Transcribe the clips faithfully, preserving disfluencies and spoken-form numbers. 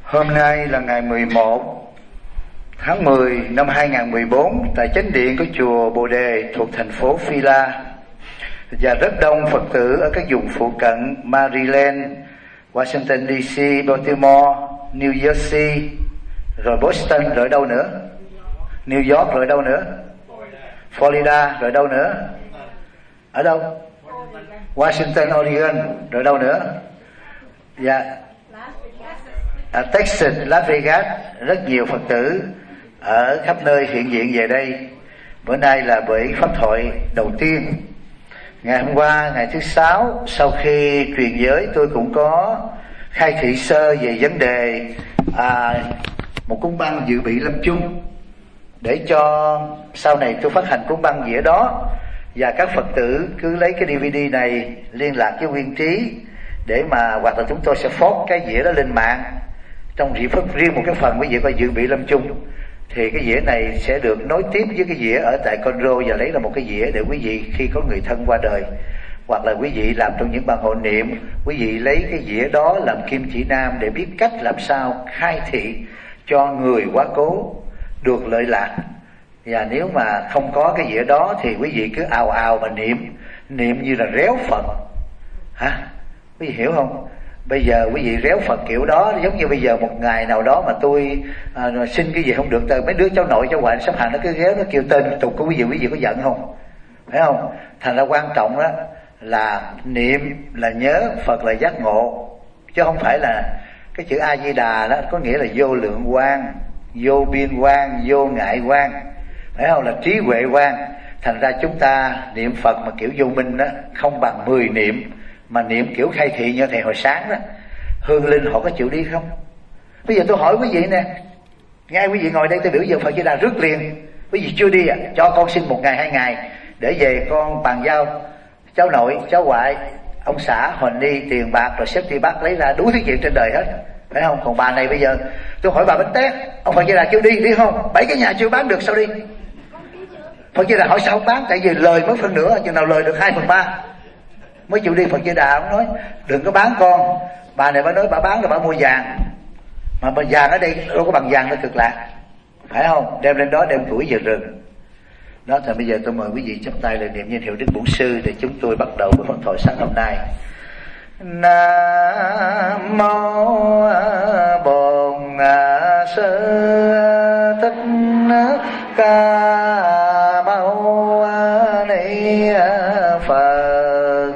Hôm nay là ngày mười một tháng mười năm hai nghìn không trăm mười bốn tại chánh điện của chùa Bồ Đề thuộc thành phố Phila, và rất đông Phật tử ở các vùng phụ cận Maryland, Washington đê xê, Baltimore, New Jersey, rồi Boston, rồi đâu nữa? New York, rồi đâu nữa? Florida, rồi đâu nữa? Ở đâu? Washington, Oregon, rồi đâu nữa? Dạ, à, Texas, Las Vegas, rất nhiều Phật tử ở khắp nơi hiện diện về đây. Bữa nay là buổi pháp thoại đầu tiên. Ngày hôm qua, ngày thứ sáu, sau khi truyền giới, tôi cũng có khai thị sơ về vấn đề à, một cuốn băng dự bị lâm chung, để cho sau này tôi phát hành cuốn băng dĩa đó, và các Phật tử cứ lấy cái đê vê đê này liên lạc với Nguyên Trí, để mà hoặc là chúng tôi sẽ phốt cái dĩa đó lên mạng trong riêng một cái phần với dĩa coi dự bị lâm chung. Thì cái dĩa này sẽ được nối tiếp với cái dĩa ở tại Conroe, và lấy là một cái dĩa để quý vị khi có người thân qua đời, hoặc là quý vị làm trong những bàn hộ niệm, quý vị lấy cái dĩa đó làm kim chỉ nam để biết cách làm sao khai thị cho người quá cố được lợi lạc. Và nếu mà không có cái dĩa đó thì quý vị cứ ào ào mà niệm, niệm như là réo Phật. Hả? Quý vị hiểu không? Bây giờ quý vị réo Phật kiểu đó, giống như bây giờ một ngày nào đó mà tôi à, xin cái gì không được, từ mấy đứa cháu nội cháu ngoại sắp hàng nó cứ réo, nó kêu tên tục của quý vị, quý vị có giận không? Phải không? Thành ra quan trọng đó là niệm là nhớ Phật là giác ngộ, chứ không phải là cái chữ A Di Đà đó có nghĩa là vô lượng quang, vô biên quang, vô ngại quang, phải không? Là trí huệ quang. Thành ra chúng ta niệm Phật mà kiểu vô minh đó không bằng mười niệm, mà niệm kiểu khai thị như thầy hồi sáng đó, hương linh họ có chịu đi không? Bây giờ tôi hỏi quý vị nè, ngay quý vị ngồi đây tôi biểu giờ Phật Di Đà rước liền, quý vị chưa đi à? Cho con xin một ngày hai ngày để về con bàn giao cháu nội cháu ngoại, ông xã hoành đi tiền bạc rồi xếp đi bác lấy ra đủ thứ chuyện trên đời hết, phải không? Còn bà này bây giờ tôi hỏi bà Bánh Tét, ông Phật Di Đà kêu đi đi không? Bảy cái nhà chưa bán được sao đi? Phật Di Đà hỏi sao không bán? Tại vì lời mới phân nửa, chừng nào lời được hai phần ba mới chịu đi. Phật Di Đà ông nói đừng có bán con. Bà này bà nói bà bán rồi bà mua vàng, mà bà vàng ở đây đâu có bằng vàng nó Cực Lạc, phải không? Đem lên đó đem củi về rừng đó. Thì bây giờ tôi mời quý vị chắp tay lên niệm danh hiệu Đức Bổn Sư để chúng tôi bắt đầu với pháp thoại sáng hôm nay. Nam mô Bổn Sư Thích Ca Mâu Ni Phật.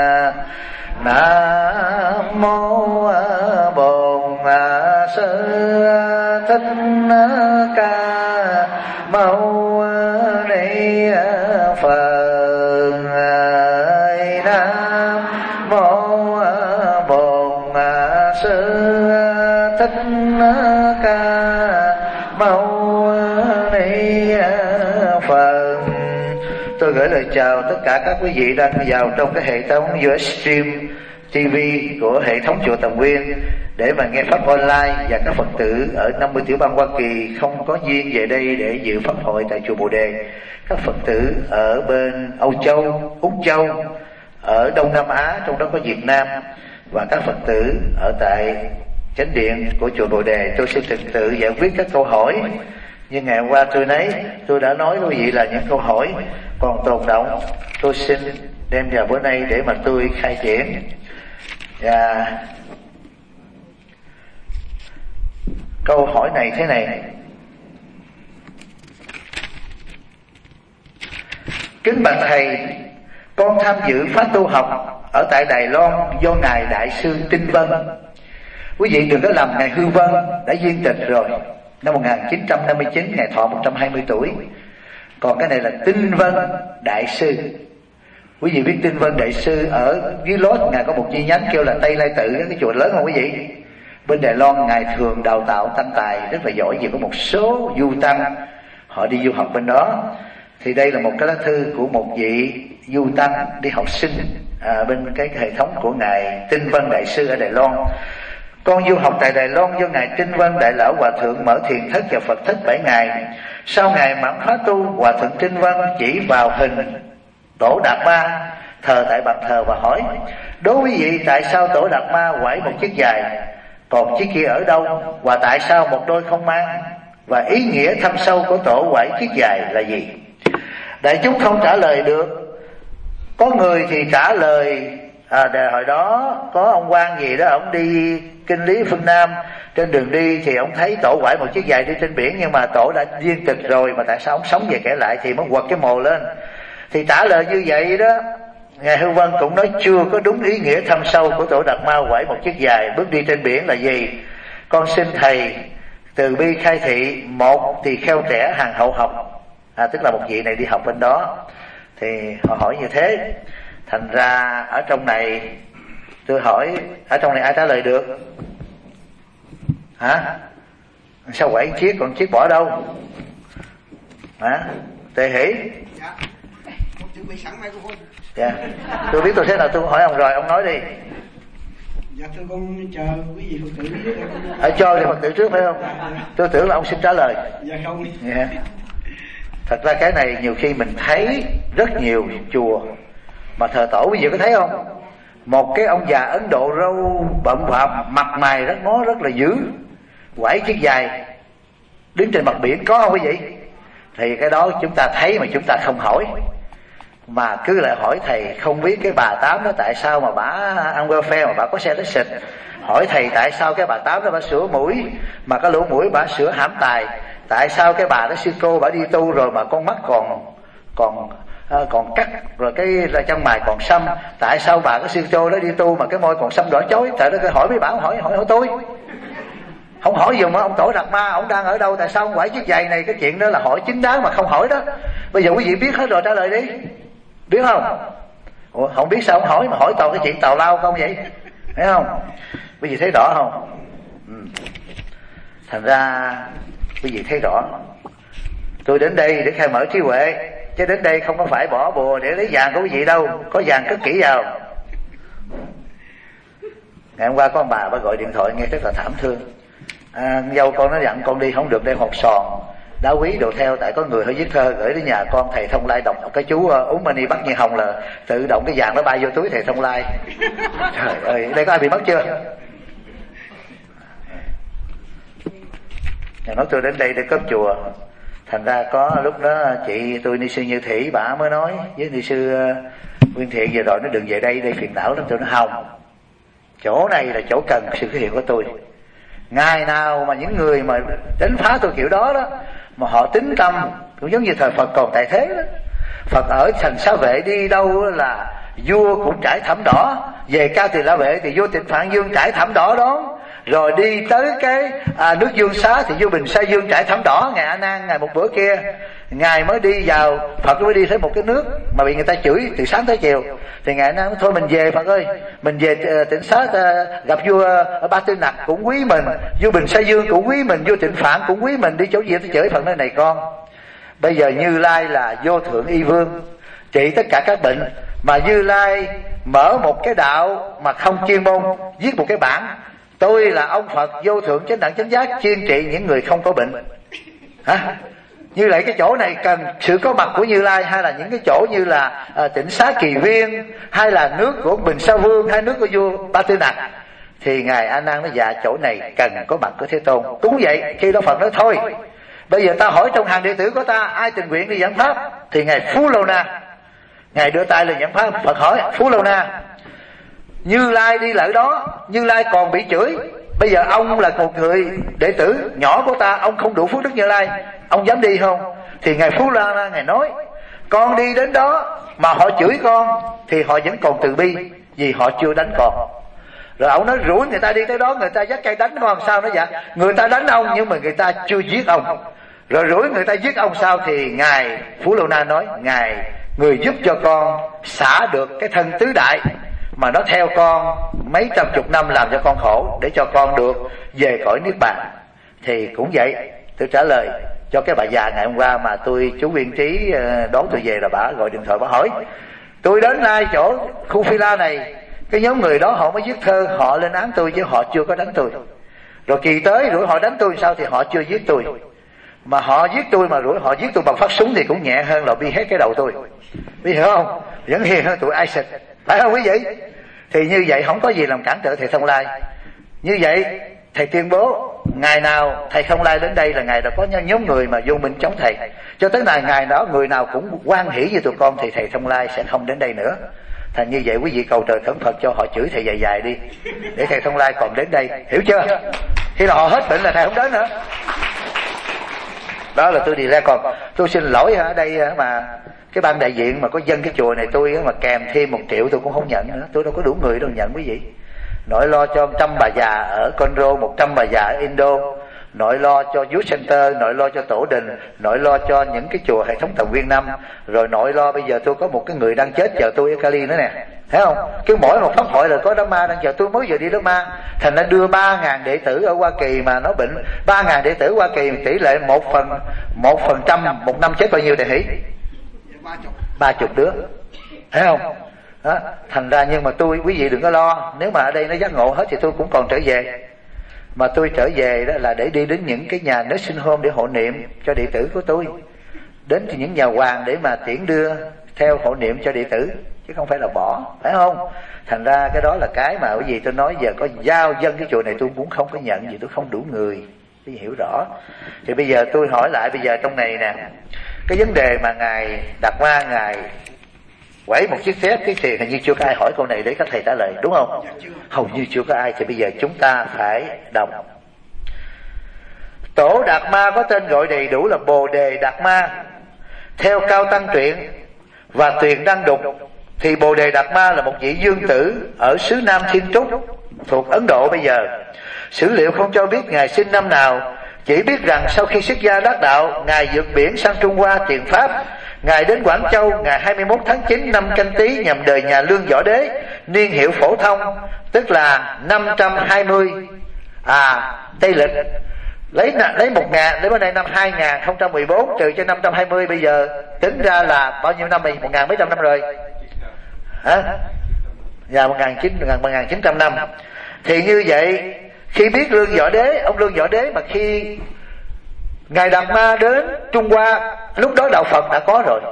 Nam mô Bổn Sư Thích Ca Mâu Ni Phật. Nam mô Bổn Sư Thích Ca Mâu Ni Phật. Tôi gửi lời chào tất cả các quý vị đang vào trong cái hệ thống u ét Stream ti vi của hệ thống chùa Tầm Nguyên để mà nghe pháp online, và các Phật tử ở năm mươi tiểu bang Hoa Kỳ không có duyên về đây để dự pháp hội tại chùa Bồ Đề, các Phật tử ở bên Âu Châu, Úc Châu, ở Đông Nam Á, trong đó có Việt Nam, và các Phật tử ở tại chánh điện của chùa Bồ Đề. Tôi sẽ từng tự giải quyết các câu hỏi. Nhưng ngày hôm qua tôi nấy tôi đã nói quý vị là những câu hỏi còn tồn động, tôi xin đem vào bữa nay để mà tôi khai triển. Và câu hỏi này thế này: kính bạch thầy, con tham dự khóa tu học ở tại Đài Loan do ngài Đại sư Tinh Vân. Quý vị đừng có lầm, ngài Hư Vân đã viên tịch rồi, năm một nghìn chín trăm năm mươi chín, ngài thọ một trăm hai mươi tuổi. Còn cái này là Tinh Vân Đại sư. Quý vị biết Tinh Vân Đại sư ở dưới Lốt, ngài có một chi nhánh kêu là Tây Lai Tự, cái chùa lớn không quý vị? Bên Đài Loan ngài thường đào tạo tăng tài rất là giỏi, vì có một số du tăng họ đi du học bên đó. Thì đây là một cái lá thư của một vị du tăng đi học sinh à, bên cái hệ thống của ngài Tinh Vân Đại sư ở Đài Loan. Con du học tại Đài Loan do ngài Tinh Vân Đại lão Hòa thượng mở thiền thất và Phật thất bảy ngày. Sau ngày mãn khóa tu, Hòa thượng Tinh Vân chỉ vào hình Tổ Đạt Ma thờ tại bàn thờ và hỏi: đố quý vị tại sao Tổ Đạt Ma quải một chiếc dài? còn chiếc kia ở đâu, và tại sao một đôi không mang, và ý nghĩa thâm sâu của tổ quải chiếc dài là gì? Đại chúng không trả lời được. Có người thì trả lời, à, hồi đó có ông quan gì đó, ông đi kinh lý phương Nam, trên đường đi thì ông thấy tổ quải một chiếc dài đi trên biển, nhưng mà tổ đã viên tịch rồi, mà tại sao ông sống về kể lại thì mới quật cái mồ lên. Thì trả lời như vậy đó, Ngài Hư Vân cũng nói chưa có đúng ý nghĩa thâm sâu của tổ Đạt Ma quải một chiếc dài bước đi trên biển là gì. Con xin thầy từ bi khai thị, một thì kheo trẻ hàng hậu học, à, tức là một vị này đi học bên đó, thì họ hỏi như thế. Thành ra ở trong này tôi hỏi, ở trong này ai trả lời được? Hả? Sao quẩy chiếc, còn chiếc bỏ đâu? Hả? Tề Hỷ? Dạ, tôi chuẩn bị sẵn microphone. Dạ, tôi biết tôi thế nào, tôi hỏi ông rồi, ông nói đi. Dạ thưa con chờ quý vị Phật tử biết. Ở cho thì Phật tử trước phải không? Tôi tưởng là ông xin trả lời. Dạ không. Yeah. Thật ra cái này nhiều khi mình thấy rất nhiều chùa mà thờ tổ, quý vị có thấy không? Một cái ông già Ấn Độ râu bậm bạp, mặt mày rất ngó rất là dữ, quải chiếc dài đứng trên mặt biển, có không quý vị? Thì cái đó chúng ta thấy mà chúng ta không hỏi, mà cứ lại hỏi thầy. Không biết cái bà Tám đó tại sao mà bả ăn welfare mà bả có xe lít xịt. Hỏi thầy tại sao cái bà Tám đó bả sửa mũi mà cái lỗ mũi bả sửa hãm tài. Tại sao cái bà đó sư cô bả đi tu rồi mà con mắt còn còn à, còn cắt, rồi cái là chân mày còn xăm. Tại sao bà cái sư cô đó đi tu mà cái môi còn xăm đỏ chói? Tại đó cái hỏi mấy bà, hỏi hỏi hỏi tôi. Không hỏi gì mà ông tổ Đạt Ma ông đang ở đâu, tại sao ông quải chiếc giày này? Cái chuyện đó là hỏi chính đáng mà không hỏi đó. Bây giờ quý vị biết hết rồi, trả lời đi. Biết không? Ủa, không biết sao không hỏi, mà hỏi toàn cái chuyện tào lao không vậy? Thấy không? Quý vị thấy rõ không? Ừ. Thành ra quý vị thấy rõ, tôi đến đây để khai mở trí huệ, chứ đến đây không có phải bỏ bùa để lấy vàng của quý vị đâu. Có vàng cất kỹ vào. Ngày hôm qua có ông bà bà gọi điện thoại nghe rất là thảm thương. À, dâu con nó dặn con đi không được đem hột sòn, đá quý đồ theo, tại có người họ viết thơ gửi đến nhà con. Thầy Thông Lai đọc cái chú uh, uống mani bắt như hồng là tự động cái vàng nó bay vô túi thầy Thông Lai. Trời ơi, đây có ai bị mất chưa? Nhà nói tôi đến đây để cướp chùa. Thành ra có lúc đó chị tôi ni sư Như Thủy bả mới nói với ni sư uh, Nguyên Thiện vừa rồi, nó đừng về đây, đây phiền não lắm. Tôi nói không, chỗ này là chỗ cần sự xuất hiện của tôi. Ngày nào mà những người mà đánh phá tôi kiểu đó đó, mà họ tính tâm cũng giống như thời Phật còn tại thế đó. Phật ở thành Xá Vệ đi đâu là vua cũng trải thảm đỏ, về Ca Tỳ La Vệ thì vua Tịnh Phạn Dương trải thảm đỏ đó, rồi đi tới cái à, nước Dương Xá thì vua Bình Sa Dương trải thảm đỏ. Ngài A Nan ngày một bữa kia, ngài mới đi vào, Phật mới đi tới một cái nước mà bị người ta chửi từ sáng tới chiều, thì ngài nói thôi mình về Phật ơi, mình về Tịnh Xá gặp vua Ba Tư Nặc cũng quý mình, vua Bình Sa Dương cũng quý mình, vua Tịnh Phạn cũng quý mình, đi chỗ gì tôi chửi. Phật nói này con, bây giờ Như Lai là vô thượng y vương trị tất cả các bệnh, mà Như Lai mở một cái đạo mà không chuyên môn, viết một cái bản. Tôi là ông Phật vô thượng chánh đẳng chánh giác, chuyên trị những người không có bệnh. Hả? Như vậy cái chỗ này cần sự có mặt của Như Lai, hay là những cái chỗ như là à, Tịnh Xá Kỳ Viên, hay là nước của Bình Sa Vương, hay nước của vua Ba Tư Nặc, thì ngài A Nan nói dạ chỗ này cần có mặt của Thế Tôn. Cũng vậy, khi đó Phật nói thôi bây giờ ta hỏi trong hàng đệ tử của ta ai tình nguyện đi giảng pháp, thì ngài Phú Lô Na, ngài đưa tay lên giảng pháp. Phật hỏi Phú Lô Na, Như Lai đi lại đó, Như Lai còn bị chửi, bây giờ ông là một người đệ tử nhỏ của ta, ông không đủ phước đức Như Lai, ông dám đi không? Thì ngài Phú Lô Na ngài nói con đi đến đó mà họ chửi con thì họ vẫn còn từ bi, vì họ chưa đánh con. Rồi ông nói rủi người ta đi tới đó, người ta dắt cây đánh con sao? Nó dạ người ta đánh ông nhưng mà người ta chưa giết ông. Rồi rủi người ta giết ông sao? Thì ngài Phú Lô Na nói ngài người giúp cho con xả được cái thân tứ đại mà nó theo con mấy trăm chục năm, làm cho con khổ, để cho con được về cõi niết bàn. Thì cũng vậy, tôi trả lời cho cái bà già ngày hôm qua mà tôi chú Viên Trí đón tôi về, là bà gọi điện thoại bà hỏi tôi đến nay chỗ khu Phi La này, cái nhóm người đó họ mới viết thơ, họ lên án tôi chứ họ chưa có đánh tôi. Rồi kỳ tới rủi họ đánh tôi sao thì họ chưa giết tôi, mà họ giết tôi mà rủi họ giết tôi bằng phát súng thì cũng nhẹ hơn là bi hết cái đầu tôi, biết hiểu không? Vẫn hiền hơn tụi ai xịt, phải không quý vị? Thì như vậy không có gì làm cản trở thầy Thông Lai. Như vậy thầy tuyên bố ngày nào thầy không lai đến đây là ngày đó có nhóm người mà vô minh chống thầy. Cho tới này ngày đó người nào cũng hoan hỷ với tụi con thì thầy Thông Lai sẽ không đến đây nữa. Thành như vậy quý vị cầu trời khẩn Phật cho họ chửi thầy dài dài đi, để thầy Thông Lai còn đến đây, hiểu chưa? Khi là họ hết bệnh là thầy không đến nữa. Đó là tôi đi ra. Còn tôi xin lỗi ở đây mà cái ban đại diện mà có dân cái chùa này tôi mà kèm thêm một triệu tôi cũng không nhận nữa. Tôi đâu có đủ người đâu nhận quý vị. Nội lo cho một trăm bà già ở Conro, một trăm bà già ở Indo, nội lo cho Youth Center, nội lo cho tổ đình, nội lo cho những cái chùa hệ thống thần Viên Năm, rồi nội lo bây giờ tôi có một cái người đang chết chờ tôi ở Cali nữa nè, thấy không? Cứ mỗi một pháp hội là có đám ma đang chờ tôi, mới giờ đi đám ma. Thành ra đưa ba ngàn đệ tử ở Hoa Kỳ mà nó bệnh, ba ngàn đệ tử Hoa Kỳ tỷ lệ một phần một phần trăm một năm chết bao nhiêu thầy hỷ? Ba chục đứa, thấy không? Đó. Thành ra nhưng mà tôi, quý vị đừng có lo, nếu mà ở đây nó giác ngộ hết thì tôi cũng còn trở về. Mà tôi trở về đó là để đi đến những cái nhà nursing home để hộ niệm cho đệ tử của tôi, đến thì những nhà hoàng để mà tiễn đưa theo hộ niệm cho đệ tử, chứ không phải là bỏ, phải không? Thành ra cái đó là cái mà cái gì tôi nói giờ có giao dân cái chùa này tôi cũng không có nhận, vì tôi không đủ người, quý vị hiểu rõ. Thì bây giờ tôi hỏi lại, bây giờ trong này nè, cái vấn đề mà ngài Đạt Ma ngài quẩy một chiếc xếp cái tiền, hình như chưa có ai hỏi câu này để các thầy trả lời, đúng không? Hầu như chưa có ai. Thì bây giờ chúng ta phải đọc. Tổ Đạt Ma có tên gọi đầy đủ là Bồ Đề Đạt Ma. Theo Cao Tăng Truyện và Tuyền Đăng Đục thì Bồ Đề Đạt Ma là một vị dương tử ở xứ Nam Thiên Trúc thuộc Ấn Độ bây giờ. Sử liệu không cho biết ngài sinh năm nào, chỉ biết rằng sau khi xuất gia đắc đạo, ngài vượt biển sang Trung Hoa truyền pháp. Ngài đến Quảng Châu ngày hai mươi mốt tháng chín năm Canh Tý nhằm đời nhà Lương Võ Đế, niên hiệu Phổ Thông, tức là năm trăm hai mươi à Tây lịch. Lấy lấy một ngàn, lấy bữa nay năm hai nghìn không trăm mười bốn trừ cho năm trăm hai mươi, bây giờ tính ra là bao nhiêu năm mình? Một ngàn mấy trăm năm rồi. Hả? Dạ một ngàn chín một ngàn chín trăm năm. Thì như vậy, khi biết Lương Võ Đế, ông Lương Võ Đế mà khi ngài Đạt Ma đến Trung Hoa, lúc đó đạo Phật đã có rồi,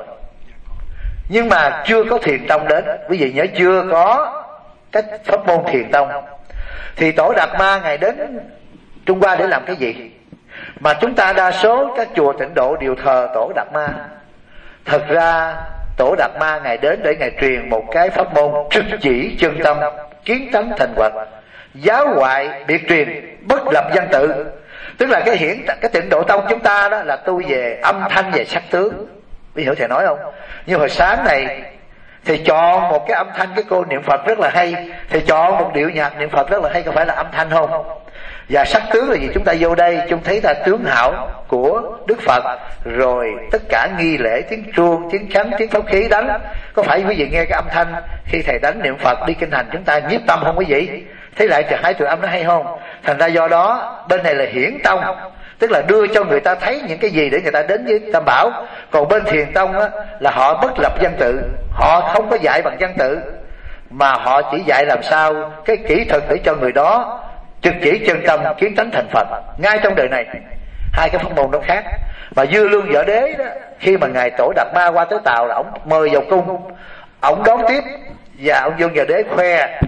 nhưng mà chưa có thiền tông đến. Quý vị nhớ chưa có cách pháp môn thiền tông. Thì tổ Đạt Ma ngài đến Trung Hoa để làm cái gì? Mà chúng ta đa số các chùa Tịnh Độ đều thờ tổ Đạt Ma. Thật ra tổ Đạt Ma ngài đến để ngài truyền một cái pháp môn trực chỉ chân tâm, kiến tánh thành Phật, giáo ngoại biệt truyền, bất lập văn tự. Tức là cái hiển cái Tịnh Độ tông chúng ta đó là tu về âm thanh về sắc tướng. Quý hiểu thầy nói không? Như hồi sáng này thì chọn một cái âm thanh, cái cô niệm Phật rất là hay, thì chọn một điệu nhạc niệm Phật rất là hay, có phải là âm thanh không? Và sắc tướng là gì? Chúng ta vô đây chúng thấy ta tướng hảo của Đức Phật, rồi tất cả nghi lễ tiếng chuông, tiếng trống, tiếng pháp khí đánh. Có phải quý vị nghe cái âm thanh khi thầy đánh niệm Phật đi kinh hành chúng ta nhiếp tâm không quý vị? Thấy lại hai tụi âm nó hay không? Thành ra do đó bên này là hiển tông, tức là đưa cho người ta thấy những cái gì để người ta đến với Tam Bảo. Còn bên thiền tông á, là họ bất lập văn tự, họ không có dạy bằng văn tự, mà họ chỉ dạy làm sao cái kỹ thuật để cho người đó trực chỉ chân tâm, kiến tánh thành Phật ngay trong đời này. Hai cái pháp môn đó khác. Và Dư Lương Võ Đế đó, khi mà ngài tổ Đạt Ma qua tới Tàu là ông mời vào cung, ông đón tiếp, và ông Dương Võ Đế khoe: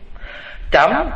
trẫm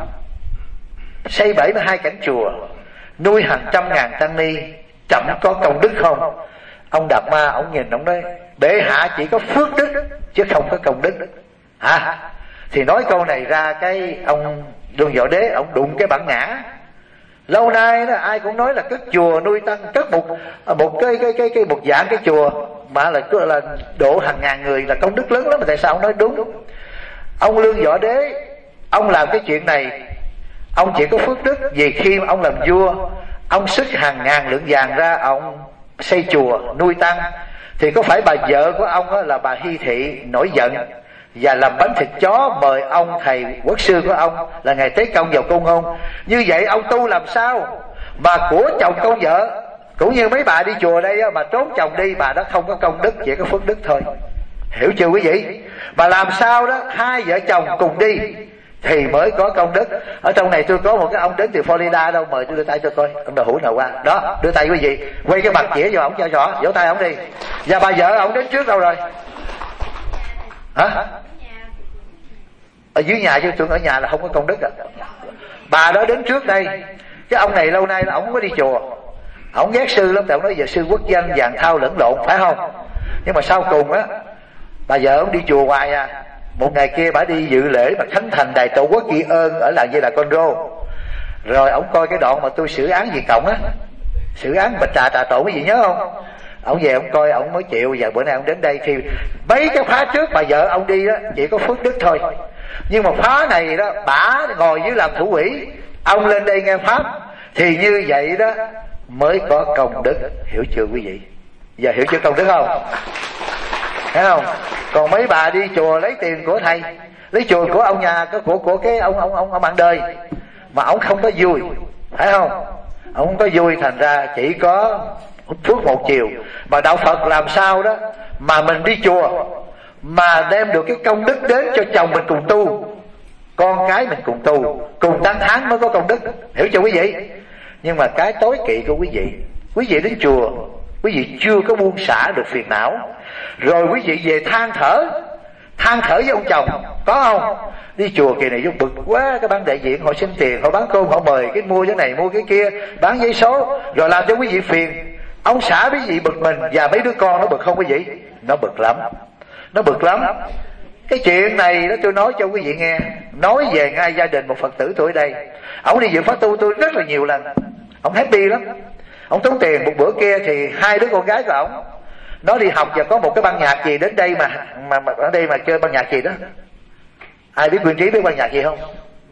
xây bảy mươi hai cảnh chùa, nuôi hàng trăm ngàn tăng ni, trẫm có công đức không? Ông Đạt Ma ông nhìn ông nói: bệ hạ chỉ có phước đức chứ không có công đức. Hả? Thì nói câu này ra, cái ông Lương Võ Đế ông đụng cái bản ngã. Lâu nay đó ai cũng nói là cất chùa nuôi tăng, cất một một cái cái cái cái một dạng cái chùa mà là là độ hàng ngàn người là công đức lớn lắm. Mà tại sao ông nói đúng? Ông Lương Võ Đế ông làm cái chuyện này, ông chỉ có phước đức vì khi ông làm vua, ông xuất hàng ngàn lượng vàng ra, ông xây chùa nuôi tăng, thì có phải bà vợ của ông đó là bà Hy Thị nổi giận và làm bánh thịt chó mời ông thầy quốc sư của ông là ngài Tế Công vào cung không? Như vậy ông tu làm sao mà của chồng con vợ, cũng như mấy bà đi chùa đây mà trốn chồng đi, bà đó không có công đức, chỉ có phước đức thôi. Hiểu chưa quý vị? Mà làm sao đó hai vợ chồng cùng đi thì mới có công đức. Ở trong này tôi có một cái ông đến từ Florida đâu, mời tôi đưa tay cho coi ông đạo hữu nào qua đó, đưa tay quý vị, quay cái mặt chỉ cho ông cho rõ, vỗ tay ông đi. Và bà vợ ông đến trước đâu rồi? Hả? Ở dưới nhà chứ tôi ở nhà là không có công đức à. Bà đó đến trước đây Chứ ông này lâu nay là ông không có đi chùa, ông ghét sư lắm, tại ông nói giờ sư quốc danh vàng thao lẫn lộn, phải không? Nhưng mà sau cùng á, bà vợ ông đi chùa hoài à. Một ngày kia bà đi dự lễ mà khánh thành đài tổ quốc tri ân ở làng Dây Đà Con Rô. Rồi ông coi cái đoạn mà tôi xử án Việt Cộng á, xử án Bạch Trà Trà Tổ, quý vị nhớ không? Ông về ông coi, ông mới chịu. Giờ bữa nay ông đến đây thì mấy cái phá trước bà vợ ông đi đó chỉ có phước đức thôi, nhưng mà phá này đó bả ngồi dưới làm thủ quỹ, ông lên đây nghe pháp, thì như vậy đó mới có công đức. Hiểu chưa quý vị? Giờ hiểu chưa công đức không? Thấy không? Còn mấy bà đi chùa lấy tiền của thầy, lấy chùa của ông nhà, của của cái ông ông ông ông bạn đời, mà ông không có vui, phải không? Ông không có vui, thành ra chỉ có phước một chiều. Mà đạo Phật làm sao đó mà mình đi chùa mà đem được cái công đức đến cho chồng mình cùng tu, con cái mình cùng tu, cùng tăng tháng mới có công đức. Hiểu chưa quý vị? Nhưng mà cái tối kỵ của quý vị, quý vị đến chùa, quý vị chưa có buông xả được phiền não, rồi quý vị về than thở, than thở với ông chồng, có không? Đi chùa kỳ này vô bực quá, cái ban đại diện họ xin tiền, họ bán cơm, họ mời cái mua cái này mua cái kia, bán giấy số, rồi làm cho quý vị phiền. Ông xã quý vị bực mình, và mấy đứa con nó bực không quý vị? Nó bực lắm, nó bực lắm. Cái chuyện này đó tôi nói cho quý vị nghe, nói về ngay gia đình một Phật tử tôi ở đây. Ông đi dự khóa tu tôi rất là nhiều lần, ông happy lắm. Ông tốn tiền. Một bữa kia thì hai đứa con gái của ông nó đi học và có một cái ban nhạc gì đến đây mà mà, mà ở đây mà chơi ban nhạc gì đó. Ai biết Quyền Trí biết ban nhạc gì không?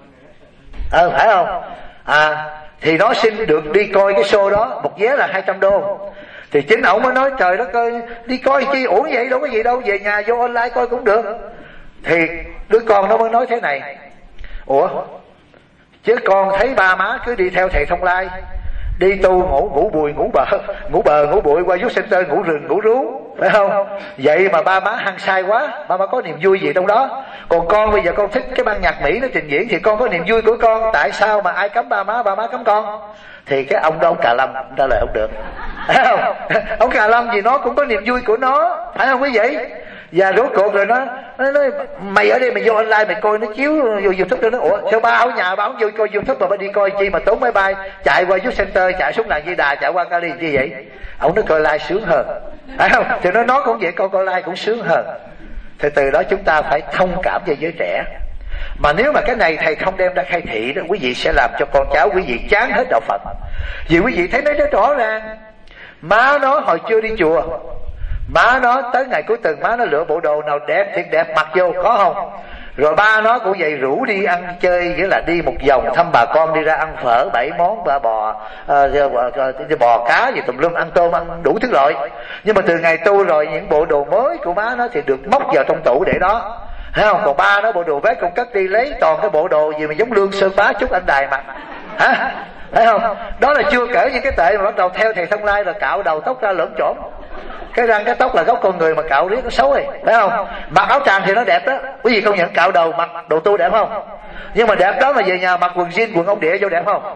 Ờ phải không? À thì nó xin được đi coi cái show đó, một vé là hai trăm đô. Thì chính ổng mới nói trời đất ơi, đi coi chi uổng vậy, đâu có gì đâu, về nhà vô online coi cũng được. Thì đứa con nó mới nói thế này: ủa chứ con thấy ba má cứ đi theo thầy Thông Lai, đi tu ngủ ngủ bùi ngủ bờ, ngủ bờ ngủ bụi, qua youth center ngủ rừng ngủ rú, phải không? Vậy mà ba má hăng say quá, ba má có niềm vui gì trong đó? Còn con bây giờ con thích cái ban nhạc Mỹ nó trình diễn thì con có niềm vui của con, tại sao mà ai cấm ba má, ba má cấm con? Thì cái ông đó ông Cà Lâm trả lời không được, phải không? Ông Cà Lâm gì nó cũng có niềm vui của nó, phải không quý vị? Và rốt cuộc rồi nó nó nói mày ở đây mày vô online mày coi nó chiếu vô YouTube đó. Nó ủa sao ba ở nhà ba không vô coi YouTube mà ba đi coi chi mà tốn máy bay chạy qua youth center, chạy xuống làng Di Đà, chạy qua Cali chi vậy? Ông nói coi live sướng hơn, phải không? Thì nó nói cũng vậy, con coi live cũng sướng hơn. Thì từ đó chúng ta phải thông cảm cho giới trẻ. Mà nếu mà cái này thầy không đem ra khai thị đó, quý vị sẽ làm cho con cháu quý vị chán hết đạo Phật. Vì quý vị thấy nó rất rõ ràng, má nó hồi chưa đi chùa, má nó tới ngày cuối tuần má nó lựa bộ đồ nào đẹp thiệt đẹp mặc vô, có không? Rồi ba nó cũng vậy, rủ đi ăn chơi, nghĩa là đi một vòng thăm bà con, đi ra ăn phở bảy món, ba bò uh, bò cá gì tùm lum, ăn tôm, ăn đủ thứ loại. Nhưng mà từ ngày tu rồi, những bộ đồ mới của má nó thì được móc vào trong tủ để đó, thấy không? Còn ba nó bộ đồ vest con cất đi, lấy toàn cái bộ đồ gì mà giống Lương Sơn Bá Trúc Anh Đài mặc, hả? Thấy không? Đó là chưa kể những cái tệ mà bắt đầu theo thầy Thông Lai là cạo đầu tóc ra lởm chởm, cái răng cái tóc là gốc con người mà cạo riết nó xấu rồi, phải không? Mặc áo tràng thì nó đẹp đó, quý vị công nhận cạo đầu mặc đồ tu đẹp không? Nhưng mà đẹp đó mà về nhà mặc quần jean quần ông địa vô đẹp không?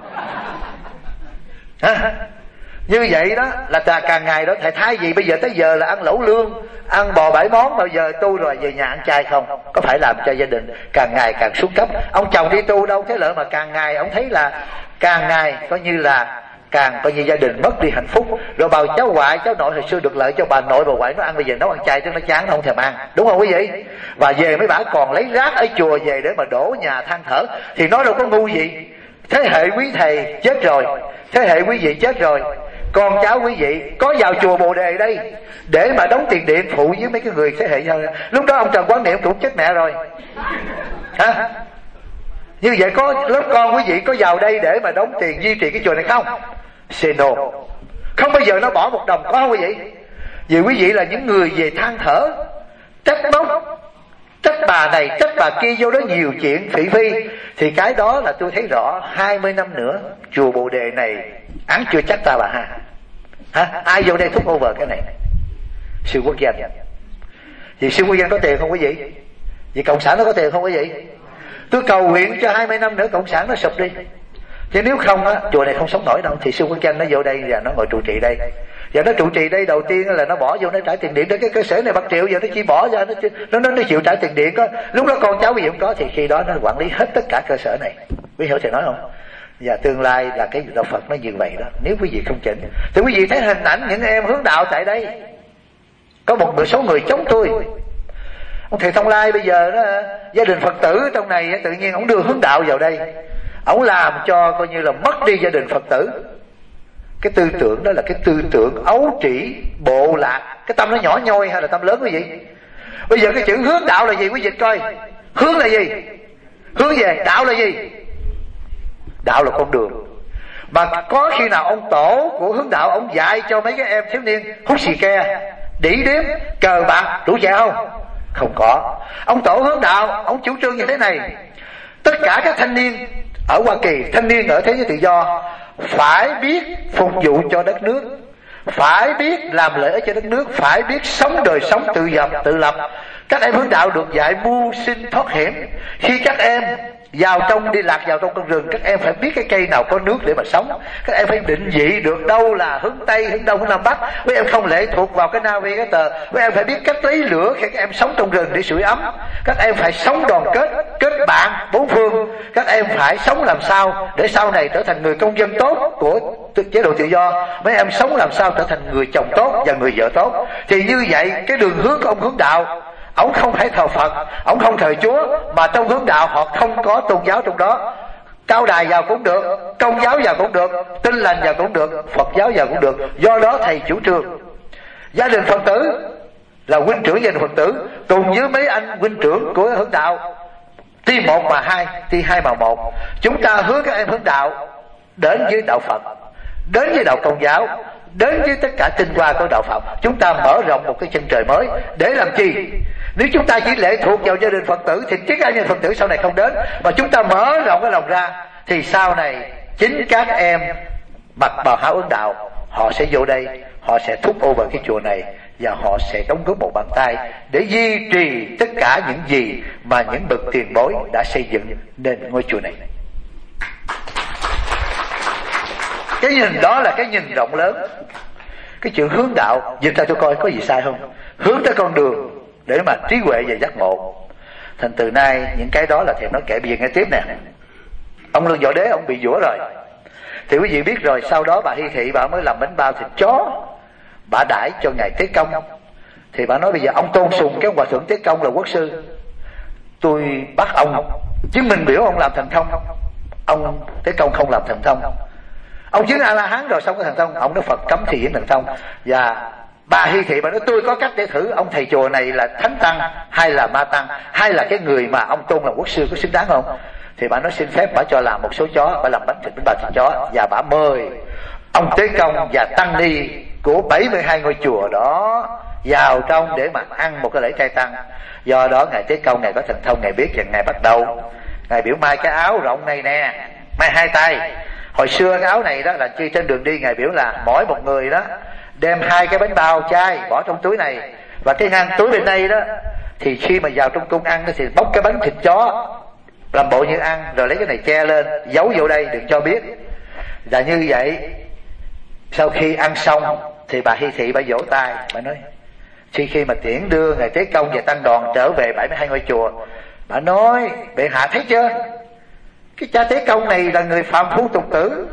Hả? Như vậy đó là ta càng ngày đó thầy thay vì bây giờ tới giờ là ăn lẩu lương, ăn bò bảy món, bao giờ tu rồi về nhà ăn chay không? Có phải làm cho gia đình càng ngày càng xuống cấp? Ông chồng đi tu đâu thế lợi mà càng ngày ông thấy là càng ngày coi như là càng coi như gia đình mất đi hạnh phúc. Rồi bào cháu ngoại cháu nội hồi xưa được lợi cho bà nội bà ngoại nó ăn, bây giờ nấu ăn chay chứ nó chán nó không thèm ăn, đúng không quý vị? Và về mấy bà còn lấy rác ở chùa về để mà đổ nhà than thở, thì nó đâu có ngu gì. Thế hệ quý thầy chết rồi, thế hệ quý vị chết rồi, con cháu quý vị có vào chùa Bồ Đề đây để mà đóng tiền điện phụ với mấy cái người thế hệ nhau. Lúc đó ông Trần Quán Niệm cũng chết mẹ rồi, hả? Như vậy có lớp con quý vị có vào đây để mà đóng tiền duy trì cái chùa này không? Say no. Không bao giờ nó bỏ một đồng, có không quý vị? Vì quý vị là những người về than thở, trách móc, trách bà này trách bà kia, vô đó nhiều chuyện thị phi, thì cái đó là tôi thấy rõ hai mươi năm nữa chùa Bồ Đề này án chưa chắc ta bà ha. Hả? Ai vô đây thúc over cái này? Sư Quốc Danh. Vì Sư Quốc Danh có tiền không quý vị? Vì cộng sản nó có tiền không quý vị? Tôi cầu nguyện cho hai mươi năm nữa cộng sản nó sụp đi, chứ nếu không á chùa này không sống nổi đâu. Thì Sư Quốc Danh nó vô đây và nó ngồi trụ trì đây, và nó trụ trì đây đầu tiên là nó bỏ vô nó trả tiền điện. Đến cái cơ sở này bạc triệu giờ nó chỉ bỏ ra nó nó nó, nó chịu trả tiền điện có. Lúc đó con cháu gì không có thì khi đó nó quản lý hết tất cả cơ sở này. Quý hiểu thầy nói không? Và tương lai là cái đạo Phật nó như vậy đó. Nếu quý vị không chỉnh thì quý vị thấy hình ảnh những em hướng đạo tại đây. Có một người số người chống tôi. Ông thầy Thông Lai bây giờ đó, gia đình Phật tử trong này tự nhiên ông đưa hướng đạo vào đây, ông làm cho coi như là mất đi gia đình Phật tử. Cái tư tưởng đó là cái tư tưởng ấu trĩ, bộ lạc. Cái tâm nó nhỏ nhoi hay là tâm lớn quý vị? Bây giờ cái chữ hướng đạo là gì quý vị coi? Hướng là gì? Hướng về. Đạo là gì? Đạo là con đường. Mà có khi nào ông tổ của hướng đạo ông dạy cho mấy cái em thiếu niên hút xì ke, đỉ điếm, cờ bạc, đủ trẻ không? Không có. Ông tổ hướng đạo ông chủ trương như thế này: tất cả các thanh niên ở Hoa Kỳ, thanh niên ở thế giới tự do phải biết phục vụ cho đất nước, phải biết làm lợi ích cho đất nước, phải biết sống đời sống tự lập, tự lập. Các em hướng đạo được dạy mưu sinh thoát hiểm. Khi các em vào trong đi lạc vào trong con rừng, các em phải biết cái cây nào có nước để mà sống. Các em phải định vị được đâu là hướng Tây, hướng Đông, hướng Nam Bắc. Các em không lệ thuộc vào cái navigator. Các em phải biết cách lấy lửa khi các em sống trong rừng để sưởi ấm. Các em phải sống đoàn kết, kết bạn bốn phương. Các em phải sống làm sao để sau này trở thành người công dân tốt của chế độ tự do. Mấy em sống làm sao trở thành người chồng tốt và người vợ tốt. Thì như vậy cái đường hướng của ông hướng đạo, ông không phải thờ Phật, ông không thờ Chúa, mà trong hướng đạo họ không có tôn giáo trong đó. Cao đài vào cũng được, Công giáo vào cũng được, Tin lành vào cũng được, Phật giáo vào cũng được. Do đó thầy chủ trương gia đình Phật tử là huynh trưởng gia đình Phật tử cùng với mấy anh huynh trưởng của hướng đạo, ti một mà hai, ti hai mà một. Chúng ta hướng các em hướng đạo đến với đạo Phật, đến với đạo Công giáo, đến với tất cả tinh hoa của đạo Phật. Chúng ta mở rộng một cái chân trời mới. Để làm chi? Nếu chúng ta chỉ lệ thuộc vào gia đình Phật tử thì chắc chắn gia đình Phật tử sau này không đến. Mà chúng ta mở rộng cái lòng ra thì sau này chính các em mặc bào áo hướng đạo, họ sẽ vô đây, họ sẽ thúc over cái chùa này, và họ sẽ đóng góp một bàn tay để duy trì tất cả những gì mà những bậc tiền bối đã xây dựng nên ngôi chùa này. Cái nhìn đó là cái nhìn rộng lớn. Cái chữ hướng đạo dịch ra tôi coi có gì sai không? Hướng tới con đường để mà trí huệ và giác ngộ. Thành từ nay những cái đó là thầy nói kể. Bây giờ nghe tiếp nè. Ông Lương Võ Đế ông bị giũa rồi, thì quý vị biết rồi. Sau đó bà Hy Thị bà mới làm bánh bao thịt chó, bà đãi cho ngài Tế Công. Thì bà nói bây giờ ông tôn sùng cái hòa thượng Tế Công là quốc sư, tôi bắt ông chứng minh biểu ông làm thành thông. Ông Tế Công không làm thành thông. Ông chứng A La Hán rồi xong cái thần thông. Ông nói Phật cấm thì hiển thần thông. Và bà Hy Thị bà nói tôi có cách để thử ông thầy chùa này là thánh tăng hay là ma tăng, hay là cái người mà ông tôn làm quốc sư có xứng đáng không? Thì bà nói xin phép bà cho làm một số chó, bà làm bánh thịt bánh bao thịt chó, và bà mời ông Tế Công và tăng ni của bảy mươi hai ngôi chùa đó vào trong để mà ăn một cái lễ trai tăng. Do đó ngài Tế Công ngài có thần thông, ngài biết, và ngài bắt đầu ngài biểu mai cái áo rộng này nè, mai hai tay. Hồi xưa cái áo này đó là chi trên đường đi ngài biểu là mỗi một người đó đem hai cái bánh bao chai bỏ trong túi này, và cái ngăn túi bên đây đó thì khi mà vào trong cung ăn thì bóc cái bánh thịt chó làm bộ như ăn, rồi lấy cái này che lên giấu vô đây đừng cho biết. Và như vậy sau khi ăn xong thì bà Hy Thị bà vỗ tay, bà nói khi khi mà tiễn đưa ngài Tế Công và tăng đoàn trở về bảy mươi hai ngôi chùa, bà nói bệ hạ thấy chưa, cái cha Tế Công này là người phàm phu tục tử,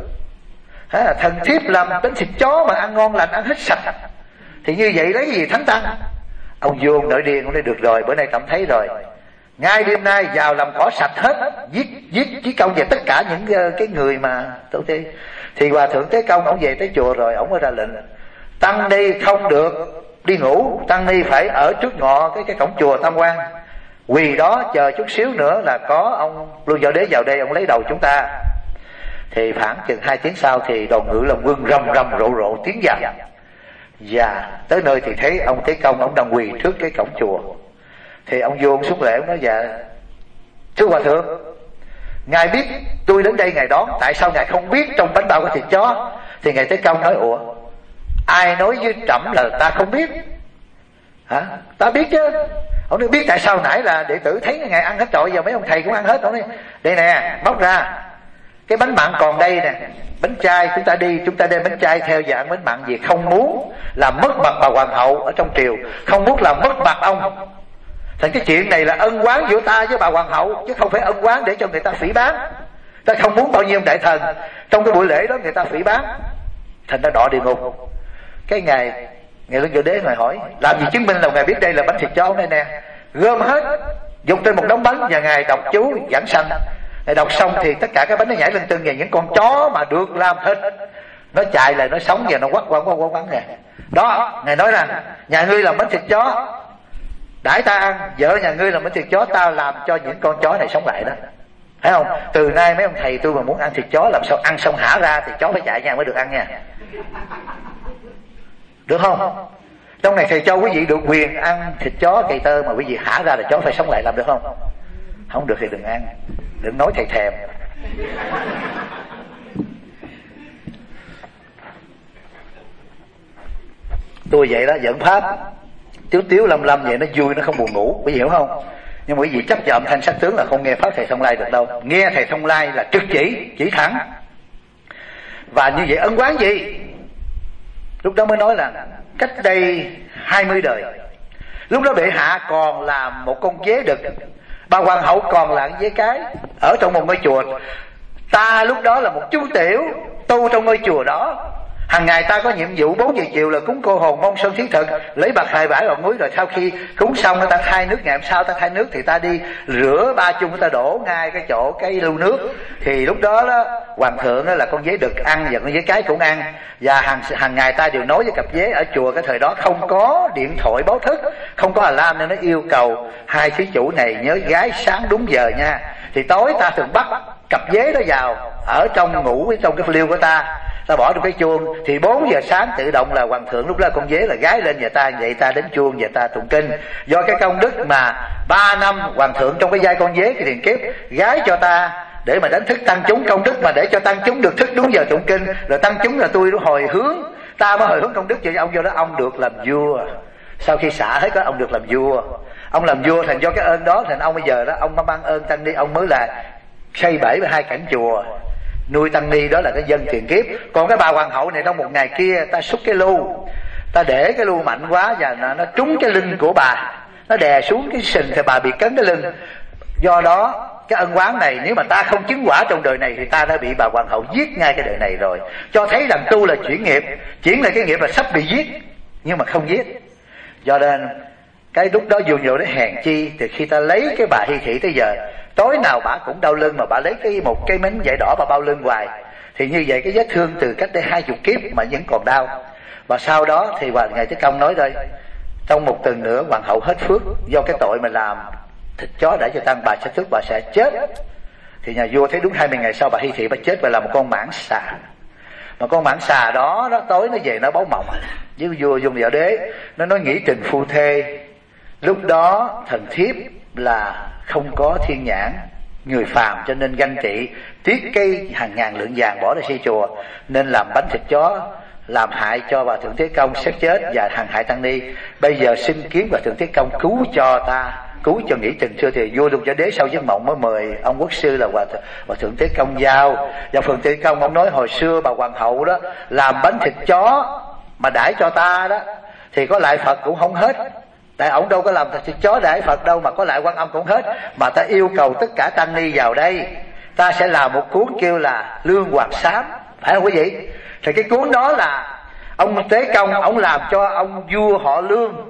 à, thần thiếp làm bánh thịt chó mà ăn ngon lành, ăn hết sạch, thì như vậy lấy gì thánh tăng. Ông vua nội điên, ông nói được rồi, bữa nay cảm thấy rồi, ngay đêm nay vào làm cỏ sạch hết, giết giết Chí Công và tất cả những uh, cái người mà tổ tiên. Thì hòa thượng Tế Công ông về tới chùa rồi, ông mới ra lệnh tăng ni không được đi ngủ, tăng ni phải ở trước ngọ cái cái cổng chùa tham quan, quỳ đó chờ chút xíu nữa là có ông Lương Võ Đế vào đây ông lấy đầu chúng ta. Thì khoảng chừng hai tiếng sau thì đoàn ngự lòng quân rầm rầm rộ rộ tiến vào, và tới nơi thì thấy ông Tế Công ông đang quỳ trước cái cổng chùa. Thì ông vua ông xúc lễ ông nói dạ thưa hòa thượng, ngài biết tôi đến đây ngài đón, tại sao ngài không biết trong bánh bao có thịt chó? Thì ngài Tế Công nói ủa ai nói với trẫm là ta không biết hả? Ta biết chứ. Ông nói biết tại sao nãy là đệ tử thấy ngài ăn hết trọi, giờ mấy ông thầy cũng ăn hết. Ông nói đây nè, móc ra cái bánh mặn còn đây nè, bánh chay chúng ta đi, chúng ta đem bánh chay theo và ăn bánh mặn vì không muốn làm mất mặt bà hoàng hậu ở trong triều, không muốn làm mất mặt ông. Thành cái chuyện này là ân oán giữa ta với bà hoàng hậu, chứ không phải ân oán để cho người ta phỉ báng. Ta không muốn bao nhiêu đại thần. Trong cái buổi lễ đó người ta phỉ báng, thành ra đọa địa ngục. Cái ngày Ngài Lương Võ Đế ngài hỏi làm gì chứng minh là Ngài biết đây là bánh thịt chó này nè, gom hết dùng trên một đống bánh và Ngài đọc chú giảng sanh. Ngài đọc xong thì tất cả cái bánh nó nhảy lên từng ngày, những con chó mà được làm thịt nó chạy lại, nó sống và nó quắt quăng quắt quăng quăng nè. Đó, Ngài nói rằng nhà ngươi làm bánh thịt chó đãi ta ăn, vợ nhà ngươi làm bánh thịt chó, ta làm cho những con chó này sống lại đó. Thấy không? Từ nay mấy ông thầy tôi mà muốn ăn thịt chó, làm sao ăn xong hả ra thì chó phải chạy nha mới được ăn nha. Được không? Trong này thầy cho quý vị được quyền ăn thịt chó cây tơ, mà quý vị hả ra là chó phải sống lại, làm được không? Không được thì đừng ăn, đừng nói thầy thèm. Tôi vậy đó, giỡn pháp tiếu tiếu lâm lâm vậy nó vui, nó không buồn ngủ, quý vị hiểu không? Nhưng mà quý vị chấp vào âm thanh sắc tướng là không nghe pháp thầy Thông Lai được đâu. Nghe thầy Thông Lai là trực chỉ, chỉ thẳng. Và như vậy ân quán gì? Lúc đó mới nói là cách đây hai mươi đời, lúc đó bệ hạ còn là một con dế đực, bà hoàng hậu còn là con dế cái, ở trong một ngôi chùa. Ta lúc đó là một chú tiểu tu trong ngôi chùa đó. Hàng ngày ta có nhiệm vụ bốn giờ chiều là cúng cô hồn mong sơn thiết thực, lấy bạc hai bãi vào núi, rồi sau khi cúng xong ta thay nước, ngày hôm sau ta thay nước thì ta đi rửa ba chung, ta đổ ngay cái chỗ cái lưu nước. Thì lúc đó đó hoàng thượng đó là con dế đực ăn và con dế cái cũng ăn. Và hàng hàng ngày ta đều nói với cặp dế ở chùa cái thời đó không có điện thoại báo thức, không có alarm, nên nó yêu cầu hai thí chủ này nhớ gái sáng đúng giờ nha. Thì tối ta thường bắt cặp dế đó vào ở trong ngủ trong cái liêu của ta, ta bỏ trong cái chuông, thì bốn giờ sáng tự động là hoàng thượng lúc đó con dế là gái lên và ta vậy ta đến chuông và ta tụng kinh. Do cái công đức mà ba năm hoàng thượng trong cái vai con dế cái tiền kiếp gái cho ta để mà đánh thức tăng chúng, công đức mà để cho tăng chúng được thức đúng giờ tụng kinh, rồi tăng chúng là tôi hồi hướng, ta mới hồi hướng công đức cho ông. Do đó ông được làm vua. Sau khi xả hết đó ông được làm vua. Ông làm vua thành do cái ơn đó, thành ông bây giờ đó ông mang ơn tăng ni, ông mới là xây bảy mươi hai cảnh chùa nuôi tăng ni, đó là cái dân tiền kiếp. Còn cái bà hoàng hậu này trong một ngày kia ta xúc cái lu, ta để cái lu mạnh quá và nó, nó trúng cái lưng của bà, nó đè xuống cái sừng thì bà bị cấn cái lưng. Do đó cái ân oán này nếu mà ta không chứng quả trong đời này thì ta đã bị bà hoàng hậu giết ngay cái đời này rồi. Cho thấy rằng tu là chuyển nghiệp, chuyển là cái nghiệp là sắp bị giết nhưng mà không giết. Do nên cái lúc đó dù nhiều đến hèn chi, từ khi ta lấy cái bà Hy Thị tới giờ tối nào bà cũng đau lưng, mà bà lấy cái một cái miếng vải đỏ bà bao lưng hoài. Thì như vậy cái vết thương từ cách đây hai chục kiếp mà vẫn còn đau. Và sau đó thì Hoàng Ngài Thế Công nói thôi, trong một tuần nữa hoàng hậu hết phước, do cái tội mà làm thịt chó đã cho tăng, bà sẽ tức bà sẽ chết. Thì nhà vua thấy đúng hai mươi ngày sau bà Hy Thị bà chết và là một con mãng xà. Mà con mãng xà đó, đó tối nó về nó báo mộng với vua Dung Võ Đế, nó nói nghĩ tình phu thê. Lúc đó thần thiếp là không có thiên nhãn, người phàm cho nên ganh tị, tiếc cái hàng ngàn lượng vàng bỏ ra xây chùa, nên làm bánh thịt chó làm hại cho bà Thượng Thế Công xét chết và hàng hại tăng ni. Bây giờ xin kiếm bà Thượng Thế Công cứu cho ta, cứu cho nghĩ tình xưa. Thì vua Dung Võ Đế sau giấc mộng mới mời ông quốc sư là bà, bà Thượng Thế Công giao. Và Thượng Thế Công ông nói hồi xưa bà hoàng hậu đó làm bánh thịt chó mà đãi cho ta đó thì có lại Phật cũng không hết. Tại ông đâu có làm thịt chó đãi Phật đâu mà có lại Quan Âm cũng hết. Mà ta yêu cầu tất cả tăng ni vào đây, ta sẽ làm một cuốn kêu là Lương Hoàng Sám, phải không quý vị? Thì cái cuốn đó là ông Tế Công ông làm cho ông vua họ Lương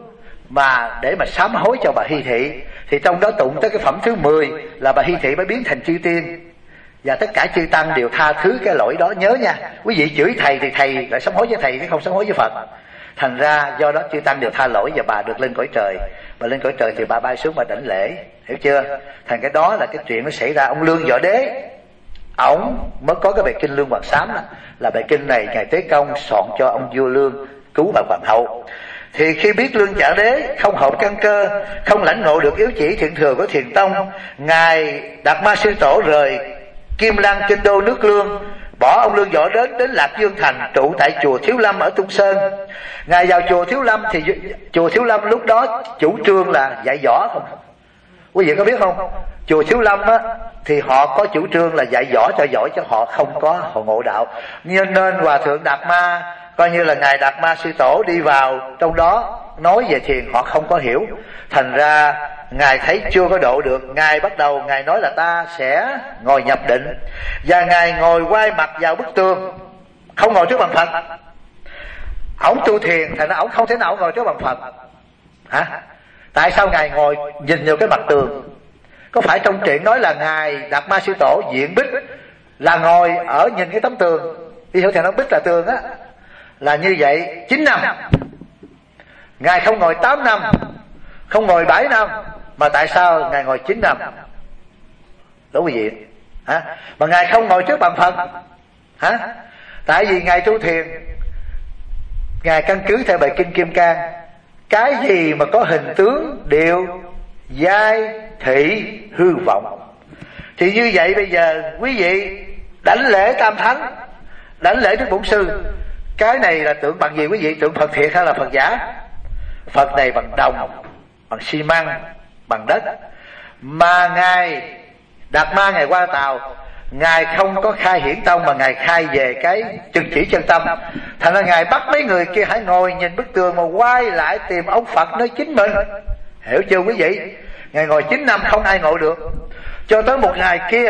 mà để mà sám hối cho bà Hy Thị. Thì trong đó tụng tới cái phẩm thứ mười là bà Hy Thị mới biến thành chư tiên, và tất cả chư tăng đều tha thứ cái lỗi đó. Nhớ nha, quý vị chửi thầy thì thầy lại sám hối với thầy chứ không sám hối với Phật. Thành ra do đó chư tăng đều tha lỗi và bà được lên cõi trời. Bà lên cõi trời thì bà bay xuống bà đảnh lễ, hiểu chưa? Thành cái đó là cái chuyện nó xảy ra. Ông Lương Võ Đế ổng mới có cái bài kinh Lương Hoàng Sám đó, là bài kinh này ngài Tế Công soạn cho ông vua Lương cứu bà hoàng hậu. Thì khi biết Lương Võ Đế không hợp căn cơ, không lãnh ngộ được yếu chỉ thiện thừa của Thiền Tông, ngài Đạt Ma Sư Tổ rời Kim Lăng kinh đô nước Lương, bỏ ông Lương Võ đến đến Lạc Dương Thành, trụ tại chùa Thiếu Lâm ở Tung Sơn. Ngài vào chùa Thiếu Lâm thì chùa Thiếu Lâm lúc đó chủ trương là dạy võ không. Quý vị có biết không? Chùa Thiếu Lâm á thì họ có chủ trương là dạy võ cho giỏi, cho họ không có họ ngộ đạo. Nhưng nên Hòa Thượng Đạt Ma, coi như là ngài Đạt Ma Sư Tổ đi vào trong đó nói về thiền họ không có hiểu. Thành ra Ngài thấy chưa có độ được, Ngài bắt đầu Ngài nói là ta sẽ ngồi nhập định. Và Ngài ngồi quay mặt vào bức tường, không ngồi trước bàn Phật. Ổng tu thiền, thành ra ổng không thể nào ngồi trước bàn Phật. Hả? Tại sao Ngài ngồi nhìn vào cái mặt tường? Có phải trong truyện nói là Ngài Đạt Ma Sư Tổ diện bích là ngồi ở nhìn cái tấm tường? Đi hiểu thầy nói bích là tường á, là như vậy chín năm. Ngài không ngồi tám năm, không ngồi bảy năm, mà tại sao Ngài ngồi chín năm? Đúng quý vị. Hả? Mà Ngài không ngồi trước bàn Phật. Hả? Tại vì Ngài tu thiền, Ngài căn cứ theo bài Kinh Kim Cang, cái gì mà có hình tướng đều giai thị hư vọng. Thì như vậy bây giờ quý vị đảnh lễ Tam Thánh, đảnh lễ Đức Bổn Sư, cái này là tượng bằng gì quý vị? Tượng Phật thiệt hay là Phật giả? Phật này bằng đồng, bằng xi măng, bằng đất. Mà Ngài Đạt Ma Ngài qua Tàu, Ngài không có khai hiển tông, mà Ngài khai về cái chân chỉ chân tâm. Thành ra Ngài bắt mấy người kia hãy ngồi nhìn bức tường mà quay lại tìm ông Phật nơi chính mình. Hiểu chưa quý vị? Ngài ngồi chín năm không ai ngồi được. Cho tới một ngày kia,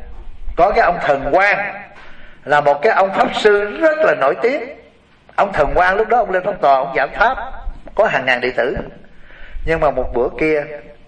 có cái ông Thần Quang, là một cái ông pháp sư rất là nổi tiếng. Ông Thần Quang lúc đó ông lên pháp tòa, ông giảng pháp, có hàng ngàn đệ tử. Nhưng mà một bữa kia,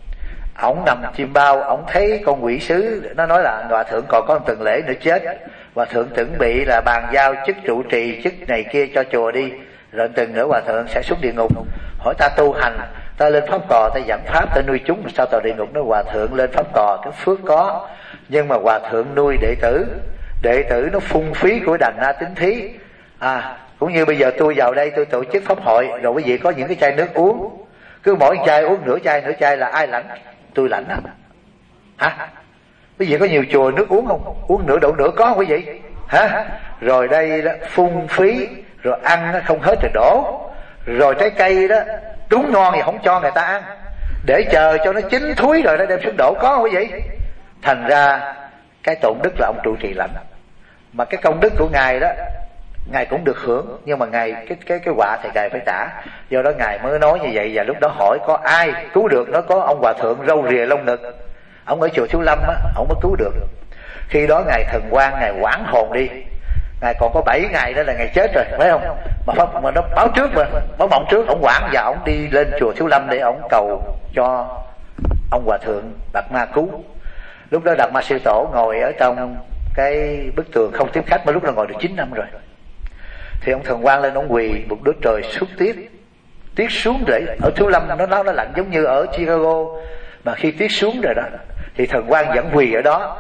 ổng nằm chim bao, ổng thấy con quỷ sứ nó nói là hòa thượng còn có một tuần lễ nữa chết, hòa thượng chuẩn bị là bàn giao chức trụ trì, chức này kia cho chùa đi, rồi tuần nữa hòa thượng sẽ xuống địa ngục. Hỏi ta tu hành, ta lên pháp tòa, ta giảng pháp, ta nuôi chúng, sao tòa địa ngục? Nói hòa thượng lên pháp tòa cái phước có, nhưng mà hòa thượng nuôi đệ tử, đệ tử nó phung phí của đàn na tín thí. À, cũng như bây giờ tôi vào đây tôi tổ chức pháp hội, rồi quý vị có những cái chai nước uống, cứ mỗi chai uống nửa chai nửa chai là ai lãnh? Tôi lãnh á. Hả? Quý vị có nhiều chùa nước uống không? Uống nửa đổ nửa có quý vị. Hả? Rồi đây đó, phung phí, rồi ăn nó không hết rồi đổ, rồi trái cây đó trúng ngon thì không cho người ta ăn, để chờ cho nó chín thúi rồi nó đem xuống đổ, có không quý vị? Thành ra cái tổn đức là ông trụ trì lãnh, mà cái công đức của Ngài đó Ngài cũng được hưởng, nhưng mà Ngài cái cái cái quả thì Ngài phải trả. Do đó Ngài mới nói như vậy. Và lúc đó hỏi có ai cứu được? Nó có ông hòa thượng râu rìa lông ngực, ông ở chùa Thiếu Lâm á, ông mới cứu được. Khi đó Ngài Thần Quang Ngài hoảng hồn đi, Ngài còn có bảy ngày đó là Ngài chết rồi, phải không? Mà pháp mà nó báo trước, mà báo mộng trước. Ông hoảng và ông đi lên chùa Thiếu Lâm để ông cầu cho ông hòa thượng Đạt Ma cứu. Lúc đó Đạt Ma Sư Tổ ngồi ở trong cái bức tường không tiếp khách, mà lúc đó ngồi được chín năm rồi. Thì ông Thần Quang lên ông quỳ, một đứa trời xuống tiết, tiết xuống để ở Thiếu Lâm nó nó nó lạnh giống như ở Chicago, mà khi tiết xuống rồi đó thì Thần Quang vẫn quỳ ở đó.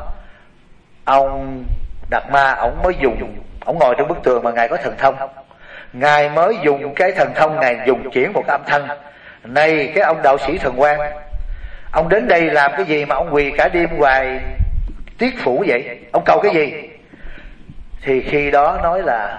Ông Đạt Ma ông mới dùng, ông ngồi trong bức tường mà Ngài có thần thông, Ngài mới dùng cái thần thông, Ngài dùng chuyển một cái âm thanh. Này cái ông đạo sĩ Thần Quang, ông đến đây làm cái gì mà ông quỳ cả đêm hoài tiết phủ vậy? Ông cầu cái gì? Thì khi đó nói là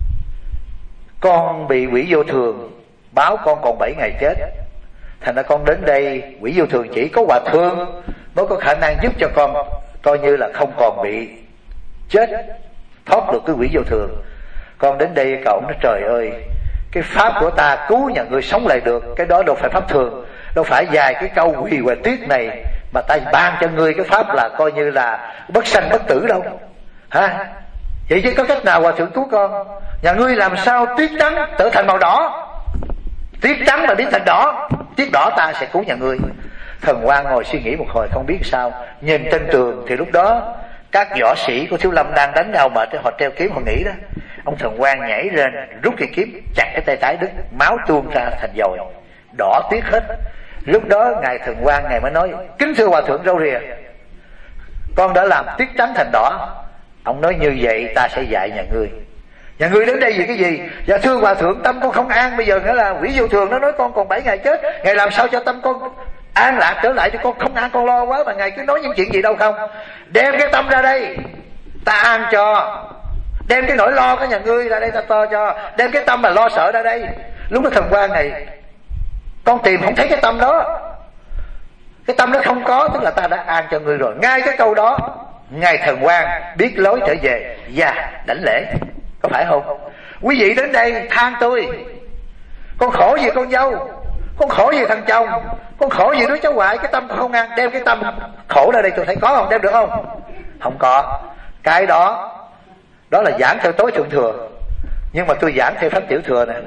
con bị quỷ vô thường báo con còn bảy ngày chết, thành ra con đến đây, quỷ vô thường chỉ có hòa thượng mới có khả năng giúp cho con coi như là không còn bị chết, thoát được cái quỷ vô thường. Con đến đây cậu nói trời ơi, cái pháp của ta cứu nhà ngươi sống lại được, cái đó đâu phải pháp thường, đâu phải dài cái câu quỳ hoài tuyết này mà ta ban cho ngươi cái pháp là coi như là bất sanh bất tử đâu. Hả? Vậy chứ có cách nào hòa thượng cứu con? Nhà ngươi làm sao tuyết trắng trở thành màu đỏ, tuyết trắng mà biến thành đỏ, tuyết đỏ ta sẽ cứu nhà ngươi. Thần Quang ngồi suy nghĩ một hồi không biết sao, nhìn trên tường thì lúc đó các võ sĩ của Thiếu Lâm đang đánh nhau mà họ treo kiếm họ nghĩ đó. Ông Thần Quang nhảy lên rút cây kiếm chặt cái tay trái đứt, máu tuôn ra thành dồi, đỏ tuyết hết. Lúc đó ngài Thần Quang ngài mới nói kính thưa hòa thượng râu rìa, con đã làm tuyết trắng thành đỏ. Ông nói như vậy ta sẽ dạy nhà ngươi. Nhà ngươi đến đây vì cái gì? Dạ thưa hòa thượng, tâm con không an, bây giờ nghĩa là quỷ vô thường nó nói con còn bảy ngày chết, ngài làm sao cho tâm con an lạc trở lại cho con không an, con lo quá mà ngài cứ nói những chuyện gì đâu không. Đem cái tâm ra đây ta an cho, đem cái nỗi lo của nhà ngươi ra đây ta to cho, đem cái tâm mà lo sợ ra đây. Lúc đó Thần Quang này con tìm không thấy cái tâm đó, cái tâm nó không có, tức là ta đã an cho ngươi rồi. Ngay cái câu đó ngài Thần Quang biết lối trở về và đảnh lễ, có phải không? Quý vị đến đây than tôi con khổ gì con dâu, Con khổ gì thằng chồng, con khổ gì đứa cháu ngoại, cái tâm con không ăn. Đem cái tâm khổ ra đây tôi thấy có không? Đem được không? Không có. Cái đó đó là giảng theo tối thượng thừa, nhưng mà tôi giảng theo pháp tiểu thừa nè.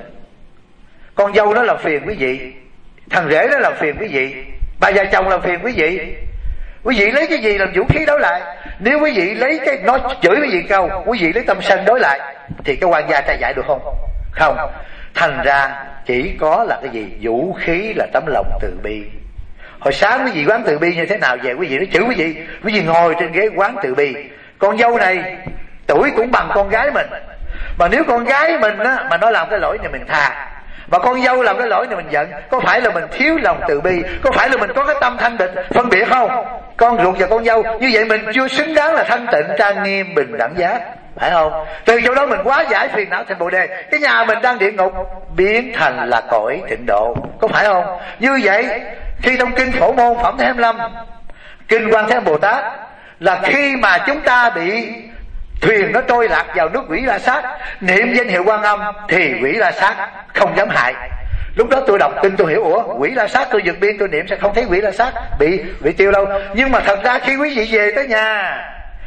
Con dâu nó làm phiền quý vị, thằng rể nó làm phiền quý vị, bà già chồng làm phiền quý vị. Quý vị lấy cái gì làm vũ khí đối lại? Nếu quý vị lấy cái nó chửi quý vị câu, quý vị lấy tâm sân đối lại, thì cái quan gia tra giải được không? Không. Thành ra chỉ có là cái gì? Vũ khí là tấm lòng từ bi. Hồi sáng quý vị quán từ bi như thế nào về? Quý vị nó chửi quý vị, quý vị ngồi trên ghế quán từ bi. Con dâu này tuổi cũng bằng con gái mình, mà nếu con gái mình á, mà nó làm cái lỗi này mình tha, mà con dâu làm cái lỗi này mình giận, có phải là mình thiếu lòng từ bi? Có phải là mình có cái tâm thanh định phân biệt không? Con ruột và con dâu như vậy mình chưa xứng đáng là thanh tịnh trang nghiêm bình đẳng giác, phải không? Từ chỗ đó mình quá giải phiền não thành bồ đề. Cái nhà mình đang địa ngục biến thành là cõi tịnh độ, có phải không? Như vậy khi trong kinh Phổ Môn Phẩm Thứ hai mươi lăm, kinh Quan Thế Âm Bồ Tát, là khi mà chúng ta bị thuyền nó trôi lạc vào nước Quỷ La Sát, niệm danh hiệu Quan Âm thì Quỷ La Sát không dám hại. Lúc đó tôi đọc kinh tôi hiểu, ủa Quỷ La Sát tôi vượt biên tôi niệm sẽ không thấy Quỷ La Sát bị bị tiêu đâu. Nhưng mà thật ra khi quý vị về tới nhà,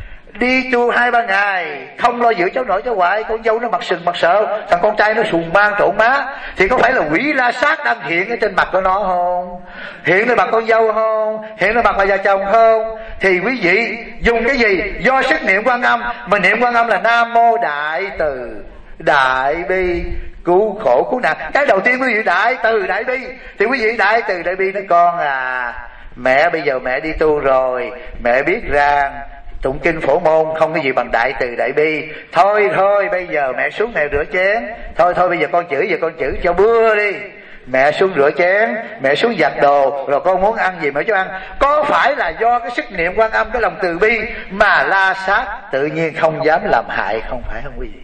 đi tu hai ba ngày không lo giữ cháu nội cháu ngoại, con dâu nó mặt sừng mặt sợ, thằng con trai nó sùng mang trộn má, thì có phải là Quỷ La Sát đang hiện ở trên mặt của nó không? Hiện lên mặt con dâu không? Hiện lên mặt bà già chồng không? Thì quý vị dùng cái gì? Do sức niệm Quan Âm. Mà niệm Quan Âm là Nam Mô Đại Từ Đại Bi cứu khổ cứu nạn. Cái đầu tiên quý vị đại từ đại bi, thì quý vị đại từ đại bi nói con à, mẹ bây giờ mẹ đi tu rồi, mẹ biết rằng tụng kinh Phổ Môn không có gì bằng đại từ đại bi. Thôi thôi bây giờ mẹ xuống mẹ rửa chén. Thôi thôi bây giờ con chửi, giờ con chửi cho bưa đi. Mẹ xuống rửa chén, mẹ xuống giặt đồ, rồi con muốn ăn gì mẹ cho ăn. Có phải là do cái sức niệm Quan Âm, cái lòng từ bi mà La Sát tự nhiên không dám làm hại, không phải không quý vị?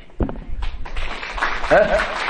Hả?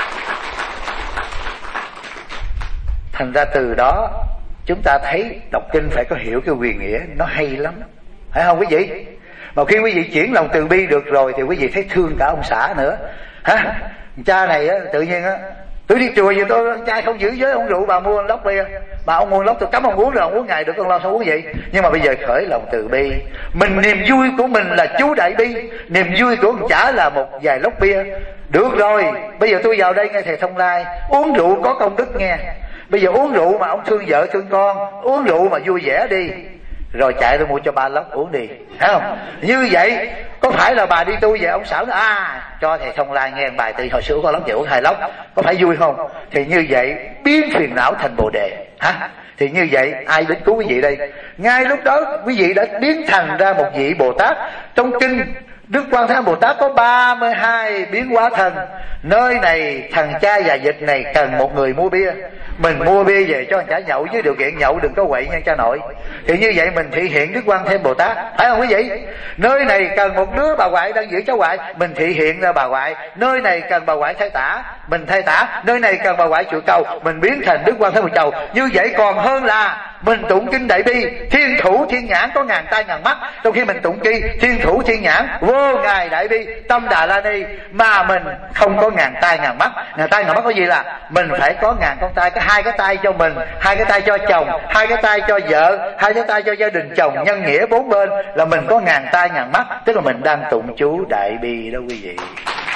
Thành ra từ đó chúng ta thấy đọc kinh phải có hiểu cái quyền nghĩa, nó hay lắm, phải không quý vị? Mà khi quý vị chuyển lòng từ bi được rồi thì quý vị thấy thương cả ông xã nữa. Hả? Cha này á, tự nhiên á, tôi đi chùa vậy tôi trai không giữ giới, ông rượu bà mua lốc bia, bà ông mua lốc tôi cấm ông uống rồi, ông uống ngày được con lo sao uống vậy? Nhưng mà bây giờ khởi lòng từ bi, mình niềm vui của mình là chú đại bi, niềm vui của ông chả là một vài lốc bia. Được rồi, bây giờ tôi vào đây nghe thầy Thông Lai uống rượu có công đức nghe. Bây giờ uống rượu mà ông thương vợ thương con, uống rượu mà vui vẻ đi, rồi chạy tôi mua cho ba lốc uống đi, thấy không? Như vậy có phải là bà đi tu về ông xảo à cho thầy Thông Lai nghe bài từ hồi xưa có lốc về uống hai lốc, có phải vui không? Thì như vậy biến phiền não thành bồ đề, hả? Thì như vậy ai đến cứu quý vị đây? Ngay lúc đó quý vị đã biến thành ra một vị Bồ Tát. Trong kinh Đức Quan Thế Âm Bồ Tát có ba mươi hai biến hóa thân. Nơi này thằng cha già dịch này cần một người mua bia, mình mua bia về cho anh chả nhậu, với điều kiện nhậu đừng có quậy nha cha nội. Thì như vậy mình thị hiện Đức Quan Thế Âm Bồ Tát, phải không quý vị? Nơi này cần một đứa bà ngoại đang giữ cháu ngoại, mình thị hiện ra bà ngoại. Nơi này cần bà ngoại thay tả, mình thay tả. Nơi này cần bà ngoại chịu cầu, mình biến thành Đức Quan Thế Âm Bồ Tát. Như vậy còn hơn là mình tụng kinh Đại Bi, thiên thủ thiên nhãn có ngàn tai ngàn mắt. Trong khi mình tụng kinh thiên thủ thiên nhãn vô ngài Đại Bi tâm Đà La Ni, mà mình không có ngàn tai ngàn mắt. Ngàn tai ngàn mắt có gì? Là mình phải có ngàn con tay, có hai cái tay cho mình, hai cái tay cho chồng, hai cái tay cho vợ, hai cái tay cho gia đình chồng, nhân nghĩa bốn bên, là mình có ngàn tai ngàn mắt. Tức là mình đang tụng chú Đại Bi đó quý vị,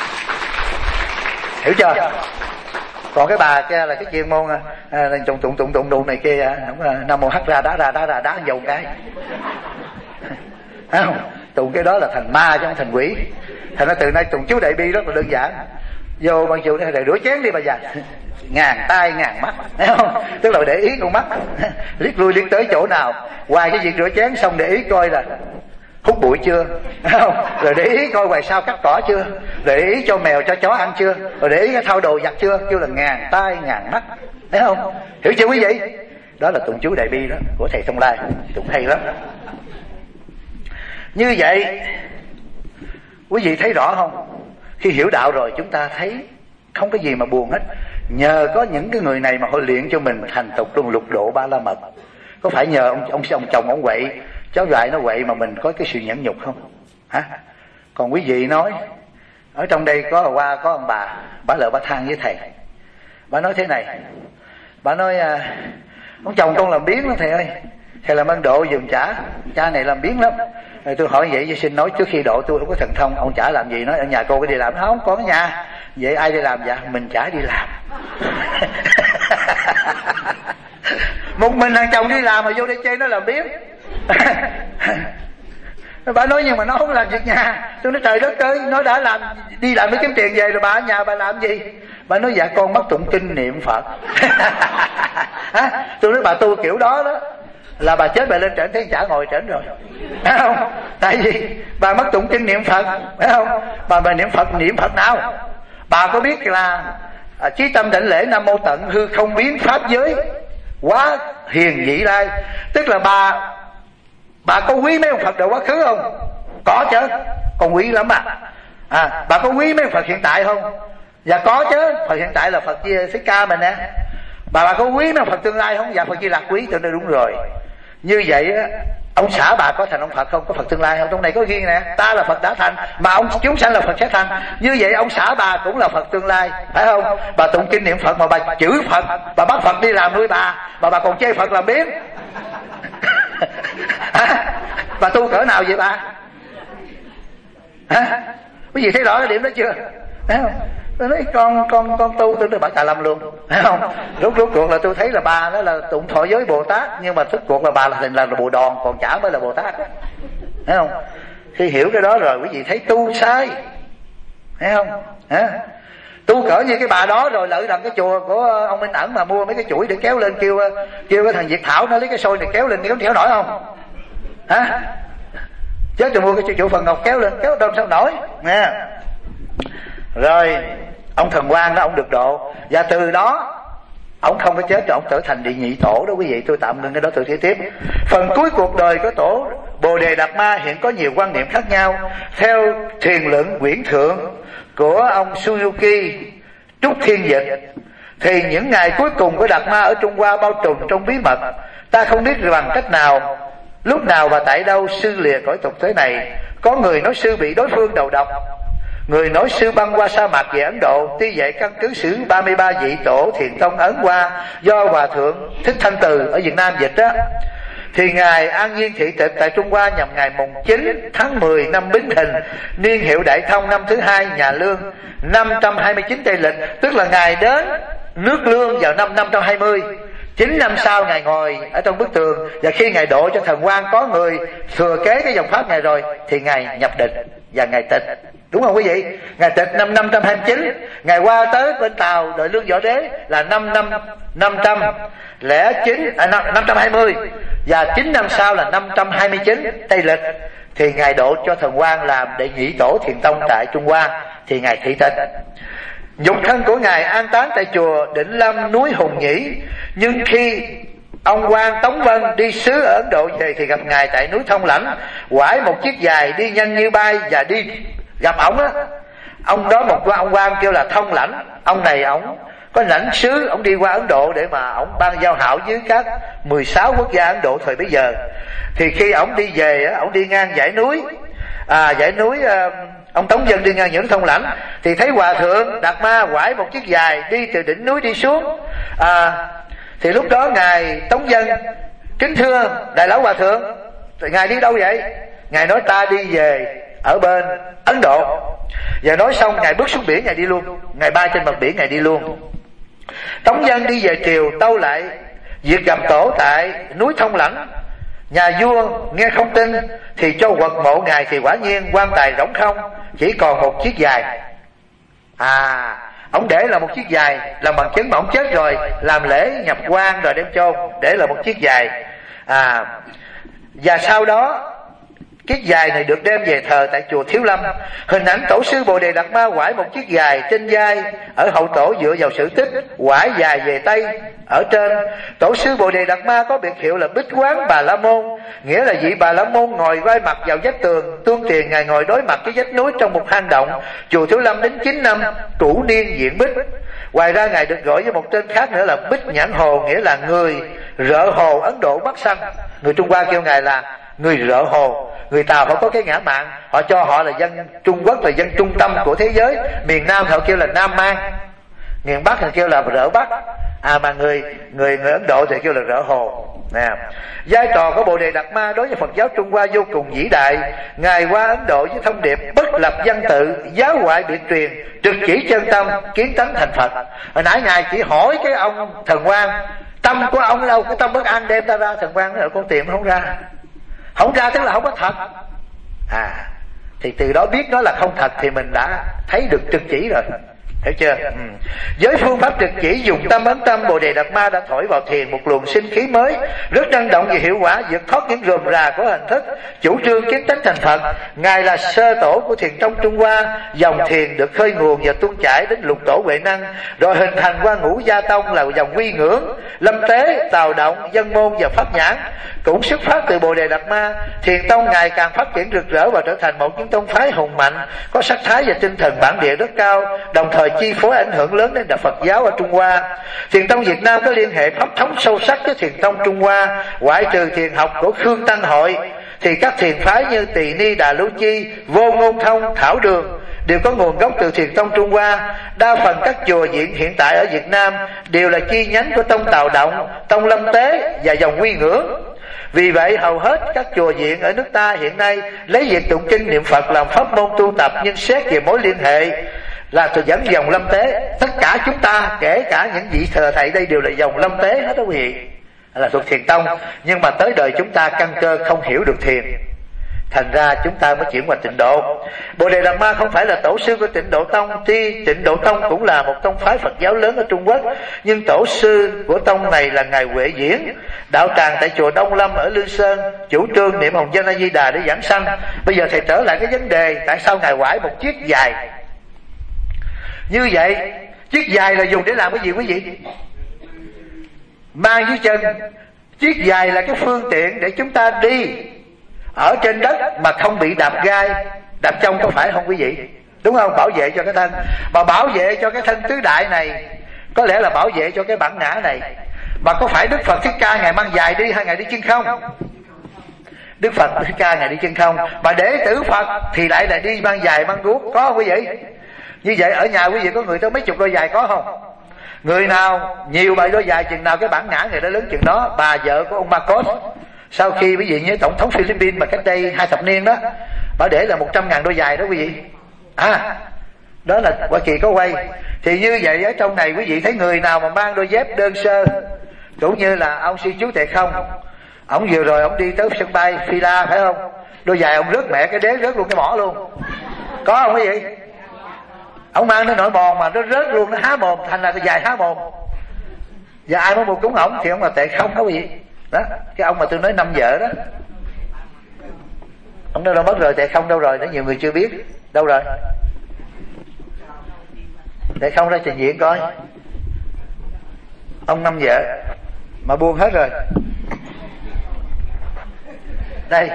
hiểu chưa? Còn cái bà kia là cái chuyên môn à, tụng tụng tụng tụng đụng này kia, không là nam mô hắc ra đá ra đá ra đá dầu cái, không tụng cái đó là thành ma chứ không thành quỷ. Thành ra từ nay tụng chú Đại Bi rất là đơn giản. Vô ban chiều này để rửa chén đi bà già, ngàn tai ngàn mắt, thấy không? Tức là để ý con mắt liếc lui liếc tới chỗ nào. Ngoài cái việc rửa chén xong để ý coi là hút bụi chưa, không? Rồi để ý coi ngoài sau cắt cỏ chưa, để ý cho mèo cho chó ăn chưa, rồi để ý cái thao đồ giặt chưa. Kêu là ngàn tai ngàn mắt, thấy không? Hiểu chưa quý vị? Đó là tụng chú Đại Bi đó của thầy Thông Lai, tụng hay lắm. Như vậy quý vị thấy rõ không? Khi hiểu đạo rồi chúng ta thấy không có gì mà buồn hết. Nhờ có những cái người này mà họ luyện cho mình thành tục trong lục độ ba la mật. Có phải nhờ ông ông ông chồng ông quậy, cháu ngoại nó quậy mà mình có cái sự nhẫn nhục không? Hả? Còn quý vị nói, ở trong đây có qua có ông bà, bà lợ bà than với thầy. Bà nói thế này, Bà nói à, ông chồng con làm biếng lắm thầy ơi, thầy làm ơn độ giùm chả, cha này làm biếng lắm. Rồi tôi hỏi vậy, xin nói trước khi độ tôi không có thần thông, ông chả làm gì? Nói ở nhà cô có đi làm. Không, con ở nhà. Vậy ai đi làm? Dạ mình chả đi làm. Một mình thằng chồng đi làm mà vô đây chơi nó làm biếng. Bà nói nhưng mà nó không làm việc nhà. Tôi nói trời đất ơi, nó đã làm đi làm mới kiếm tiền về rồi, bà ở nhà bà làm gì? Bà nói dạ con mất tụng kinh niệm Phật. Tôi nói bà tu kiểu đó đó là bà chết bà lên trển thấy chả ngồi trển rồi, phải không? Tại vì bà mất tụng kinh niệm Phật, phải không? Bà bà niệm Phật niệm Phật nào? Bà có biết là à, chí tâm đảnh lễ nam mô tận hư không biến pháp giới quá hiền vị lai, tức là bà bà có quý mấy ông Phật đời quá khứ không? Có chứ, còn quý lắm à. À, bà có quý mấy ông Phật hiện tại không? Dạ có chứ, Phật hiện tại là Phật Thích Ca mình nè. Bà bà có quý mấy ông Phật tương lai không? Dạ Phật Di Lặc quý. Tôi nói đúng rồi. Như vậy á, ông xã bà có thành ông Phật không? Có Phật tương lai không? Trong này có ghi nè, ta là Phật đã thành, mà ông chúng sanh là Phật sẽ thành. Như vậy ông xã bà cũng là Phật tương lai, phải không? Bà tụng kinh niệm Phật mà bà chửi Phật, bà bắt Phật đi làm nuôi bà, mà bà còn chê Phật làm biếng. Bà tu cỡ nào vậy bà? Hả? Quý vị thấy rõ cái điểm đó chưa? Thấy không? Tôi nói con con con tu tôi nói bà Tà Lâm luôn, phải không? Rốt rốt cuộc là tôi thấy là bà đó là tụng thọ giới Bồ Tát, nhưng mà rốt cuộc là bà là thành là, là Bồ Đòn, còn chả mới là Bồ Tát, thấy không? Khi hiểu cái đó rồi quý vị thấy tu sai, thấy không? Hả? Tu cỡ như cái bà đó rồi lợi rằng cái chùa của ông Minh Ẩn mà mua mấy cái chuỗi để kéo lên, kêu kêu cái thằng Việt Thảo nó lấy cái xôi này kéo lên, kéo kéo nổi không? Hả? Chết rồi mua cái chuỗi Phần Ngọc kéo lên, kéo đâu sao nổi nè. Rồi ông Thần Quang đó ông được độ, và từ đó ông không có chết rồi ông trở thành địa nhị tổ đó quý vị. Tôi tạm ngưng cái đó, tôi thấy tiếp. Phần cuối cuộc đời của tổ Bồ Đề Đạt Ma hiện có nhiều quan niệm khác nhau. Theo thiền luận quyển thượng của ông Suzuki Trúc Thiên Dịch thì những ngày cuối cùng của Đạt Ma ở Trung Hoa bao trùm trong bí mật. Ta không biết bằng cách nào, lúc nào và tại đâu sư lìa cõi tục thế này. Có người nói sư bị đối phương đầu độc, người nói sư băng qua sa mạc về Ấn Độ. Tuy vậy căn cứ sử ba mươi ba vị tổ thiền tông Ấn Hoa do Hòa Thượng Thích Thanh Từ ở Việt Nam dịch đó, thì ngài an nhiên thị tịch tại Trung Hoa nhằm ngày mùng chín tháng mười năm Bính Thìn, niên hiệu Đại Thông năm thứ hai nhà Lương năm trăm hai mươi chín Tây Lịch, tức là ngài đến nước Lương vào năm năm trăm hai mươi. Chín năm sau ngài ngồi ở trong bức tường, và khi ngài độ cho Thần Quang có người thừa kế cái dòng pháp ngài rồi thì ngài nhập định và ngài tịch, đúng không quý vị? Ngài tịch năm năm trăm hai mươi chín, ngài qua tới bên Tàu đợi Lương Võ Đế là năm năm năm trăm lẻ chín à, năm năm trăm hai mươi, và chín năm sau là năm trăm hai mươi chín Tây Lịch thì ngài độ cho Thần Quang làm đệ nhị tổ thiền tông tại Trung Hoa, thì ngài thị tịch. Nhục thân của ngài an táng tại chùa Định Lâm núi Hùng Nhĩ, nhưng khi ông quan Tống Vân đi xứ ở Ấn Độ về thì gặp ngài tại núi Thông Lãnh, quải một chiếc giày đi nhanh như bay và đi gặp ổng á. Ông đó một ông quan kêu là Thông Lãnh, ông này ổng có lãnh sứ, ổng đi qua Ấn Độ để mà ổng ban giao hảo với các mười sáu quốc gia Ấn Độ thời bấy giờ. Thì khi ổng đi về á, ổng đi ngang dãy núi à dãy núi uh, ông Tống Vân đi ngang những Thông Lãnh thì thấy Hòa Thượng Đạt Ma quải một chiếc giày đi từ đỉnh núi đi xuống. À, thì lúc đó ngài Tống Vân kính thưa Đại Lão Hòa Thượng, ngài đi đâu vậy? Ngài nói ta đi về ở bên Ấn Độ. Và nói xong ngài bước xuống biển, ngài đi luôn, ngài bay trên mặt biển, ngài đi luôn. Tống Vân đi về triều tâu lại việc gặp tổ tại núi Thông Lãnh. Nhà vua nghe không tin thì cho quật mộ ngài, thì quả nhiên quan tài rỗng không, chỉ còn một chiếc giày. À, ông để là một chiếc giày làm bằng chứng mà ông chết rồi, làm lễ nhập quan rồi đem chôn, để là một chiếc giày. À, và sau đó chiếc giày này được đem về thờ tại chùa Thiếu Lâm. Hình ảnh tổ sư Bồ Đề Đạt Ma quải một chiếc giày trên vai ở hậu tổ dựa vào sự tích quải giày về Tây ở trên. Tổ sư Bồ Đề Đạt Ma có biệt hiệu là Bích Quán Bà La Môn, nghĩa là vị Bà La Môn ngồi vai mặt vào vách tường. Tương truyền ngài ngồi đối mặt với vách núi trong một hang động. Chùa Thiếu Lâm đến chín năm cửu niên diện bích. Ngoài ra ngài được gọi với một tên khác nữa là Bích Nhãn Hồ, nghĩa là người rợ hồ Ấn Độ Bắc Sanh. Người Trung Hoa kêu ngài là người rợ hồ. Người Tàu họ có cái ngã mạn, họ cho họ là dân Trung Quốc, là dân trung tâm của thế giới. Miền Nam họ kêu là Nam Man, miền Bắc họ kêu là rợ Bắc. À mà người người người Ấn Độ thì kêu là rỡ hồn. Nè, vai trò của Bồ Đề Đạt Ma đối với Phật giáo Trung Hoa vô cùng vĩ đại. Ngài qua Ấn Độ với thông điệp bất lập văn tự, giáo ngoại biệt truyền, trực chỉ chân tâm, kiến tánh thành Phật. Hồi nãy ngài chỉ hỏi cái ông Thần Quang, tâm của ông đâu, cái tâm bất an đem ta ra. Thần Quang nói con tìm không ra, không ra tức là không có thật. À thì từ đó biết nó là không thật thì mình đã thấy được trực chỉ rồi, hiểu chưa? Ừ. Với phương pháp trực chỉ dùng tâm ấn tâm, Bồ Đề Đạt Ma đã thổi vào thiền một luồng sinh khí mới, rất năng động và hiệu quả, vượt thoát những rườm rà của hình thức, chủ trương kiến tánh thành Phật. Ngài là sơ tổ của thiền tông Trung Hoa, dòng thiền được khơi nguồn và tuôn chảy đến lục tổ Huệ Năng, rồi hình thành qua Ngũ Gia Tông là dòng Quy Ngưỡng, Lâm Tế, Tào Động, Dân Môn và Pháp Nhãn. Cũng xuất phát từ Bồ Đề Đạt Ma, thiền tông ngày càng phát triển rực rỡ và trở thành một những tông phái hùng mạnh, có sắc thái và tinh thần bản địa rất cao, đồng thời chi phối ảnh hưởng lớn đến đạo Phật giáo ở Trung Hoa. Thiền tông Việt Nam có liên hệ pháp thống sâu sắc với thiền tông Trung Hoa, ngoại trừ thiền học của Khương Tăng Hội thì các thiền phái như Tỳ Ni Đà Lưu Chi, Vô Ngôn Thông, Thảo Đường đều có nguồn gốc từ thiền tông Trung Hoa. Đa phần các chùa viện hiện tại ở Việt Nam đều là chi nhánh của tông Tào Động, tông Lâm Tế và dòng Quy Ngưỡng. Vì vậy hầu hết các chùa viện ở nước ta hiện nay lấy việc tụng kinh niệm Phật làm pháp môn tu tập, nhưng xét về mối liên hệ là từ dẫn dòng Lâm Tế. Tất cả chúng ta, kể cả những vị thờ thầy đây, đều là dòng Lâm Tế hết đó quý vị, là thuộc thiền tông. Nhưng mà tới đời chúng ta căn cơ không hiểu được thiền, thành ra chúng ta mới chuyển qua Tịnh Độ. Bồ Đề Đạt Ma không phải là tổ sư của Tịnh Độ Tông. Tuy Tịnh Độ Tông cũng là một tông phái Phật giáo lớn ở Trung Quốc, nhưng tổ sư của tông này là ngài Huệ Diễn, đạo tràng tại chùa Đông Lâm ở Lương Sơn, chủ trương niệm hồng danh A Di Đà để giảng sanh. Bây giờ thầy trở lại cái vấn đề tại sao ngài quải một chiếc dài như vậy. Chiếc dài là dùng để làm cái gì quý vị? Mang dưới chân. Chiếc dài là cái phương tiện để chúng ta đi ở trên đất mà không bị đạp gai, đạp trong, có phải không quý vị? Đúng không? Bảo vệ cho cái thân. Mà bảo vệ cho cái thân tứ đại này có lẽ là bảo vệ cho cái bản ngã này. Mà có phải Đức Phật Thích Ca ngài mang dài đi hay ngài đi chân không? Đức Phật Thích Ca ngài đi chân không. Mà đệ tử Phật thì lại là đi mang dài mang guốc, có không quý vị? Như vậy ở nhà quý vị có người tới mấy chục đôi giày có không? Người nào nhiều bài đôi giày chừng nào cái bản ngã người đó lớn chừng đó. Bà vợ của ông Marcos sau khi quý vị nhớ tổng thống Philippines mà cách đây hai thập niên đó, bà để là một trăm ngàn đôi giày đó quý vị. À đó là Hoa Kỳ có quay. Thì như vậy ở trong này quý vị thấy người nào mà mang đôi dép đơn sơ, cũng như là ông sư chú Tề Không, ông vừa rồi ông đi tới sân bay Fila phải không, đôi giày ông rớt mẹ cái đế, rớt luôn cái mỏ luôn, có không quý vị? Ông mang nó nổi mòn mà nó rớt luôn, nó há mồm, thành là cái dài há mồm. Và ai muốn mua cúng ổng thì ông là Tệ Không đó quý vị. Đó, cái ông mà tôi nói năm vợ đó, ông đâu đâu mất rồi, Tệ Không đâu rồi? Đó nhiều người chưa biết. Đâu rồi? Tệ Không ra trình diễn coi. Ông năm vợ mà buông hết rồi. Đây,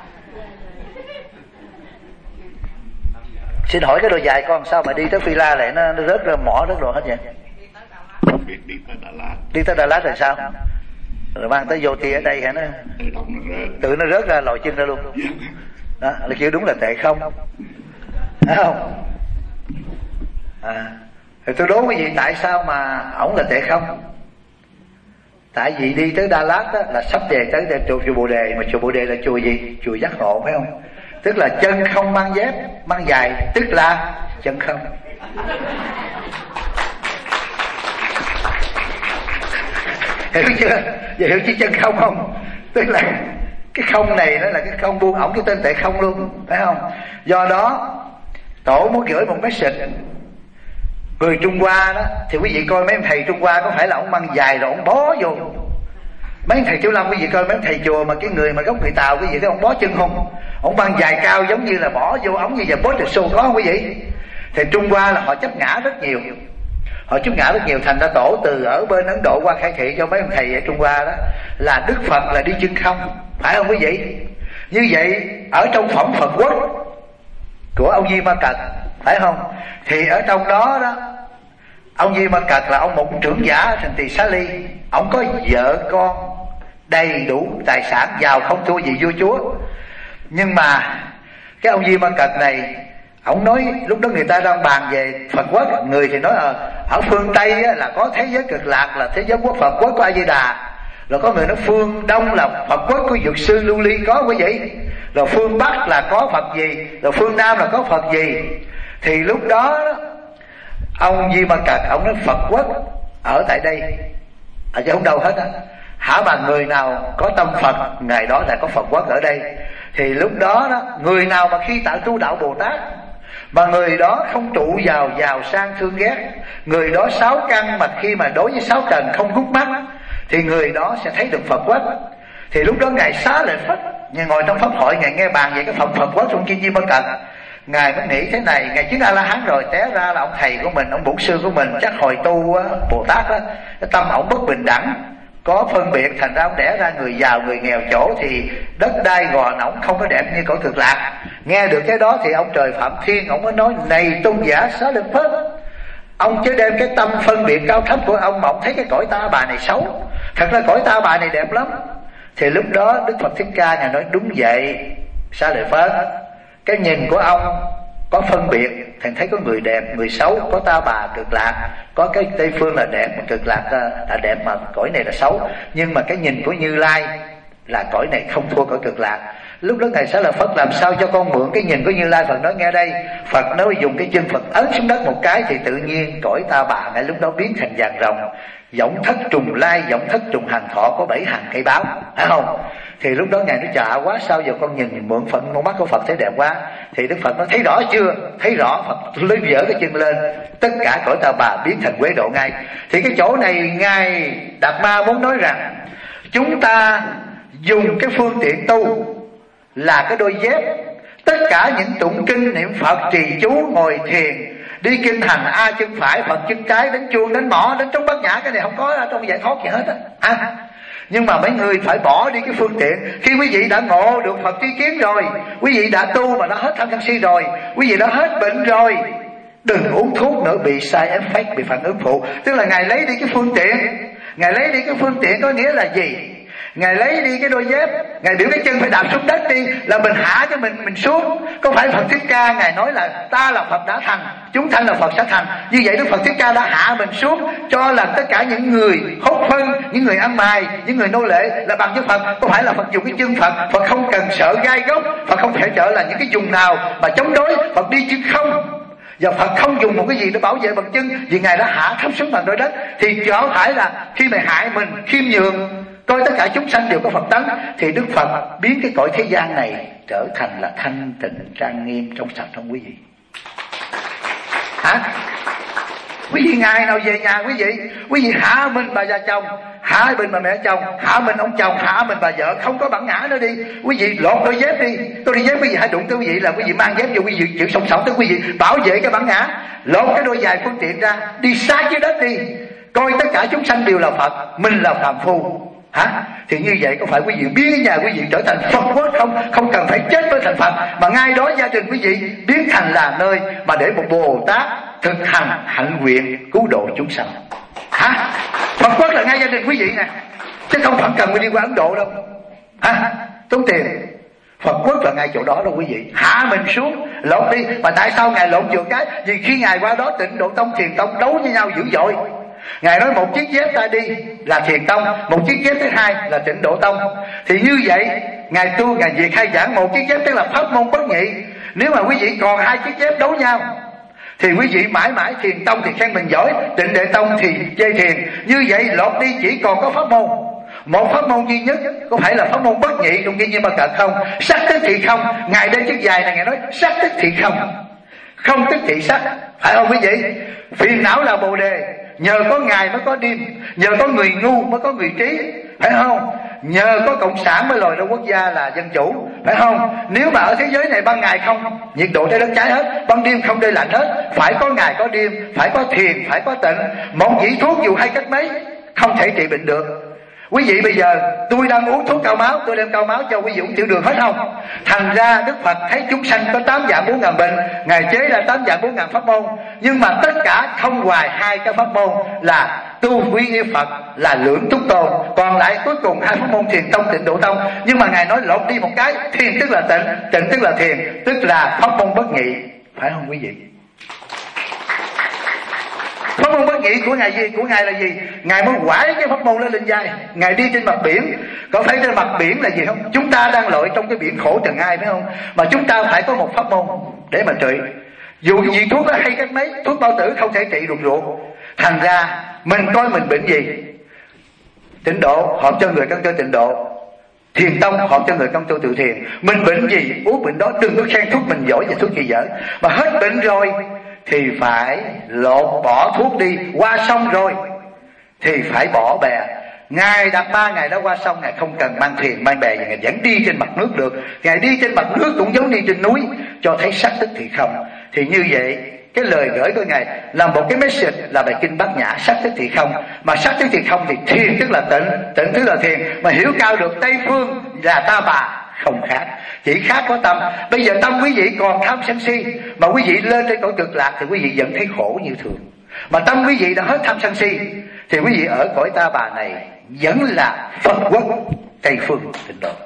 xin hỏi cái đôi giày con sao mà đi tới Fila lại nó, nó rớt ra mỏ rớt rồi hết vậy? Biết đi tới Đà Lạt. Đi tới Đà Lạt rồi sao? Rồi mang tới vô ti ở đây hả? Nó tự nó rớt ra lòi chân ra luôn. Đó là kêu đúng là Tệ Không, thấy không? À, thì tôi đố quý vị tại sao mà ổng là Tệ Không. Tại vì đi tới Đà Lạt đó là sắp về tới chùa, chùa Bồ Đề. Mà chùa Bồ Đề là chùa gì? Chùa giác ngộ phải không? Tức là chân không mang dép, mang giày, tức là chân không. Hiểu chưa? Vậy hiểu chứ chân không không? Tức là cái không này nó là cái không buông ổng cái tên Tệ Không luôn, phải không? Do đó tổ muốn gửi một message người Trung Hoa đó. Thì quý vị coi mấy ông thầy Trung Hoa có phải là ông mang dài rồi ông bó vô. Mấy thầy Tiểu Lâm quý vị coi mấy thầy chùa mà cái người mà gốc người Tàu quý vị thấy ông bó chân không? Ông mang dài cao giống như là bỏ vô ống như giờ bó trịch xô, có không quý vị? Thì Trung Hoa là họ chấp ngã rất nhiều. Họ chấp ngã rất nhiều, thành ra tổ từ ở bên Ấn Độ qua khai thị cho mấy ông thầy ở Trung Hoa đó là Đức Phật là đi chân không, phải không quý vị? Như vậy ở trong phẩm Phật Quốc của ông Di Ma Cật, phải không? Thì ở trong đó đó, ông Di Ma Cật là ông một trưởng giả thành Tỳ Xá Ly, ông có vợ con đầy đủ tài sản, giàu không thua gì vua chúa. Nhưng mà cái ông Di Ma Cật này, Ông nói lúc đó người ta đang bàn về Phật quốc, người thì nói ở, ở phương Tây á, là có thế giới cực lạc là thế giới quốc Phật quốc của A Di Đà, rồi có người nói phương Đông là Phật quốc của Dược Sư Lưu Ly có quý vị, rồi phương Bắc là có Phật gì, rồi phương Nam là có Phật gì. Thì lúc đó ông Di Ma Cật ông nói Phật quốc ở tại đây, ở chứ không đâu hết á. Hả mà người nào có tâm Phật, ngày đó là có Phật quốc ở đây. Thì lúc đó, đó người nào mà khi tạo tu đạo Bồ Tát mà người đó không trụ vào giàu sang thương ghét, người đó sáu căn mà khi mà đối với sáu trần không hút mắt, thì người đó sẽ thấy được Phật quốc. Thì lúc đó Ngài Xá Lợi Phất ngồi trong pháp hội, Ngài nghe bàn về cái phẩm Phật quốc trong Kinh Di Ma Cật. Ngài mới nghĩ thế này, Ngài chứng A La Hán rồi, té ra là ông thầy của mình, ông bổn sư của mình chắc hồi tu á, Bồ Tát á, cái tâm ổng bất bình đẳng, có phân biệt, thành ra ông đẻ ra người giàu người nghèo chỗ thì đất đai gò ổng không có đẹp như cõi Cực Lạc. Nghe được cái đó thì ông Trời Phạm Thiên ông mới nói: này tôn giả Xá Lợi Phất, ông chứ đem cái tâm phân biệt cao thấp của ông mà ông thấy cái cõi Ta Bà này xấu, thật ra cõi Ta Bà này đẹp lắm. Thì lúc đó Đức Phật Thích Ca Ngài nói: đúng vậy Xá Lợi Phất, cái nhìn của ông có phân biệt, thành thấy có người đẹp người xấu, có Ta Bà Cực Lạc, có cái Tây Phương là đẹp mà Cực Lạc là đẹp mà cõi này là xấu. Nhưng mà cái nhìn của Như Lai là cõi này không thua cõi Cực Lạc. Lúc đó Ngài Xá Lợi Phất làm sao cho con mượn cái nhìn của Như Lai. Phật nói nghe đây, Phật nói dùng cái chân Phật ấn xuống đất một cái thì tự nhiên cõi Ta Bà ngay lúc đó biến thành vàng rồng, võng thất trùng lai, võng thất trùng hành thọ, có bảy hàng cây báo, phải không? Thì lúc đó Ngài nói chà quá, sao giờ con nhìn mượn Phật, con mắt của Phật thấy đẹp quá. Thì Đức Phật nói thấy rõ chưa? Thấy rõ. Phật lấy dở cái chân lên, tất cả cõi Ta Bà biến thành Quế Độ ngay. Thì cái chỗ này Ngài Đạt Ma muốn nói rằng chúng ta dùng cái phương tiện tu là cái đôi dép, tất cả những tụng kinh niệm Phật trì chú ngồi thiền đi kinh hành A chân phải, Phật chân trái, đánh chuông, đánh mõ, đánh trống bát nhã, cái này không có ở trong giải thoát gì hết á. À, nhưng mà mấy người phải bỏ đi cái phương tiện. Khi quý vị đã ngộ được Phật tri kiến rồi, quý vị đã tu mà đã hết tham sân si rồi, quý vị đã hết bệnh rồi, đừng uống thuốc nữa bị side effect, bị phản ứng phụ. Tức là Ngài lấy đi cái phương tiện. Ngài lấy đi cái phương tiện có nghĩa là gì? Ngài lấy đi cái đôi dép, Ngài biểu cái chân phải đạp xuống đất đi, là mình hạ cho mình mình xuống. Có phải Phật Thích Ca Ngài nói là ta là Phật đã thành, chúng sanh là Phật sẽ thành. Như vậy Đức Phật Thích Ca đã hạ mình xuống, cho là tất cả những người hốt phân, những người ăn mày, những người nô lệ là bằng với Phật. Có phải là Phật dùng cái chân Phật, Phật không cần sợ gai gốc, Phật không thể trợ là những cái vùng nào mà chống đối, Phật đi chứ không. Và Phật không dùng một cái gì để bảo vệ bằng chân, vì Ngài đã hạ thấp xuống bằng đôi đất. Thì có phải là khi mày hại mình khiêm nhường, coi tất cả chúng sanh đều có Phật tánh, thì Đức Phật biến cái cõi thế gian này trở thành là thanh tịnh trang nghiêm trong sạch trong quý vị. Hả? Quý vị ngày nào về nhà quý vị, quý vị hạ mình bà già chồng, hạ mình bà mẹ chồng, hạ mình ông chồng, hạ mình bà vợ, không có bản ngã nữa đi. Quý vị lột đôi dép đi, tôi đi dép quý vị hãy đụng tới quý vị là quý vị mang dép vô, quý vị chịu sống sống tới quý vị bảo vệ cái bản ngã, lột cái đôi giày phương tiện ra, đi xa dưới đất đi, coi tất cả chúng sanh đều là Phật, mình là phàm phu. Hả? Thì như vậy có phải quý vị biến cái nhà quý vị trở thành Phật quốc không? Không cần phải chết với thành Phật, mà ngay đó gia đình quý vị biến thành là nơi mà để một Bồ Tát thực hành hạnh nguyện cứu độ chúng sanh. Hả? Phật quốc là ngay gia đình quý vị nè, chứ không phải cần phải đi qua Ấn Độ đâu. Hả? Tốn tiền. Phật quốc là ngay chỗ đó đâu quý vị. Hạ mình xuống, lộn đi. Mà tại sao Ngài lộn vừa cái? Vì khi Ngài qua đó Tịnh Độ Tông, Thiền Tông đấu với nhau dữ dội. Ngài nói một chiếc dép ta đi là Thiền Tông, một chiếc dép thứ hai là Tịnh Độ Tông. Thì như vậy Ngài tu, Ngài việc khai giảng một chiếc dép tức là pháp môn bất nhị. Nếu mà quý vị còn hai chiếc dép đấu nhau thì quý vị mãi mãi Thiền Tông thì khen mình giỏi, Tịnh Độ Tông thì chê thiền. Như vậy lọt đi chỉ còn có pháp môn, một pháp môn duy nhất. Có phải là pháp môn bất nhị trong Kinh Di Ma Cật không? Sắc tức thị không. Ngài đem chiếc dài này Ngài nói sắc tức thị không, không tức thị sắc, phải không quý vị? Phiền não là Bồ Đề, nhờ có Ngài mới có đêm, nhờ có người ngu mới có người trí, phải không? Nhờ có cộng sản mới lòi ra quốc gia là dân chủ, phải không? Nếu mà ở thế giới này ban ngày không, nhiệt độ trái đất cháy hết, ban đêm không đây lạnh hết. Phải có ngày có đêm, phải có thiền, phải có tịnh. Một vị thuốc dù hay cách mấy không thể trị bệnh được. Quý vị bây giờ tôi đang uống thuốc cao máu, tôi đem cao máu cho quý vị uống tiểu đường hết không? Thành ra Đức Phật thấy chúng sanh có tám vạn bốn ngàn bệnh, Ngài chế ra tám vạn bốn ngàn pháp môn. Nhưng mà tất cả không ngoài hai cái pháp môn là tu quy y Phật là lưỡng túc tôn, còn lại cuối cùng hai pháp môn Thiền Tông, Tịnh Độ Tông. Nhưng mà Ngài nói lột đi một cái, thiền tức là tịnh, tịnh tức là thiền, tức là pháp môn bất nhị. phải không quý vị? Pháp môn bất nhị của ngài gì? Của ngài là gì? Ngài muốn quải cái pháp môn lên lên vai. Ngài đi trên mặt biển. Có phải trên mặt biển là gì không? Chúng ta đang lội trong cái biển khổ trần ai phải không? Mà chúng ta phải có một pháp môn để mà trị. Dù gì thuốc nó hay cách mấy, thuốc bao tử không thể trị được ruột. Thành ra mình coi mình bệnh gì. Tịnh độ hợp cho người căn cơ tịnh độ, Thiền tông hợp cho người căn cơ tự thiền. Mình bệnh gì uống bệnh đó, đừng có khen thuốc mình giỏi và thuốc gì dở. Mà hết bệnh rồi thì phải lột bỏ thuốc đi. Qua sông rồi thì phải bỏ bè. Ngài đặt ba ngày đó qua sông, Ngài không cần mang thuyền mang bè gì, Ngài vẫn đi trên mặt nước được. Ngài đi trên mặt nước cũng giống đi trên núi, cho thấy sắc tức thì không. Thì như vậy cái lời gửi của Ngài là một cái message, là bài kinh Bát Nhã, sắc tức thì không. Mà sắc tức thì không thì thiền tức là tịnh, tịnh tức là thiền. Mà hiểu cao được Tây phương là ta bà không khác, chỉ khác có tâm. Bây giờ tâm quý vị còn tham sân si, mà quý vị lên trên cõi cực lạc thì quý vị vẫn thấy khổ như thường. Mà tâm quý vị đã hết tham sân si thì quý vị ở cõi ta bà này vẫn là Phật quốc Tây phương tịnh độ.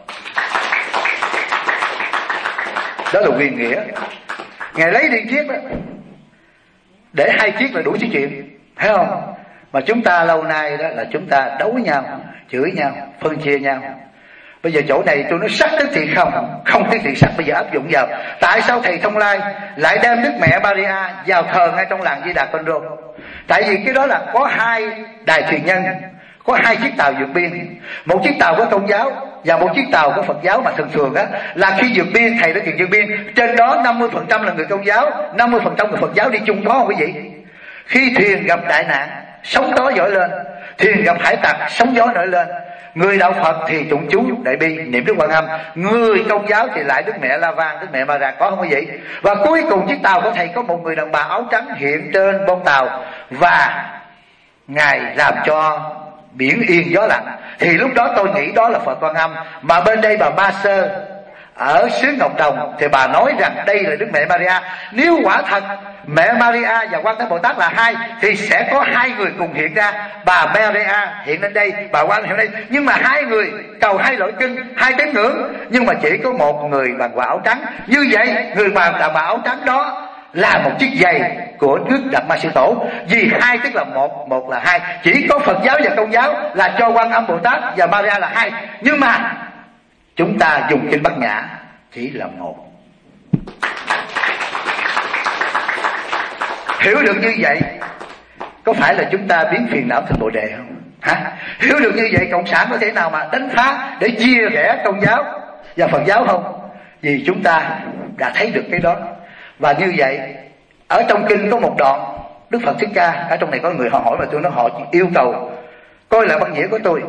Đó là quyền nghĩa. Ngài lấy đi chiếc đó, để hai chiếc là đủ chiếc chuyện, thấy không? Mà chúng ta lâu nay đó là chúng ta đấu nhau, chửi nhau, phân chia nhau. Bây giờ chỗ này tôi nói sắc tức thì không, không tức thì sắc. Bây giờ áp dụng vào. Tại sao thầy Thông Lai lại đem Đức Mẹ Maria vào thờ ngay trong làng Di Đà Con Rô? Tại vì cái đó là có hai đài thuyền nhân, có hai chiếc tàu vượt biên. Một chiếc tàu của Công giáo và một chiếc tàu của Phật giáo. Mà thường thường á là khi vượt biên, thầy đã thuyền vượt biên, trên đó năm mươi phần trăm là người Công giáo, năm mươi phần trăm người Phật giáo đi chung, có không quý vị? Khi thuyền gặp đại nạn, sóng gió dội lên, thuyền gặp hải tặc, sóng gió nổi lên, người đạo Phật thì tụng chú đại bi niệm Đức Quan Âm, người Công giáo thì lại Đức Mẹ La Vang, Đức Mẹ Ma Ra, có không quý vị? Và cuối cùng chiếc tàu của thầy có một người đàn bà áo trắng hiện trên bông tàu, và Ngài làm cho biển yên gió lặng. Thì lúc đó tôi nghĩ đó là Phật Quan Âm. Mà bên đây bà Ma Sơ ở xứ Ngọc Đồng thì bà nói rằng đây là Đức Mẹ Maria. Nếu quả thật Mẹ Maria và Quan Thế Bồ Tát là hai thì sẽ có hai người cùng hiện ra. Bà Maria hiện lên đây, bà Quan hiện lên đây. Nhưng mà hai người cầu hai loại kinh, hai tín ngưỡng, nhưng mà chỉ có một người bằng quả áo trắng. Như vậy người bằng bà áo trắng đó là một chiếc giày của Đức Đạt Ma Sư Tổ. Vì hai tức là một, một là hai. Chỉ có Phật giáo và Công giáo là cho Quan Âm Bồ Tát và Maria là hai. Nhưng mà chúng ta dùng kinh Bát Nhã chỉ là một. Hiểu được như vậy, có phải là chúng ta biến phiền não thành Bồ Đề không? Hả? Hiểu được như vậy, Cộng sản có thể nào mà đánh phá để chia rẽ Công giáo và Phật giáo không? Vì chúng ta đã thấy được cái đó. Và như vậy, ở trong kinh có một đoạn Đức Phật Thích Ca, ở trong này có người họ hỏi mà tôi nói họ yêu cầu coi lại văn nghĩa của tôi.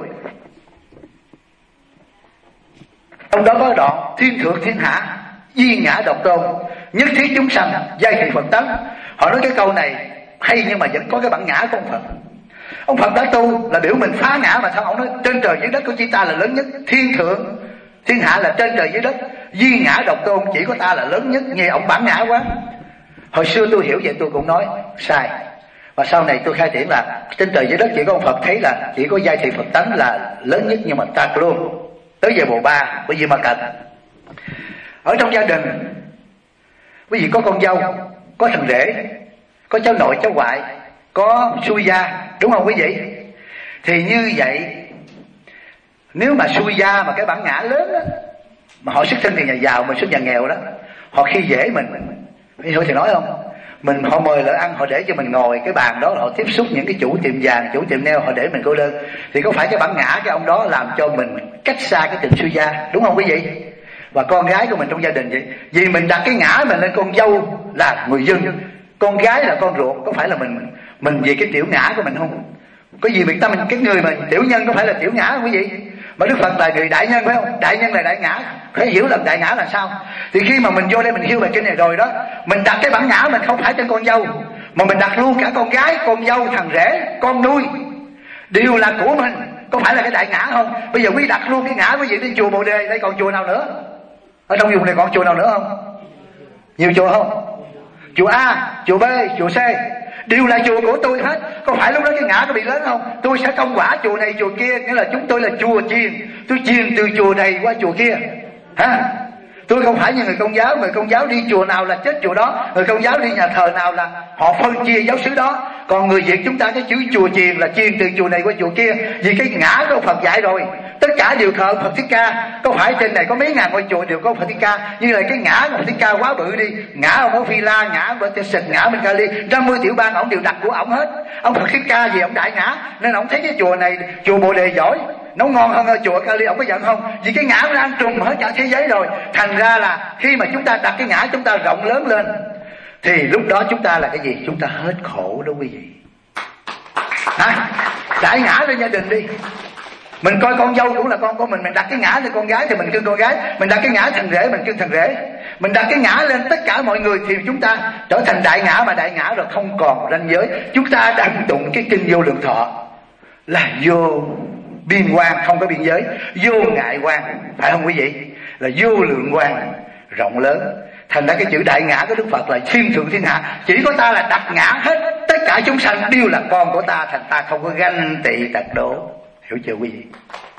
Trong đó có đoạn thiên thượng thiên hạ, duy ngã độc tôn, nhất thiết chúng sanh, giai thị Phật tánh. Họ nói cái câu này hay nhưng mà vẫn có cái bản ngã của ông Phật. Ông Phật đã tu là biểu mình phá ngã mà sao ông nói trên trời dưới đất của chỉ ta là lớn nhất, thiên thượng thiên hạ là trên trời dưới đất, duy ngã độc tôn chỉ có ta là lớn nhất. Nghe ông bản ngã quá. Hồi xưa tôi hiểu vậy tôi cũng nói sai. Và sau này tôi khai triển là trên trời dưới đất chỉ có ông Phật thấy là chỉ có giai thị Phật tánh là lớn nhất, nhưng mà tạc luôn. Tới về bộ ba, bởi vì mà cạnh ở trong gia đình quý vị có con dâu, có thằng rể, có cháu nội cháu ngoại, có xui gia, đúng không quý vị? Thì như vậy nếu mà xui gia mà cái bản ngã lớn đó, mà họ xuất thân từ nhà giàu, mình xuất nhà nghèo đó, họ khi dễ mình, hiểu thì nói không? Mình họ mời lại ăn, họ để cho mình ngồi cái bàn đó, họ tiếp xúc những cái chủ tiệm vàng, chủ tiệm nail, họ để mình cô đơn. Thì có phải cái bản ngã cái ông đó làm cho mình cách xa cái tình suy gia, đúng không quý vị? Và con gái của mình trong gia đình vậy, vì mình đặt cái ngã mình lên con dâu là người dân, con gái là con ruột, có phải là mình mình vì cái tiểu ngã của mình không? Có gì biệt tâm mình cái người mà tiểu nhân có phải là tiểu ngã không quý vị? Mà Đức Phật là người đại nhân phải không? Đại nhân là đại ngã. Phải hiểu là đại ngã là sao? Thì khi mà mình vô đây mình hiểu bài kinh này rồi đó, mình đặt cái bản ngã mình không phải trên con dâu, mà mình đặt luôn cả con gái, con dâu, thằng rể, con nuôi, đều là của mình. Có phải là cái đại ngã không? Bây giờ quý đặt luôn cái ngã quý vị đến chùa Bồ Đề, đây còn chùa nào nữa? Ở trong vùng này còn chùa nào nữa không? Nhiều chùa không? Chùa A, chùa B, chùa C, đều là chùa của tôi hết. Có phải lúc đó cái ngã có bị lớn không? Tôi sẽ công quả chùa này chùa kia, nghĩa là chúng tôi là chùa chiền, tôi chiền từ chùa này qua chùa kia, hả? Tôi không phải như người Công giáo. Người Công giáo đi chùa nào là chết chùa đó, người Công giáo đi nhà thờ nào là họ phân chia giáo xứ đó. Còn người Việt chúng ta cái chữ chùa chiền là chiền từ chùa này qua chùa kia, vì cái ngã của Phật dạy rồi, tất cả đều thờ Phật Thích Ca. Có phải trên này có mấy ngàn ngôi chùa đều có Phật Thích Ca, như là cái ngã của Phật Thích Ca quá bự đi. Ngã ông ở Phi La, ngã ông ở Tê Sịch, ngã bên Cali, năm mươi tiểu bang ông đều đặt của ông hết. Ông Phật Thích Ca gì ông đại ngã, nên ông thấy cái chùa này, chùa Bồ Đề giỏi, nó ngon hơn ở chùa Cali, ông có giận không? Vì cái ngã nó đang trùm hết cả thế giới rồi. Thành ra là khi mà chúng ta đặt cái ngã chúng ta rộng lớn lên, thì lúc đó chúng ta là cái gì? Chúng ta hết khổ đó quý vị. Hả? Đại ngã lên gia đình đi. Mình coi con dâu cũng là con của mình. Mình đặt cái ngã lên con gái thì mình cưng con gái. Mình đặt cái ngã thằng rể mình cưng thằng rể. Mình đặt cái ngã lên tất cả mọi người thì chúng ta trở thành đại ngã. Mà đại ngã rồi không còn ranh giới. Chúng ta đang tụng cái kinh Vô Lượng Thọ là vô biên quan, không có biên giới. Vô ngại quan, phải không quý vị? Là vô lượng quan, rộng lớn. Thành ra cái chữ đại ngã của Đức Phật là thiên thượng thiên hạ. Chỉ có ta là đặt ngã hết, tất cả chúng sanh đều là con của ta. Thành ta không có ganh tị tật đố. Hiểu chưa quý vị?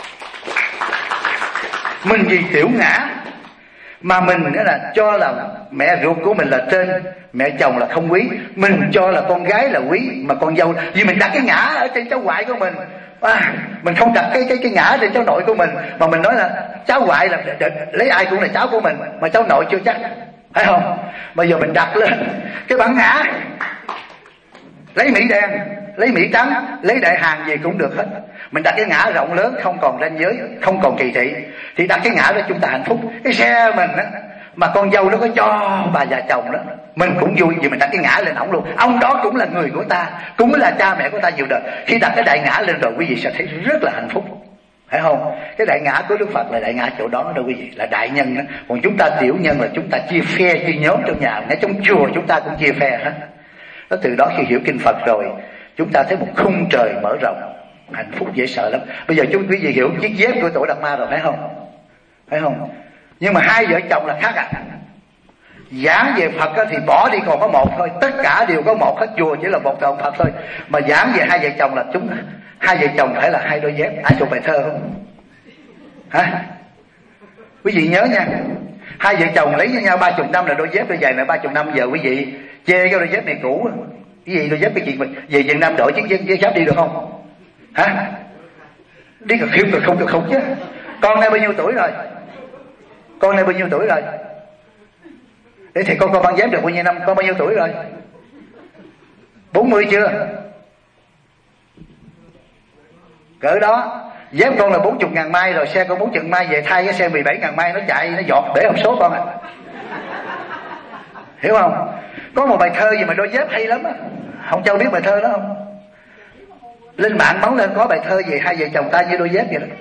Mình vì tiểu ngã mà mình nữa là cho là mẹ ruột của mình là trên, mẹ chồng là không quý. Mình cho là con gái là quý, mà con dâu vì mình đặt cái ngã ở trên cháu ngoại của mình. À, mình không đặt cái cái cái ngã trên cháu nội của mình, mà mình nói là cháu ngoại là lấy ai cũng là cháu của mình, mà cháu nội chưa chắc, phải không? Bây giờ mình đặt lên cái bản ngã, lấy Mỹ đen, lấy Mỹ trắng, lấy đại hàng gì cũng được hết. Mình đặt cái ngã rộng lớn, không còn ranh giới, không còn kỳ thị, thì đặt cái ngã đó chúng ta hạnh phúc. Cái xe mình á, mà con dâu nó có cho bà già chồng đó, mình cũng vui vì mình đặt cái ngã lên ổng luôn. Ông đó cũng là người của ta, cũng là cha mẹ của ta nhiều đời. Khi đặt cái đại ngã lên rồi quý vị sẽ thấy rất là hạnh phúc, phải không? Cái đại ngã của Đức Phật là đại ngã chỗ đó đâu quý vị, là đại nhân đó. Còn chúng ta tiểu nhân là chúng ta chia phe, chia nhóm trong nhà, ngay trong chùa chúng ta cũng chia phe hết. Đó, từ đó khi hiểu kinh Phật rồi, chúng ta thấy một khung trời mở rộng, hạnh phúc dễ sợ lắm. Bây giờ chúng quý vị hiểu chiếc dép của Tổ Đạt Ma rồi phải không? Phải không? Nhưng mà hai vợ chồng là khác à. Giảng về Phật thì bỏ đi còn có một thôi, tất cả đều có một hết, chùa chỉ là một ông Phật thôi. Mà giảng về hai vợ chồng là chúng hai vợ chồng phải là hai đôi dép. Ai thuộc bài thơ không? Hả? Quý vị nhớ nha, hai vợ chồng lấy với nhau ba chục năm là đôi dép đôi giày là ba chục năm. Giờ quý vị chê cái đôi dép này cũ, cái gì đôi dép cái gì mình về Việt Nam đổi chiếc dép giáp đi được không? Hả? Đi cực khiếp rồi không được không chứ. Con nay bao nhiêu tuổi rồi? Con nay bao nhiêu tuổi rồi? Để thì con con mang dép được bao nhiêu năm? Con bao nhiêu tuổi rồi? bốn mươi chưa? Cỡ đó. Dép con là bốn mươi ngàn mai rồi, xe con bốn mươi mai, về thay cái xe mười bảy ngàn mai nó chạy nó giọt để hộp số con à. Hiểu không? Có một bài thơ gì mà đôi dép hay lắm á. Không Châu biết bài thơ đó không? Lên mạng bấm lên có bài thơ về hai vợ chồng ta như đôi dép vậy đó.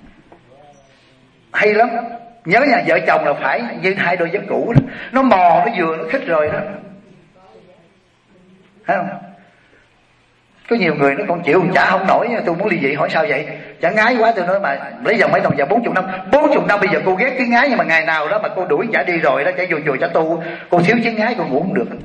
Hay lắm. Nhớ nhà vợ chồng là phải như hai đôi dép cũ đó. Nó mò, nó vừa, nó khích rồi đó. Thấy không? Có nhiều người nó còn chịu chả không nổi. Tôi muốn ly dị hỏi sao vậy? Chả ngái quá. Tôi nói mà lấy vòng mấy đồng giờ bốn mươi năm. bốn mươi năm bây giờ cô ghét tiếng ngái, nhưng mà ngày nào đó mà cô đuổi chả đi rồi đó, chả vô chùa chả tu, cô thiếu tiếng ngái cô ngủ không được.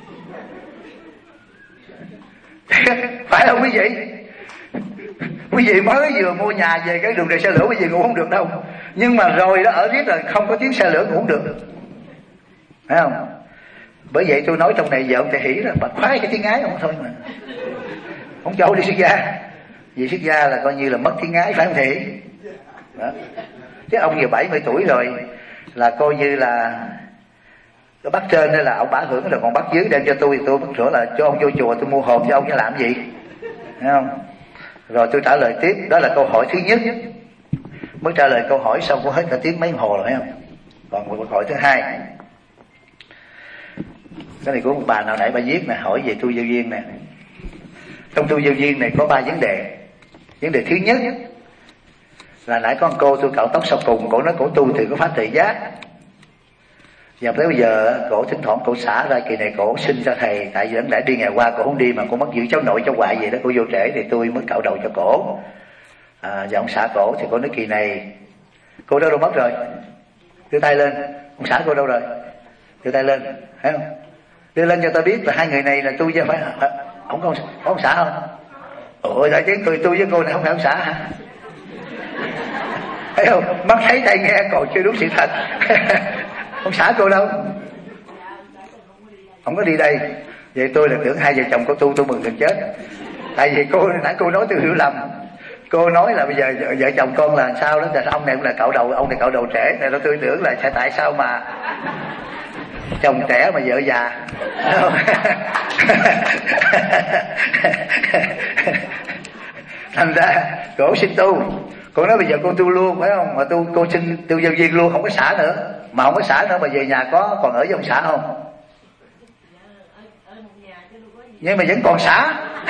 Phải không quý vị? Quý vị mới vừa mua nhà về cái đường đầy xe lửa quý vị ngủ không được đâu. Nhưng mà rồi đó ở riết là không có tiếng xe lửa ngủ không được. Phải không? Bởi vậy tôi nói trong này vợ ông Thầy Hỷ là bà khoái cái tiếng ái không thôi mà. Không cho đi xuất gia. Vì xuất gia là coi như là mất tiếng ái, phải không Thầy Hỷ? Đó. Chứ ông giờ bảy mươi tuổi rồi là coi như là cái bác trên đó là ông bả hưởng rồi, còn bác dưới đem cho tôi, tôi bắt sửa là cho ông vô chùa tôi mua hộp cho ông, chứ làm gì? Thấy không? Rồi tôi trả lời tiếp, đó là câu hỏi thứ nhất. Mới trả lời câu hỏi xong có hết cả tiếng mấy hồ rồi, thấy không? Còn một câu hỏi thứ hai, cái này của một bà nào nãy bà viết nè, hỏi về tu vô duyên nè. Trong tu vô duyên này có ba vấn đề. Vấn đề thứ nhất là nãy có một cô tôi cạo tóc sau cùng, cổ nói cổ tu thì có phát thị giác. Và tới bây giờ cổ thỉnh thoảng cổ xả ra kỳ này cổ xin cho thầy, tại vì đáng lẽ đi ngày qua cổ không đi mà cổ mất giữ cháu nội cháu ngoại vậy đó, cổ vô trễ thì tôi mới cạo đầu cho cổ. À, và ông xã cổ thì cổ nói kỳ này cô đâu đâu mất rồi, đưa tay lên. Ông xã cô đâu rồi? Đưa tay lên, thấy không? Đưa lên cho tôi biết là hai người này là tôi chứ phải không? Không có ông xã không? Ôi tại chứ tôi tôi với cô này không phải ông xã hả? Thấy không? Mắt thấy tay nghe còn chưa đúng sự thật. Ông xã cô đâu? Không có đi đây. Vậy tôi là tưởng hai vợ chồng cô tu, tôi mừng gần chết. Tại vì cô nãy cô nói tôi hiểu lầm. Cô nói là bây giờ vợ, vợ chồng con là sao đó, là ông này cũng là cạo đầu, ông này cạo đầu trễ này, đó tôi tưởng là sẽ tại sao mà chồng trẻ mà vợ già. Thành ra cổ xin tu. Cô nói bây giờ cô tu luôn phải không? Mà tu cô xin tu giao duyên luôn, không có xả nữa. Mà không có xả nữa mà về nhà có còn ở với ông xã không? Nhưng mà vẫn còn xả.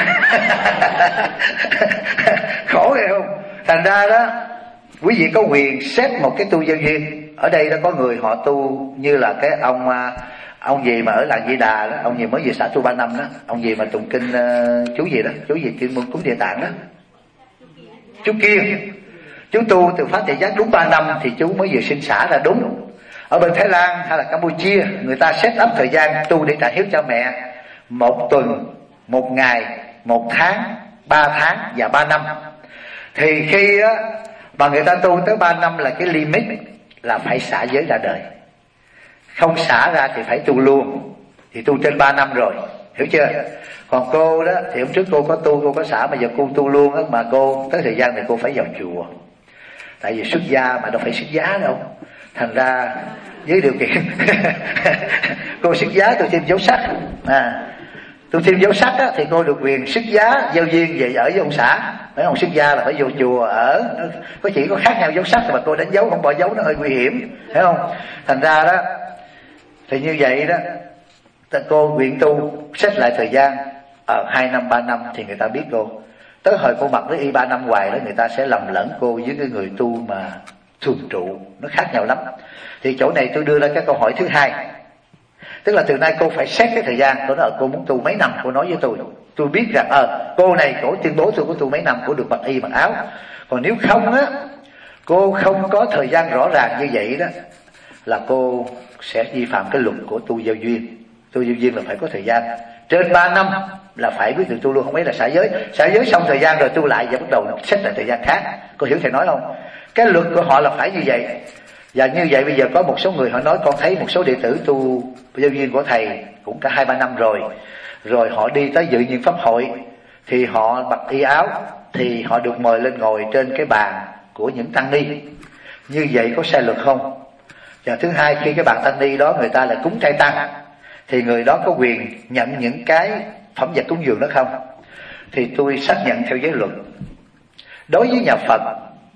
Khổ ghê không? Thành ra đó, quý vị có quyền xét một cái tu giao duyên. Ở đây đó có người họ tu như là cái ông ông gì mà ở làng Di Đà đó, ông gì mới về xả tu ba năm đó, ông gì mà tụng kinh uh, chú gì đó, chú gì chuyên môn cúng Địa Tạng đó, chú Kiên. Chú tu từ phát đại giác đúng ba năm thì chú mới vừa sinh xả ra đúng. Ở bên Thái Lan hay là Campuchia, người ta set up thời gian tu để trả hiếu cho mẹ một tuần, một ngày, một tháng, ba tháng và ba năm. Thì khi á, mà người ta tu tới ba năm là cái limit là phải xả giới ra đời. Không xả ra thì phải tu luôn. Thì tu trên ba năm rồi, hiểu chưa? Còn cô đó thì hôm trước cô có tu, cô có xả, mà giờ cô tu luôn á. Mà cô tới thời gian này cô phải vào chùa. Tại vì xuất gia mà đâu phải xuất giá đâu. Thành ra với điều kiện cô xuất giá tôi thêm dấu sắc à, tôi thêm dấu sắc á, thì cô được quyền xuất giá giao duyên về ở với ông xã. Mấy ông xuất gia là phải vô chùa ở, có chỉ có khác nhau dấu sắc mà cô đánh dấu không bỏ dấu nó hơi nguy hiểm, thấy không? Thành ra đó thì như vậy đó, cô nguyện tu xét lại thời gian ở hai năm ba năm thì người ta biết cô. Tới hồi cô mặc với y ba năm hoài đó, người ta sẽ lầm lẫn cô với cái người tu mà thường trụ, nó khác nhau lắm. Thì chỗ này tôi đưa ra cái câu hỏi thứ hai, tức là từ nay cô phải xét cái thời gian. Cô nói cô muốn tu mấy năm, cô nói với tôi, tôi biết rằng ờ à, cô này cổ tuyên bố tôi có tu mấy năm, cô được mặc y mặc áo. Còn nếu không á, cô không có thời gian rõ ràng như vậy đó, là cô sẽ vi phạm cái luật của tu giao duyên. Tu giao duyên là phải có thời gian trên ba năm là phải quyết định tu luôn, không ấy là xả giới. Xả giới xong thời gian rồi tu lại và bắt đầu xét lại thời gian khác. Cô hiểu thầy nói không? Cái luật của họ là phải như vậy. Và như vậy bây giờ có một số người họ nói, con thấy một số đệ tử tu giao duyên của thầy cũng cả hai ba năm rồi, rồi họ đi tới dự nhiên pháp hội thì họ mặc y áo, thì họ được mời lên ngồi trên cái bàn của những tăng ni. Như vậy có sai luật không? Và thứ hai, khi cái bàn tăng ni đó người ta là cúng trai tăng, thì người đó có quyền nhận những cái phẩm vật cúng dường đó không? Thì tôi xác nhận theo giới luật, đối với nhà Phật,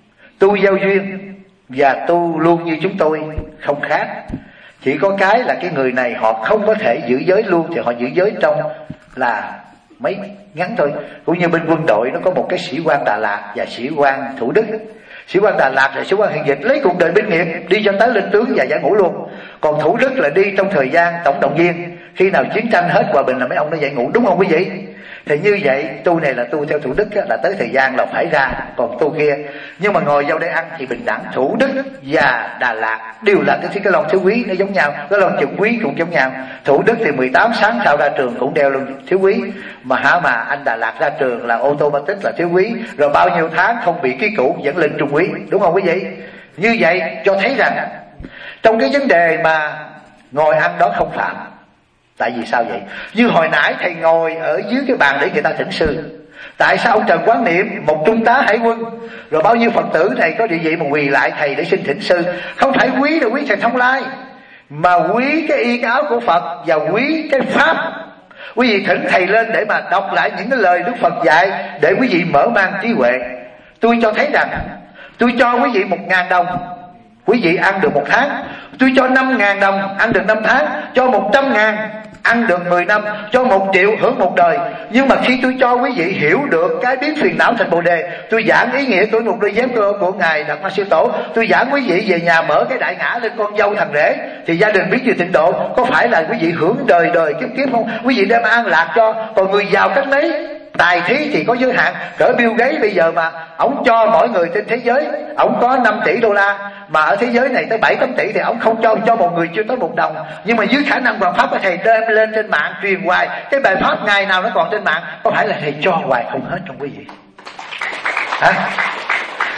tu giao duyên và tu luôn như chúng tôi không khác. Chỉ có cái là cái người này họ không có thể giữ giới luôn, thì họ giữ giới trong là mấy ngắn thôi. Cũng như bên quân đội nó có một cái sĩ quan Đà Lạt và sĩ quan Thủ Đức. Sĩ quan Đà Lạt là sĩ quan hiện dịch, lấy cuộc đời binh nghiệp đi cho tới lên tướng và giải ngũ luôn. Còn Thủ Đức là đi trong thời gian tổng động viên, khi nào chiến tranh hết hòa bình là mấy ông nó giải ngũ, đúng không quý vị? Thì như vậy tu này là tu theo Thủ Đức á, là tới thời gian là phải ra. Còn tu kia, nhưng mà ngồi vào đây ăn thì bình đẳng. Thủ Đức và Đà Lạt đều là cái cái lon thiếu quý, nó giống nhau. Cái lon trượt quý cũng giống nhau. Thủ Đức thì mười tám sáng sau ra trường cũng đeo lon thiếu quý, mà hả mà anh Đà Lạt ra trường là automatic là thiếu quý, rồi bao nhiêu tháng không bị ký cũ vẫn lên trung quý, đúng không quý vị? Như vậy cho thấy rằng trong cái vấn đề mà ngồi ăn đó không phạm. Tại vì sao vậy? Như hồi nãy thầy ngồi ở dưới cái bàn để người ta thỉnh sư. Tại sao ông Trần Quán Niệm, một trung tá hải quân, rồi bao nhiêu Phật tử thầy có địa vị mà quỳ lại thầy để xin thỉnh sư? Không phải quý là quý thầy Thông Lai, mà quý cái y áo của Phật và quý cái pháp. Quý vị thỉnh thầy lên để mà đọc lại những cái lời Đức Phật dạy, để quý vị mở mang trí huệ. Tôi cho thấy rằng tôi cho quý vị một ngàn đồng, quý vị ăn được một tháng. Tôi cho năm ngàn đồng ăn được năm tháng, cho một trăm ngàn ăn được mười năm, cho một triệu hưởng một đời. Nhưng mà khi tôi cho quý vị hiểu được cái biến phiền não thành Bồ Đề, tôi giảng ý nghĩa của một đôi dép của, của Ngài Đạt Ma Sư Tổ, tôi giảng quý vị về nhà mở cái đại ngã lên con dâu thằng rể, thì gia đình biết về tịnh độ. Có phải là quý vị hưởng đời đời kiếp kiếp không? Quý vị đem an lạc cho. Còn người giàu cách mấy, tài thí thì có giới hạn. Cỡ Bill Gates bây giờ mà ổng cho mỗi người trên thế giới, ổng có năm tỷ đô la, mà ở thế giới này tới bảy tám tỷ, thì ổng không cho cho một người chưa tới một đồng. Nhưng mà dưới khả năng hoàn pháp của thầy đem lên trên mạng truyền hoài, cái bài pháp ngày nào nó còn trên mạng. Có phải là thầy cho hoài không hết trong quý vị? Hả?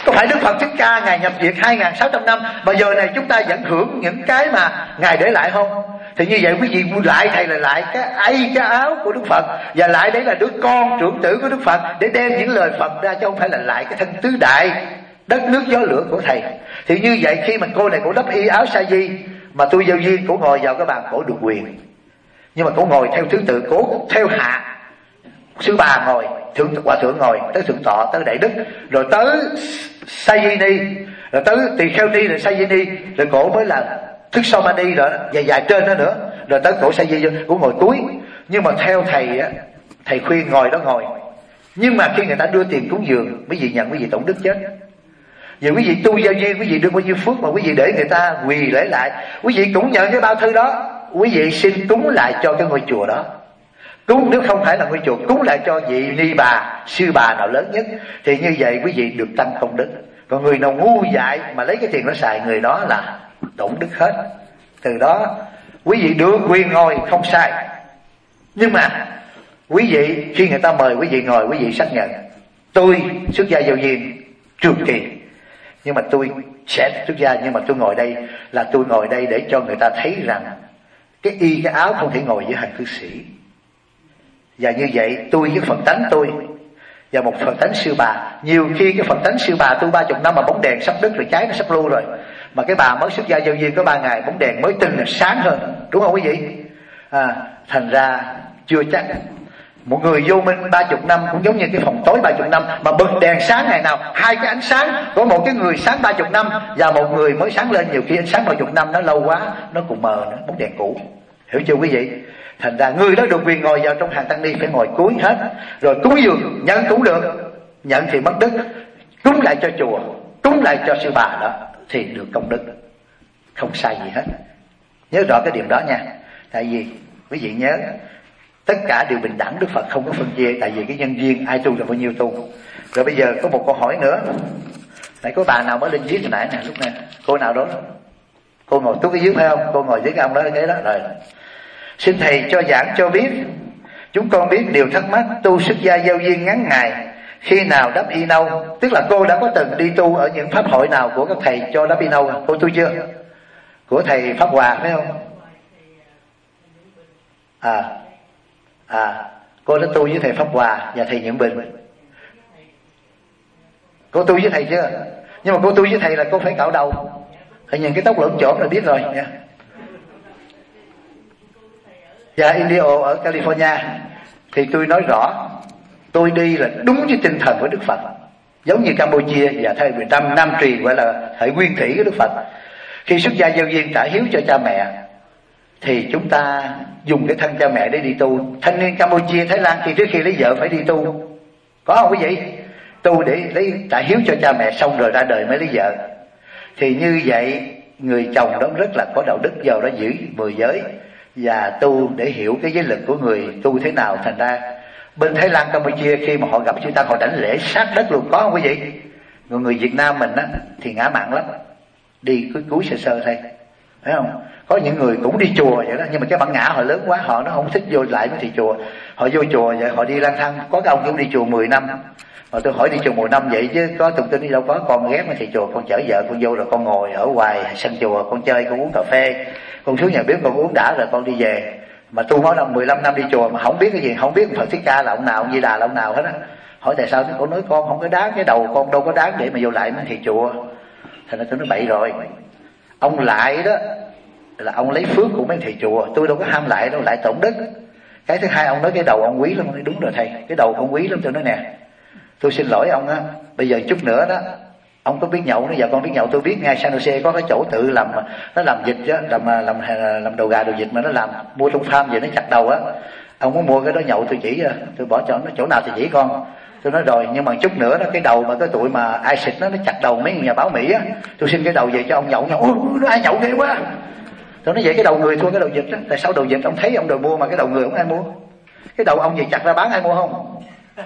Có phải Đức Phật Thích Ca Ngài nhập diệt hai nghìn sáu trăm năm mà giờ này chúng ta vẫn hưởng những cái mà Ngài để lại không? Thì như vậy quý vị lại thầy là lại cái ấy cái áo của Đức Phật, và lại đấy là đứa con trưởng tử của Đức Phật, để đem những lời Phật ra, chứ không phải là lại cái thân tứ đại đất nước gió lửa của thầy. Thì như vậy khi mà cô này cổ đắp y áo sa di, mà tôi Giao Duyên cổ ngồi vào cái bàn cổ được quyền, nhưng mà cổ ngồi theo thứ tự, cổ theo hạ. Sư bà ngồi, thượng hòa thượng ngồi, tới thượng tọa, tới đại đức, rồi tới sa di ni, rồi tới tỳ kheo ni, rồi sa di ni, rồi cổ mới là thức so ma ni, rồi dài dài trên đó nữa, rồi tới cổ sa di cũng ngồi cuối. Nhưng mà theo thầy á, thầy khuyên ngồi đó ngồi, nhưng mà khi người ta đưa tiền cúng dường, quý vị nhận, quý vị tổn đức chết. Vì quý vị tu Giao Duyên, quý vị đưa bao nhiêu phước mà quý vị để người ta quỳ lễ lại, quý vị cũng nhận cái bao thư đó, quý vị xin cúng lại cho cái ngôi chùa đó. Cúng nếu không phải là ngôi chùa, cúng lại cho vị ni bà, sư bà nào lớn nhất, thì như vậy quý vị được tăng công đức. Còn người nào ngu dại mà lấy cái tiền đó xài, người đó là tổn đức hết. Từ đó quý vị được quyền ngồi không sai. Nhưng mà quý vị khi người ta mời quý vị ngồi, quý vị xác nhận tôi xuất gia Giao Duyên trường kỳ, nhưng mà tôi sẽ xuất gia, nhưng mà tôi ngồi đây là tôi ngồi đây để cho người ta thấy rằng cái y cái áo không thể ngồi với hàng cư sĩ. Và như vậy tôi với Phật tánh tôi và một Phật tánh sư bà, nhiều khi cái Phật tánh sư bà tôi ba chục năm mà bóng đèn sắp đứt rồi, cháy nó sắp lưu rồi, mà cái bà mới xuất gia Giao Duyên có ba ngày bóng đèn mới tinh là sáng hơn, đúng không quý vị? À, thành ra chưa chắc. Một người vô minh ba chục năm cũng giống như cái phòng tối ba chục năm, mà bật đèn sáng ngày nào, hai cái ánh sáng, có một cái người sáng ba chục năm và một người mới sáng lên, nhiều khi ánh sáng ba chục năm nó lâu quá nó cũng mờ nữa, bóng đèn cũ. Hiểu chưa quý vị? Thành ra người đó được quyền ngồi vào trong hàng tăng ni phải ngồi cuối hết, rồi cúng dường nhận cũng được, nhận thì mất đức, cúng lại cho chùa, cúng lại cho sư bà đó thì được công đức, không sai gì hết. Nhớ rõ cái điểm đó nha. Tại vì quý vị nhớ tất cả đều bình đẳng, Đức Phật không có phân chia, tại vì cái nhân duyên ai tu là bao nhiêu tu. Rồi bây giờ có một câu hỏi nữa. Nãy có bà nào mới lên viết hồi nãy nè, lúc này cô nào đó, cô ngồi tuốt cái dưới phải không? Cô ngồi dưới cái ông đó cái đó rồi. Xin thầy cho giảng cho biết, chúng con biết điều thắc mắc tu xuất gia Giao Duyên ngắn ngày khi nào đắp y nâu. Tức là cô đã có từng đi tu ở những pháp hội nào của các thầy cho đắp y nâu? Cô tu chưa? Của thầy Pháp Hòa phải không? À À, cô đã tu với thầy Pháp Hòa và thầy Nhuận Bình. Cô tu với thầy chưa? Nhưng mà cô tu với thầy là cô phải cạo đầu, thầy nhìn cái tóc lưỡng chổm là biết rồi nha. Dạ, Indio ở California. Thì tôi nói rõ, tôi đi là đúng với tinh thần của Đức Phật, giống như Campuchia và thời Việt Nam Nam truyền gọi là hệ nguyên thủy của Đức Phật. Khi xuất gia Giao Duyên trả hiếu cho cha mẹ thì chúng ta dùng cái thân cha mẹ để đi tu. Thanh niên Campuchia, Thái Lan khi trước khi lấy vợ phải đi tu, có không quý vị? Tu để lấy trả hiếu cho cha mẹ xong rồi ra đời mới lấy vợ. Thì như vậy người chồng đó rất là có đạo đức, vào đó giữ mười giới và tu để hiểu cái giới lực của người tu thế nào. Thành ra bên Thái Lan Campuchia khi mà họ gặp chư tăng họ đảnh lễ sát đất luôn, có không quý vị? Người người Việt Nam mình á thì ngã mạn lắm, đi cứ cúi sơ sơ thôi, phải không? Có những người cũng đi chùa vậy đó, nhưng mà cái bản ngã họ lớn quá, họ nó không thích vô lại với thầy chùa. Họ vô chùa vậy, họ đi lang thang. Có cái ông cũng đi chùa mười năm. Mà tôi hỏi đi chùa mười năm vậy chứ có tụng kinh đi đâu có. Con ghét với thầy chùa, con chở vợ con vô rồi con ngồi ở ngoài sân chùa, con chơi, con uống cà phê, con xuống nhà bếp con uống đã rồi con đi về. Mà tu mỗi năm mười lăm năm đi chùa mà không biết cái gì, không biết Phật Thích Ca là ông nào, ông Di Đà là ông nào hết á. Hỏi tại sao? Con nói con không có đáng, cái đầu con đâu có đáng để mà vô lại với thầy chùa. Thành ra tôi nói bậy rồi. Ông lại đó là ông lấy phước của mấy thầy chùa, tôi đâu có ham lại đâu, lại tổn đức. Cái thứ hai, ông nói cái đầu ông quý lắm. Đúng rồi thầy, cái đầu con quý lắm. Tôi nói nè, tôi xin lỗi ông á, bây giờ chút nữa đó ông có biết nhậu nữa, giờ con biết nhậu tôi biết ngay. San Jose có cái chỗ tự làm, nó làm vịt á, làm làm làm đầu gà đầu vịt mà nó làm, mua trong farm về nó chặt đầu á. Ông muốn mua cái đó nhậu tôi chỉ, tôi bỏ cho nó chỗ nào thì chỉ con. Tôi nói rồi, nhưng mà chút nữa đó cái đầu mà cái tụi mà ai xịt nó nó chặt đầu mấy nhà báo Mỹ á, tôi xin cái đầu về cho ông nhậu nhậu. Ôi, nó ai nhậu ghê quá. Tôi nói vậy cái đầu người thua cái đầu vịt đó. Tại sao đầu vịt ông thấy ông đòi mua mà cái đầu người không ai mua? Cái đầu ông về chặt ra bán ai mua không?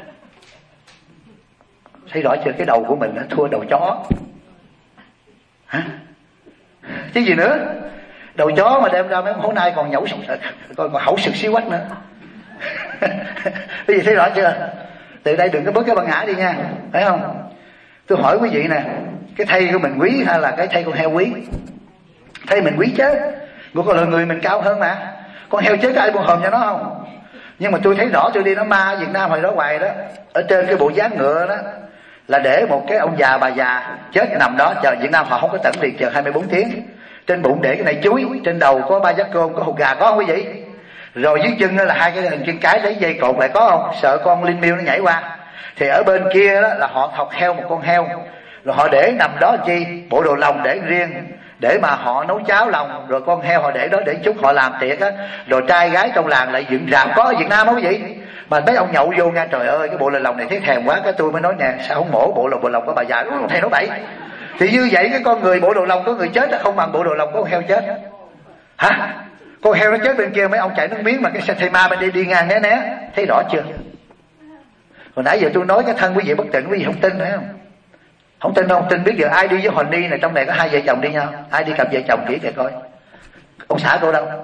Thấy rõ chưa? Cái đầu của mình nó thua đầu chó. Hả? Chứ gì nữa? Đầu chó mà đem ra mấy hôm nay còn nhẩu sụt, còn còn hẩu sực xíu quách nữa. Cái gì thấy rõ chưa? Từ đây đừng có bớt cái bản ngã đi nha, phải không? Tôi hỏi quý vị nè, cái thây của mình quý hay là cái thây con heo quý? Thây mình quý chứ, của con là người mình cao hơn mà. Con heo chết có ai buồn hòm cho nó không? Nhưng mà tôi thấy rõ, tôi đi nó ma Việt Nam hồi đó hoài đó, ở trên cái bộ dáng ngựa đó là để một cái ông già bà già chết nằm đó chờ. Việt Nam họ không có tận tiền chờ hai mươi bốn tiếng. Trên bụng để cái này chuối, trên đầu có ba giác côn, có hột gà, có không quý vị? Rồi dưới chân là hai cái hình chân cái lấy dây cột lại, có không? Sợ con linh miêu nó nhảy qua. Thì ở bên kia đó là họ thọc heo một con heo, rồi họ để nằm đó chi, bộ đồ lòng để riêng để mà họ nấu cháo lòng, rồi con heo họ để đó để chút họ làm tiệc á, rồi trai gái trong làng lại dựng rạp. Có ở Việt Nam không quý vị? Mà mấy ông nhậu vô nghe, trời ơi cái bộ lòng này thấy thèm quá, cái tôi mới nói nè, sao không mổ bộ lòng bộ lòng của bà già? Thầy nói bậy. Thì như vậy cái con người bộ đồ lòng có người chết nó không bằng bộ đồ lòng của con heo chết hả? Con heo nó chết bên kia, mấy ông chạy nước miếng mà cái xe thầy ma bên đi đi ngang né né. Thấy rõ chưa? Hồi nãy giờ tôi nói cái thân quý vị bất tịnh, quý vị không tin phải không? Không tin không tin biết giờ ai đi với Hòn Ni này, trong này có hai vợ chồng đi nhau, ai đi cặp vợ chồng kỹ kìa coi. Ông xã cô đâu?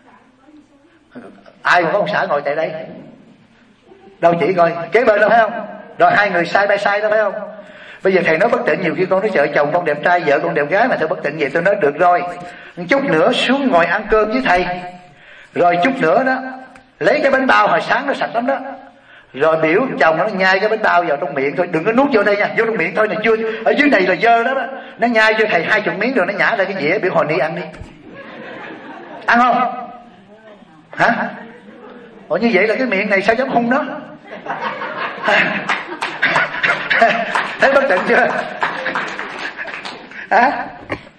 Ai mà có ông xã ngồi tại đây? Đâu chỉ coi kế bên đâu phải không? Rồi hai người sai bay sai đó phải không? Bây giờ thầy nói bất tịnh, nhiều khi con nói vợ chồng con đẹp trai, vợ con đẹp gái mà thầy bất tịnh vậy. Tôi nói được rồi, chút nữa xuống ngồi ăn cơm với thầy, rồi chút nữa đó lấy cái bánh bao hồi sáng nó sạch lắm đó, rồi biểu chồng nó nhai cái bánh bao vào trong miệng thôi, đừng có nuốt vô đây nha, vô trong miệng thôi, là chưa ở dưới này là dơ đó, đó. Nó nhai cho thầy hai chục miếng rồi nó nhả ra cái dĩa, biểu Hòn Ni ăn đi. Ăn không? Hả? Ủa như vậy là cái miệng này sao dám hung nó? Thấy bất tịnh chưa? Hả?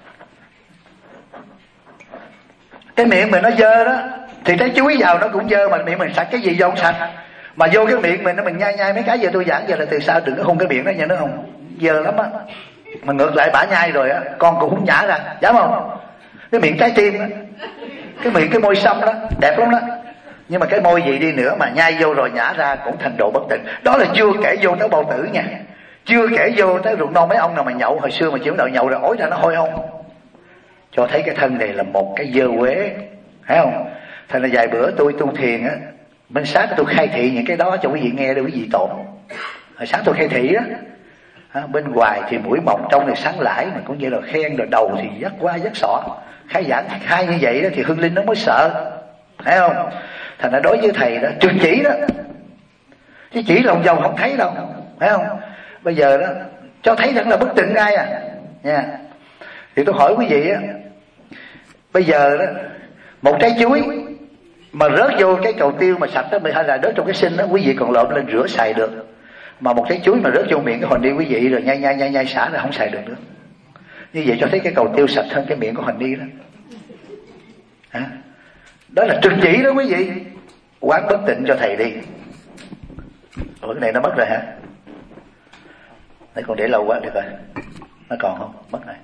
Cái miệng mình nó dơ đó thì trái chuối vào nó cũng dơ, mà miệng mình sạch cái gì vô không sạch. Mà vô cái miệng mình nó mình nhai nhai mấy cái. Giờ tôi giảng giờ là từ sau đừng có hung cái miệng đó nha, nó không dơ lắm á. Mà ngược lại bả nhai rồi á, con cũng không nhả ra, dám không? Cái miệng trái tim á, cái miệng cái môi xăm đó đẹp lắm đó. Nhưng mà cái môi gì đi nữa mà nhai vô rồi nhả ra cũng thành độ bất tịnh. Đó là chưa kể vô tới bầu tử nha, chưa kể vô tới rượu non. Mấy ông nào mà nhậu hồi xưa mà chịu đầu nhậu rồi ối ra nó hôi không, cho thấy cái thân này là một cái dơ quế, thấy không? Thành là vài bữa tôi tu thiền á, bên sáng tôi khai thị những cái đó cho quý vị nghe để quý vị tổn. Hồi sáng tôi khai thị đó à, bên ngoài thì mũi mọc, trong thì sáng lãi, mà cũng như là khen, rồi đầu thì dắt qua dắt xỏ. Khai giảng khai như vậy đó thì hương linh nó mới sợ, thấy không? Thành ra đối với thầy đó trực chỉ đó, chứ chỉ lòng vòng không thấy đâu, thấy không? Bây giờ đó cho thấy rằng là bất tịnh ai à nha. Thì tôi hỏi quý vị á, bây giờ đó một trái chuối mà rớt vô cái cầu tiêu mà sạch đó, hay là rớt trong cái sinh đó, quý vị còn lộn lên rửa xài được. Mà một trái chuối mà rớt vô miệng cái Hòn Ni quý vị rồi nhai nhai nhai nhai xả là không xài được nữa. Như vậy cho thấy cái cầu tiêu sạch hơn cái miệng của Hòn Ni đó. Hả? Đó là trực chỉ đó quý vị. Quán bất tịnh cho thầy đi. Ủa cái này nó mất rồi hả? Đấy còn để lâu quá được rồi. Nó còn không? Mất này.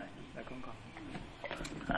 À.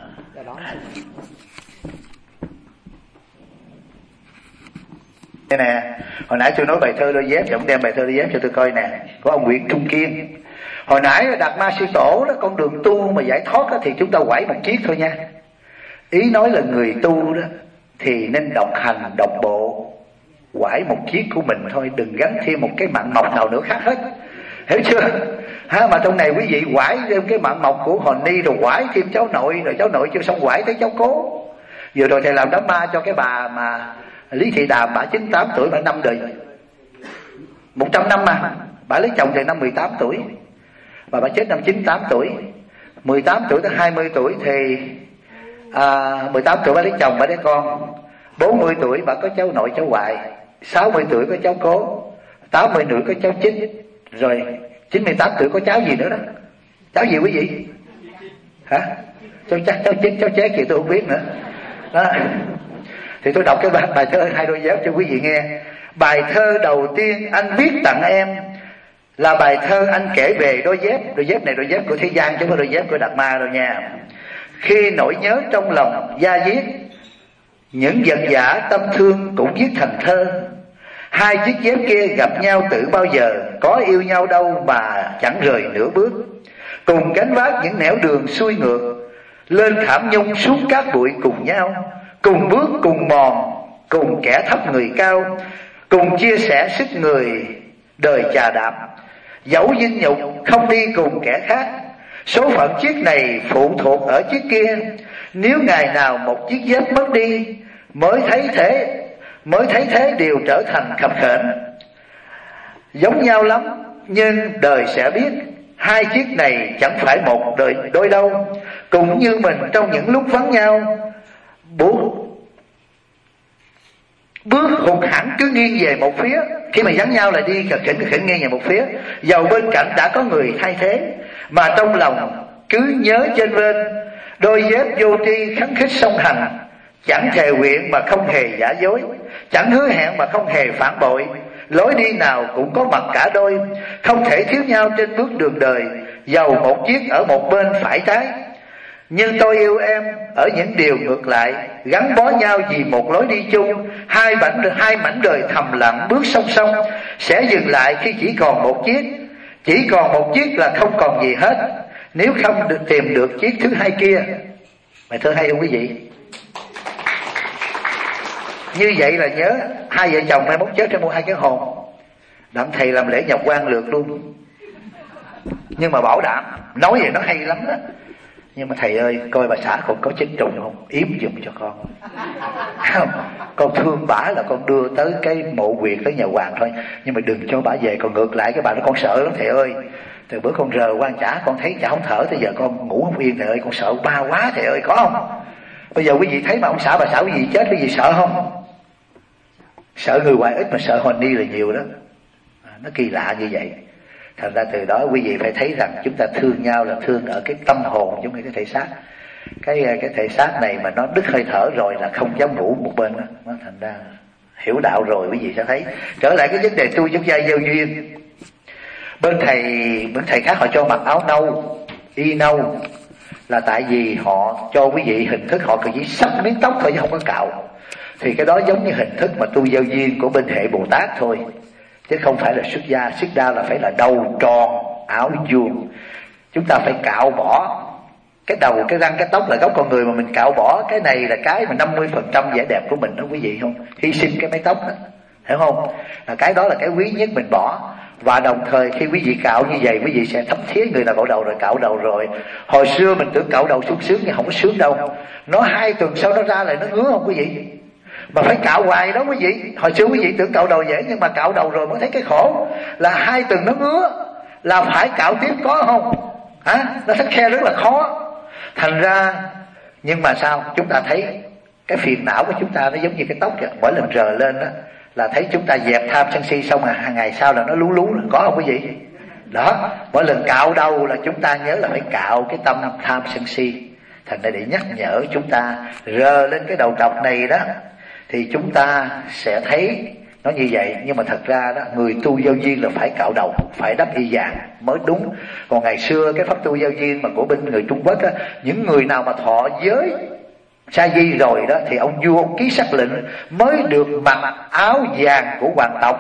Đây nè, hồi nãy tôi nói bài thơ đôi dép, thì ông đem bài thơ đôi dép cho tôi coi nè, của ông Nguyễn Trung Kiên. Hồi nãy Đạt Ma Sư Tổ đó, con đường tu mà giải thoát đó, thì chúng ta quải một chiếc thôi nha. Ý nói là người tu đó thì nên đọc hành, đọc bộ, quải một chiếc của mình thôi, đừng gắn thêm một cái mặn mọc nào nữa khác hết, hiểu chưa? Ha, mà trong này quý vị quải thêm cái mặn mọc của Hòn Ni, rồi quải thêm cháu nội, rồi cháu nội chưa xong quải tới cháu cố. Vừa rồi thầy làm đám ma cho cái bà mà Lý Thị Đàm, bà chín mươi tám tuổi, bà năm đời một trăm năm mà bà lấy chồng từ năm mười tám tuổi, và bà chết năm chín mươi tám tuổi. Mười tám tuổi tới hai mươi tuổi thì à, mười tám tuổi bà lấy chồng, bà lấy con. Bốn mươi tuổi bà có cháu nội cháu ngoại. Sáu mươi tuổi có cháu cố. Tám mươi tuổi có cháu chính. Rồi chín mươi tám tuổi có cháu gì nữa đó? Cháu gì quý vị? Hả? Cháu chắc cháu chính cháu chết gì tôi không biết nữa đó. Thì tôi đọc cái bài, bài thơ Hai Đôi Dép cho quý vị nghe. Bài thơ đầu tiên anh viết tặng em là bài thơ anh kể về đôi dép. Đôi dép này đôi dép của thế gian chứ không phải đôi dép của Đạt Ma đâu nha. Khi nỗi nhớ trong lòng da diết, những vật vã tâm thương cũng viết thành thơ. Hai chiếc dép kia gặp nhau từ bao giờ, có yêu nhau đâu mà chẳng rời nửa bước. Cùng gánh vác những nẻo đường xuôi ngược, lên thảm nhung xuống cát bụi cùng nhau. Cùng bước cùng mòn, cùng kẻ thấp người cao, cùng chia sẻ sức người đời chà đạp. dẫu dinh nhục không đi cùng kẻ khác. Số phận chiếc này phụ thuộc ở chiếc kia. Nếu ngày nào một chiếc dép mất đi, mới thấy thế mới thấy thế đều trở thành khập khểnh. Giống nhau lắm, nhưng đời sẽ biết hai chiếc này chẳng phải một đời đôi đâu. Cũng như mình trong những lúc vắng nhau, bố bước hụt hẳn cứ nghiêng về một phía. Khi mà vắng nhau lại đi khập khểnh khểnh nghiêng về một phía, dầu bên cạnh đã có người thay thế, mà trong lòng cứ nhớ trên bên. Đôi dép vô tri khắng khích song hành, chẳng thề nguyện mà không hề giả dối, chẳng hứa hẹn mà không hề phản bội. Lối đi nào cũng có mặt cả đôi, không thể thiếu nhau trên bước đường đời, dầu một chiếc ở một bên phải trái. Nhưng tôi yêu em ở những điều ngược lại, gắn bó nhau vì một lối đi chung. Hai mảnh hai mảnh đời thầm lặng bước song song, sẽ dừng lại khi chỉ còn một chiếc. Chỉ còn một chiếc là không còn gì hết, nếu không được tìm được chiếc thứ hai kia. Bài thơ hay không quý vị? Như vậy là nhớ hai vợ chồng mai mốt chết sẽ mua hai cái hồn, đặng thầy làm lễ nhập quan lượt luôn. Nhưng mà bảo đảm nói vậy nó hay lắm đó. Nhưng mà thầy ơi, coi bà xã còn có chính trùng không, yếm giùm cho con. Không, con thương bả là con đưa tới cái mộ quyệt tới nhà hoàng thôi, nhưng mà đừng cho bả về. Còn ngược lại cái bà nó con sợ lắm thầy ơi. Từ bữa con rờ quan chả, con thấy chả không thở, tới giờ con ngủ không yên thầy ơi, con sợ ba quá thầy ơi, có không? Bây giờ quý vị thấy mà ông xã bà xã quý vị chết, quý vị sợ không? Sợ người ngoài ít mà sợ hồn ni là nhiều đó. À, nó kỳ lạ như vậy. Thành ra từ đó quý vị phải thấy rằng chúng ta thương nhau là thương ở cái tâm hồn, giống như cái thể xác. Cái cái thể xác này mà nó đứt hơi thở rồi là không dám ngủ một bên đó. Nó thành ra hiểu đạo rồi quý vị sẽ thấy. Trở lại cái vấn đề tu chúng gia gieo duyên. Bên thầy bên thầy khác họ cho mặc áo nâu, y nâu, là tại vì họ cho quý vị hình thức họ chỉ sắp miếng tóc thôi chứ không có cạo. Thì cái đó giống như hình thức mà tu giao duyên của bên hệ Bồ Tát thôi, chứ không phải là xuất gia. Xuất gia là phải là đầu tròn, áo vuông. Chúng ta phải cạo bỏ cái đầu, cái răng, cái tóc là gốc con người, mà mình cạo bỏ cái này là cái mà năm mươi phần trăm vẻ đẹp của mình đó quý vị không? Hy sinh cái mái tóc đó, hiểu không? Là cái đó là cái quý nhất mình bỏ. Và đồng thời khi quý vị cạo như vậy, quý vị sẽ thấm thía. Người nào cạo đầu rồi cạo đầu rồi. Hồi xưa mình tưởng cạo đầu sung sướng, nhưng không có sướng đâu. Nó hai tuần sau nó ra lại nó ngứa không quý vị? Mà phải cạo hoài đó quý vị. Hồi xưa quý vị tưởng cạo đầu dễ, nhưng mà cạo đầu rồi mới thấy cái khổ là hai tuần nó ngứa, là phải cạo tiếp, có không? Hả? Nó thắt khe rất là khó. Thành ra, nhưng mà sao? Chúng ta thấy cái phiền não của chúng ta nó giống như cái tóc kìa. Mỗi lần rờ lên đó là thấy chúng ta dẹp tham sân si, xong rồi hàng ngày sau là nó lú lú, là có không quý vị? Đó, mỗi lần cạo đầu là chúng ta nhớ là phải cạo cái tâm tham sân si. Thành ra để nhắc nhở chúng ta rờ lên cái đầu trọc này đó, thì chúng ta sẽ thấy nó như vậy. Nhưng mà thật ra đó, người tu giao duyên là phải cạo đầu, phải đắp y vàng mới đúng. Còn ngày xưa cái pháp tu giao duyên mà của bên người Trung Quốc á, những người nào mà thọ giới sa di rồi đó, thì ông vua ông ký sắc lệnh mới được mặc áo vàng của hoàng tộc.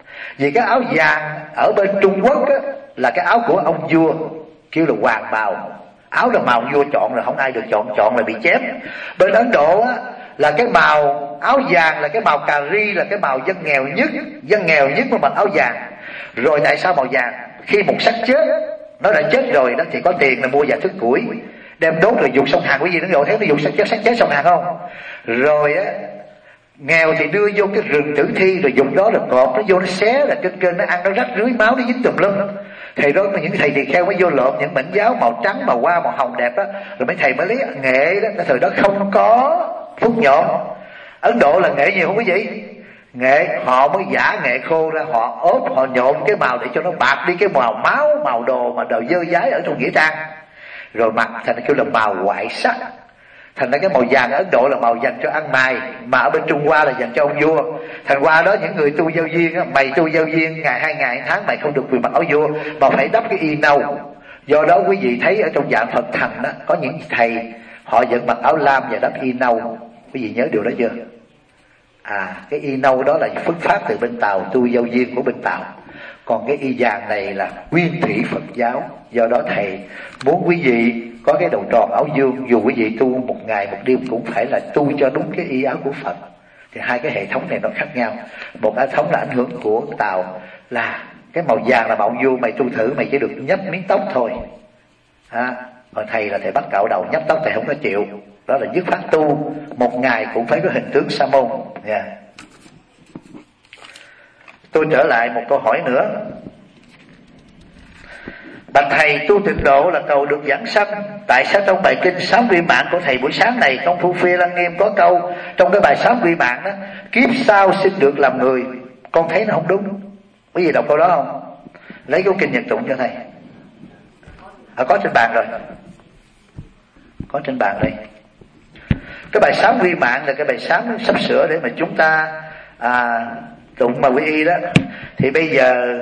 Vì cái áo vàng ở bên Trung Quốc á, là cái áo của ông vua, kêu là hoàng bào. Áo là màu vua chọn rồi, không ai được chọn, chọn là bị chém. Bên Ấn Độ á, là cái màu áo vàng là cái màu cà ri, là cái màu dân nghèo nhất, dân nghèo nhất mà mặc áo vàng. Rồi tại sao màu vàng? Khi một xác chết, nó đã chết rồi đó, thì có tiền là mua vài thước củi đem đốt rồi dùng sông Hàn. Quý vị nó thấy nó dùng xác chết, xác chết sông Hàn không? Rồi á, nghèo thì đưa vô cái rừng tử thi, rồi dùng đó là cọp nó vô nó xé, là trên kênh nó ăn, nó rách rưới máu, nó dính tùm lum. Thầy đó những thầy tỳ kheo mới vô lộn những mảnh giáo màu trắng, màu hoa, màu hồng đẹp á, rồi mấy thầy mới lấy nghệ đó. Cái thời đó không có phúc nhộn. Ấn Độ là nghệ nhiều không quý vị? Nghệ họ mới giả nghệ khô ra, họ ốp, họ nhộn cái màu để cho nó bạc đi cái màu máu, màu đồ mà đồ dơ dái ở trong nghĩa trang, rồi mặc thành kêu là màu ngoại sắc. Thành ra cái màu vàng ở Ấn Độ là màu dành cho ăn mày, mà ở bên Trung Hoa là dành cho ông vua. Thành qua đó những người tu giao duyên á, mày tu giao duyên ngày hai ngày tháng mày không được quyền mặc áo vua, mà phải đắp cái y nâu. Do đó quý vị thấy ở trong dạng Phật thành đó, có những thầy họ vẫn mặc áo lam và đắp y nâu. Quý vị nhớ điều đó chưa? À, cái y nâu đó là xuất phát từ bên Tàu, tu giao duyên của bên Tàu. Còn cái y vàng này là nguyên thủy Phật giáo. Do đó thầy muốn quý vị có cái đầu tròn áo dương, dù quý vị tu một ngày một đêm cũng phải là tu cho đúng cái y áo của Phật. Thì hai cái hệ thống này nó khác nhau. Một hệ thống là ảnh hưởng của Tàu là Cái màu vàng là màu vua, mày tu thử mày chỉ được nhấp miếng tóc thôi. À, còn thầy là thầy bắt cạo đầu nhấp tóc thầy không có chịu. Đó là dứt khoát tu một ngày cũng phải có hình tướng sa môn. Yeah. Tôi trở lại một câu hỏi nữa. Bạch thầy, tu tịnh độ là cầu được giảng sanh. Tại sao trong bài kinh Sám Vi Mạng của thầy buổi sáng này, Công Phu Phê Lăng Nghiêm có câu trong cái bài Sám Vi Mạng đó, kiếp sau xin được làm người? Con thấy nó không đúng. Có gì đọc câu đó không? Lấy câu kinh Nhật tụng cho thầy. À, có trên bàn rồi. Có trên bàn đây. Cái bài Sám Vi Mạng là cái bài sám sắp sửa để mà chúng ta à, tụng mà quy y đó. Thì bây giờ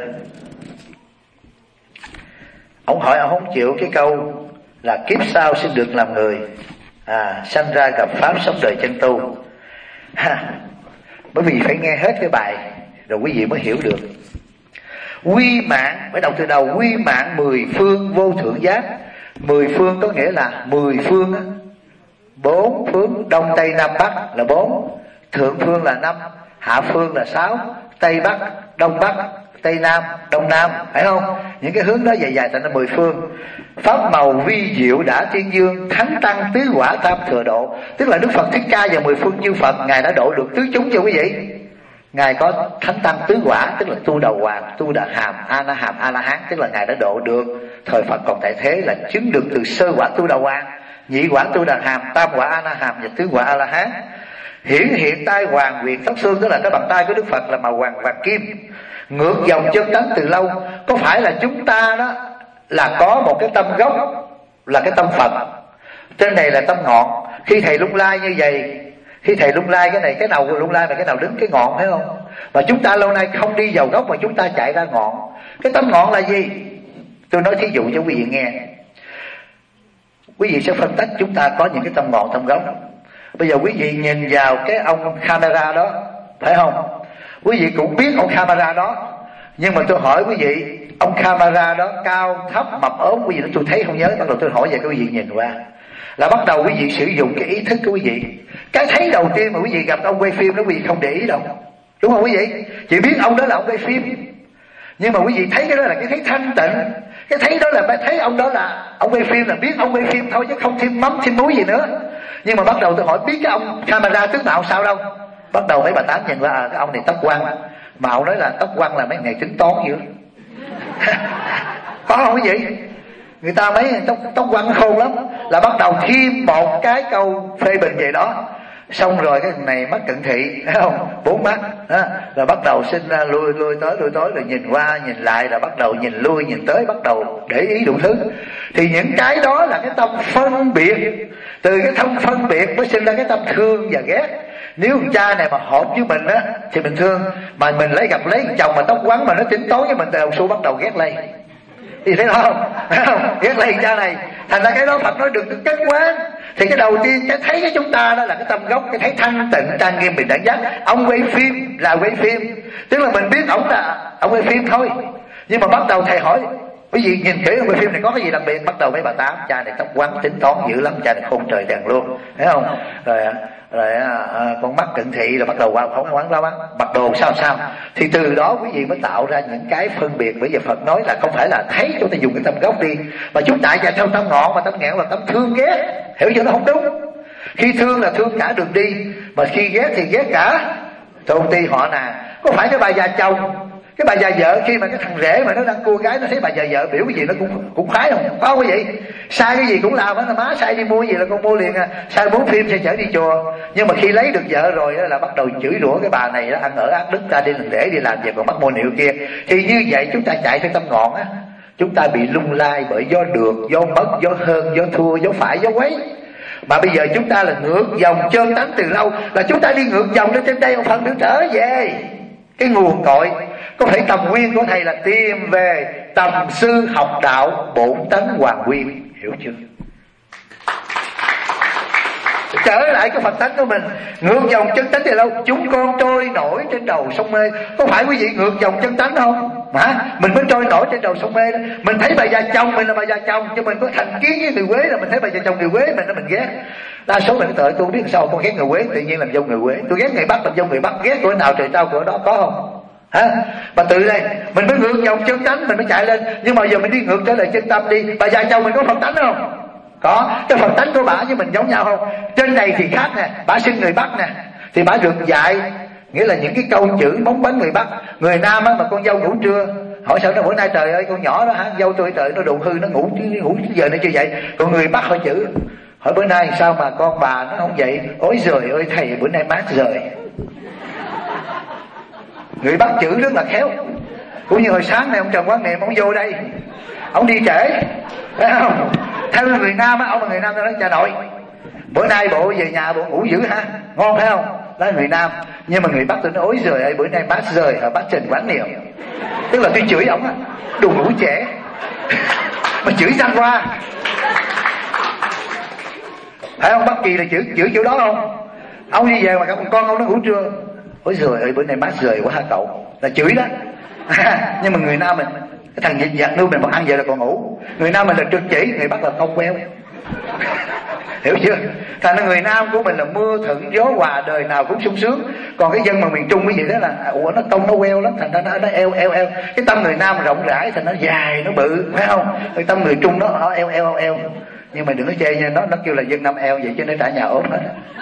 ông hỏi ông không chịu cái câu là kiếp sau xin được làm người, à, sanh ra gặp pháp sống đời chân tu. Ha, bởi vì phải nghe hết cái bài rồi quý vị mới hiểu được. Quy mạng phải đọc từ đầu. Quy mạng mười phương vô thượng giác. Mười phương có nghĩa là mười phương á, bốn phương, đông tây nam bắc là bốn, thượng phương là năm, hạ phương là sáu, tây bắc, đông bắc, tây nam, đông nam, phải không? Những cái hướng đó dài dài thành ra mười phương. Pháp màu vi diệu đã thiên dương, thánh tăng tứ quả tam thừa độ. Tức là Đức Phật Thích Ca và mười phương chư Phật, ngài đã độ được tứ chúng chưa quý vị? Ngài có thánh tăng tứ quả, tức là tu đầu hoàng, tu đà hàm, a la hàm, a la hán, tức là ngài đã độ được. Thời Phật còn tại thế là chứng được từ sơ quả tu đầu hoàng, nhị quả tu đà hàm, tam quả a la hàm và tứ quả a la hán. Hiển hiện tai hoàng nguyện thất xương, tức là cái bàn tay của Đức Phật là màu hoàng vàng kim. Ngược dòng chân tánh từ lâu. Có phải là chúng ta đó là có một cái tâm gốc là cái tâm Phật, trên này là tâm ngọn. Khi thầy lung lai như vậy, khi thầy lung lai cái này, cái nào lung lai mà cái nào đứng cái ngọn, thấy không? Và chúng ta lâu nay không đi vào gốc mà chúng ta chạy ra ngọn. Cái tâm ngọn là gì? Tôi nói thí dụ cho quý vị nghe. Quý vị sẽ phân tích chúng ta có những cái tâm ngọn, tâm gốc. Bây giờ quý vị nhìn vào cái ông camera đó, phải không? Quý vị cũng biết ông camera đó. Nhưng mà tôi hỏi quý vị, ông camera đó cao, thấp, mập, ốm, quý vị nói tôi thấy không nhớ. Bắt đầu tôi hỏi về quý vị nhìn qua, là bắt đầu quý vị sử dụng cái ý thức của quý vị. Cái thấy đầu tiên mà quý vị gặp ông quay phim đó, quý vị không để ý đâu, đúng không quý vị? Chỉ biết ông đó là ông quay phim. Nhưng mà quý vị thấy cái đó là cái thấy thanh tịnh. Cái thấy đó là thấy ông đó là ông quay phim, là biết ông quay phim thôi, chứ không thêm mắm thêm muối gì nữa. Nhưng mà bắt đầu tôi hỏi biết cái ông camera tướng mạo sao đâu. Bắt đầu mấy bà tám nhìn qua, à, cái ông này tóc quăn. Mà ông nói là tóc quăn là mấy ngày tính toán dữ. Có không quý vị? Người ta mấy tóc, tóc quăn khôn lắm. Là bắt đầu thêm một cái câu phê bình về đó. Xong rồi cái này mắt cận thị, thấy không? Bốn mắt đó. Rồi bắt đầu sinh ra lui lui tới lui tới, rồi nhìn qua nhìn lại, rồi bắt đầu nhìn lui nhìn tới, bắt đầu để ý đủ thứ. Thì những cái đó là cái tâm phân biệt. Từ cái tâm phân biệt mới sinh ra cái tâm thương và ghét. Nếu con cha này mà hợp với mình á thì mình thương, mà mình lấy gặp lấy chồng mà tóc quắn mà nó tính toán với mình từ đầu xuôi, bắt đầu ghét lây. Thì thấy không? không? Ghét lây cha này. Thành ra cái đó Phật nói được kết quán. Thì cái đầu tiên cái thấy cái chúng ta đó là cái tâm gốc, cái thấy thanh tịnh trang nghiêm bình đẳng giác. Ông quay phim là quay phim, tức là mình biết ổng là ông quay phim thôi. Nhưng mà bắt đầu thầy hỏi quý vị nhìn kỹ ông quay phim này có cái gì đặc biệt, bắt đầu mấy bà tám, cha này tóc quắn tính toán dữ lắm, cha này khôn trời đèn luôn, thấy không? Rồi rồi à, con mắt cận thị, rồi bắt đầu qua phóng quán lá mắt, mặc đồ sao sao. Thì từ đó quý vị mới tạo ra những cái phân biệt. Bởi vì Phật nói là không phải là thấy, chúng ta dùng cái tâm gốc đi, mà chúng ta chạy theo tâm ngọn, mà tâm ngạn là tâm thương ghét. Hiểu chưa? Nó không đúng. Khi thương là thương cả đường đi, mà khi ghét thì ghét cả tôn ti họ nà. Có phải cái bà già chồng, cái bà già vợ, khi mà cái thằng rể mà nó đang cua gái, nó thấy bà già vợ biểu cái gì nó cũng cũng khoái không? Có không quý vị? Sai cái gì cũng làm hết, là má sai đi mua gì là con mua liền à. Sai muốn phim sẽ chở đi chùa. Nhưng mà khi lấy được vợ rồi đó, là bắt đầu chửi rủa cái bà này đó, ăn ở ác đức, ta đi thằng rể đi làm về còn bắt mua nịu kia. Thì như vậy chúng ta chạy theo tâm ngọn á, chúng ta bị lung lai bởi do được, do mất, do hơn, do thua, do phải, do quấy. Mà bây giờ chúng ta là ngược dòng chân tánh từ lâu, là chúng ta đi ngược dòng lên trên đây một phần nữa trở về cái nguồn cội. Có thể tầm nguyên của thầy là tìm về tầm sư học đạo bổn tánh hoàn nguyên, hiểu chưa? Trở lại cái Phật tánh của mình. Ngược dòng chân tánh thì lâu, chúng con trôi nổi trên đầu sông mê. Có phải quý vị ngược dòng chân tánh không? Hả? Mình mới trôi nổi trên đầu sông mê đó. Mình thấy bà già chồng mình là bà già chồng, nhưng mình có thành kiến với người Quế, là mình thấy bà già chồng người Quế mình là mình ghét. Đa số mình tự tôi biết sao con ghét người Quế, tự nhiên làm dâu người Quế. Tôi ghét người Bắc làm dâu người Bắc, ghét của nào trời tao của đó, có không? hả? Mà tự đây mình mới ngược dòng chân tánh mình mới chạy lên, nhưng mà giờ mình đi ngược trở lại chân tâm đi. Bà già Châu mình có Phật tánh không? Có. Cái Phật tánh của bà với mình giống nhau không? Trên này thì khác nè, bà sinh người Bắc nè, thì bà được dạy nghĩa là những cái câu chữ bóng bánh người Bắc. Người Nam á, mà con dâu ngủ trưa hỏi sao nó bữa nay trời ơi con nhỏ đó hả, dâu tôi trời nó đụng hư nó ngủ ngủ giờ này chưa vậy. Còn người Bắc hỏi chữ, hỏi bữa nay sao mà con bà nó không dậy, ối giời ơi thầy bữa nay mát rời. Người Bắc chữ rất là khéo. Cũng như hồi sáng này ông Trần Quán Niệm ông vô đây, ông đi trễ phải không? Theo người Nam á, ông là người Nam tôi nói cha nội bữa nay bộ về nhà bộ ngủ dữ ha, ngon phải không? Đó là người Nam. Nhưng mà người Bắc tôi nói ối giời ơi bữa nay mát rời ở bác Trần Quán Niệm. Tức là tôi chửi ông á, đồ ngủ trễ mà chửi răng qua, phải không? Bắc Kỳ là chửi chửi kiểu đó không? Ông đi về mà con con ông nó ngủ trưa, ôi giời ơi bữa nay mát rời quá ha cậu, là chửi đó. Nhưng mà người Nam mình, cái thằng nhịn giặc nuôi mình một ăn vậy là còn ngủ. Người Nam mình là trực chỉ, người Bắc là không queo. Hiểu chưa? Thành ra người Nam của mình là mưa thuận gió hòa, đời nào cũng sung sướng. Còn cái dân mà miền Trung cái gì đó là ủa nó công nó queo lắm, thành ra nó, nó eo eo eo. Cái tâm người Nam rộng rãi thành nó dài nó bự, phải không? Cái tâm người Trung nó, nó eo eo eo. Nhưng mà đừng có chê nha, nó nó kêu là dân Nam eo vậy chứ nó trả nhà ốm hết.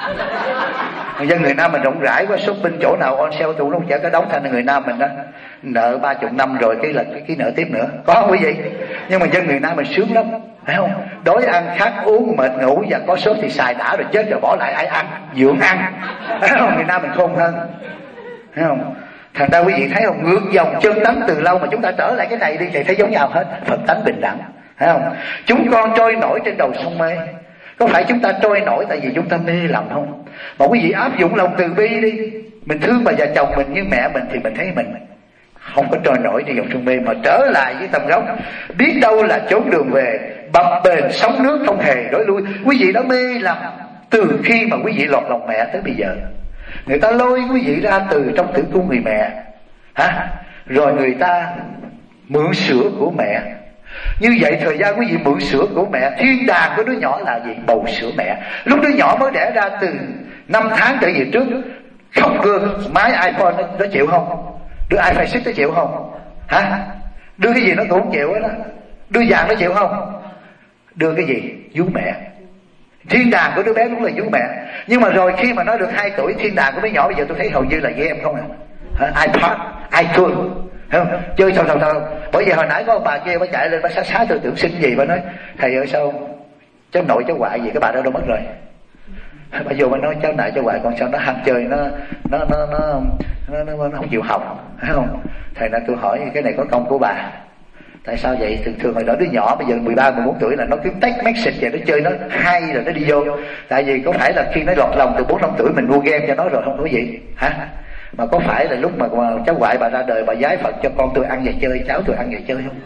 Dân người Nam mình rộng rãi quá, shopping chỗ nào on sale tụ nó chả có đóng. Thành người Nam mình đó nợ ba chục năm rồi cái là cái, cái nợ tiếp nữa, có không quý vị? Nhưng mà dân người Nam mình sướng lắm, phải không? Đói ăn khát uống mệt ngủ và có sốt thì xài đã rồi chết rồi bỏ lại ai ăn, dưỡng ăn, phải không? Người Nam mình khôn hơn, phải không? Thành ra quý vị thấy không, ngược dòng chân tánh từ lâu mà chúng ta trở lại cái này đi thì thấy giống nhau hết, Phật tánh bình đẳng, phải không? Chúng con trôi nổi trên đầu sông mê. Có phải chúng ta trôi nổi tại vì chúng ta mê lầm không? Mà quý vị áp dụng lòng từ bi đi, mình thương bà già chồng mình như mẹ mình thì mình thấy mình không có trôi nổi trên dòng sông mê, mà trở lại với tâm gốc. Biết đâu là chốn đường về, bập bềnh sóng nước không hề đổi lui. Quý vị đã mê lầm từ khi mà quý vị lọt lòng mẹ tới bây giờ. Người ta lôi quý vị ra từ trong tử cung người mẹ, hả? Rồi người ta mượn sữa của mẹ. Như vậy thời gian quý vị mượn sữa của mẹ, thiên đàng của đứa nhỏ là gì? Bầu sữa mẹ. Lúc đứa nhỏ mới đẻ ra từ năm tháng trở về trước, không cương, máy iPhone nó, nó chịu không? Đưa iPhone sáu nó chịu không? Hả? Đưa cái gì nó cũng không chịu đó. Đưa vàng nó chịu không? Đưa cái gì? Vú mẹ. Thiên đàng của đứa bé cũng là vú mẹ. Nhưng mà rồi khi mà nó được hai tuổi, thiên đàng của đứa nhỏ bây giờ tôi thấy hầu như là game không à? Hả? iPad, iPhone, không? Chơi thâu thâu thâu. Bởi vì hồi nãy có ông bà kia bà chạy lên bà xá xá tôi tưởng xin gì, bà nói thầy ơi sao cháu nội cháu ngoại gì, cái bà đó đâu mất rồi. Bà vô bà nói cháu nội cháu ngoại con sao nó ham chơi, nó nó nó nó nó, nó, nó không chịu học, phải không? Thầy nói tôi hỏi cái này có công của bà. Tại sao vậy? Thường thường hồi đó đứa nhỏ bây giờ mười ba mười bốn tuổi là nó cứ text message vậy, nó chơi nó hay rồi nó đi vô. Tại vì có phải là khi nó lọt lòng từ bốn năm tuổi mình mua game cho nó rồi không có gì hả? Mà có phải là lúc mà, mà cháu ngoại bà ra đời bà giái Phật cho con tôi ăn về chơi, cháu tôi ăn về chơi không?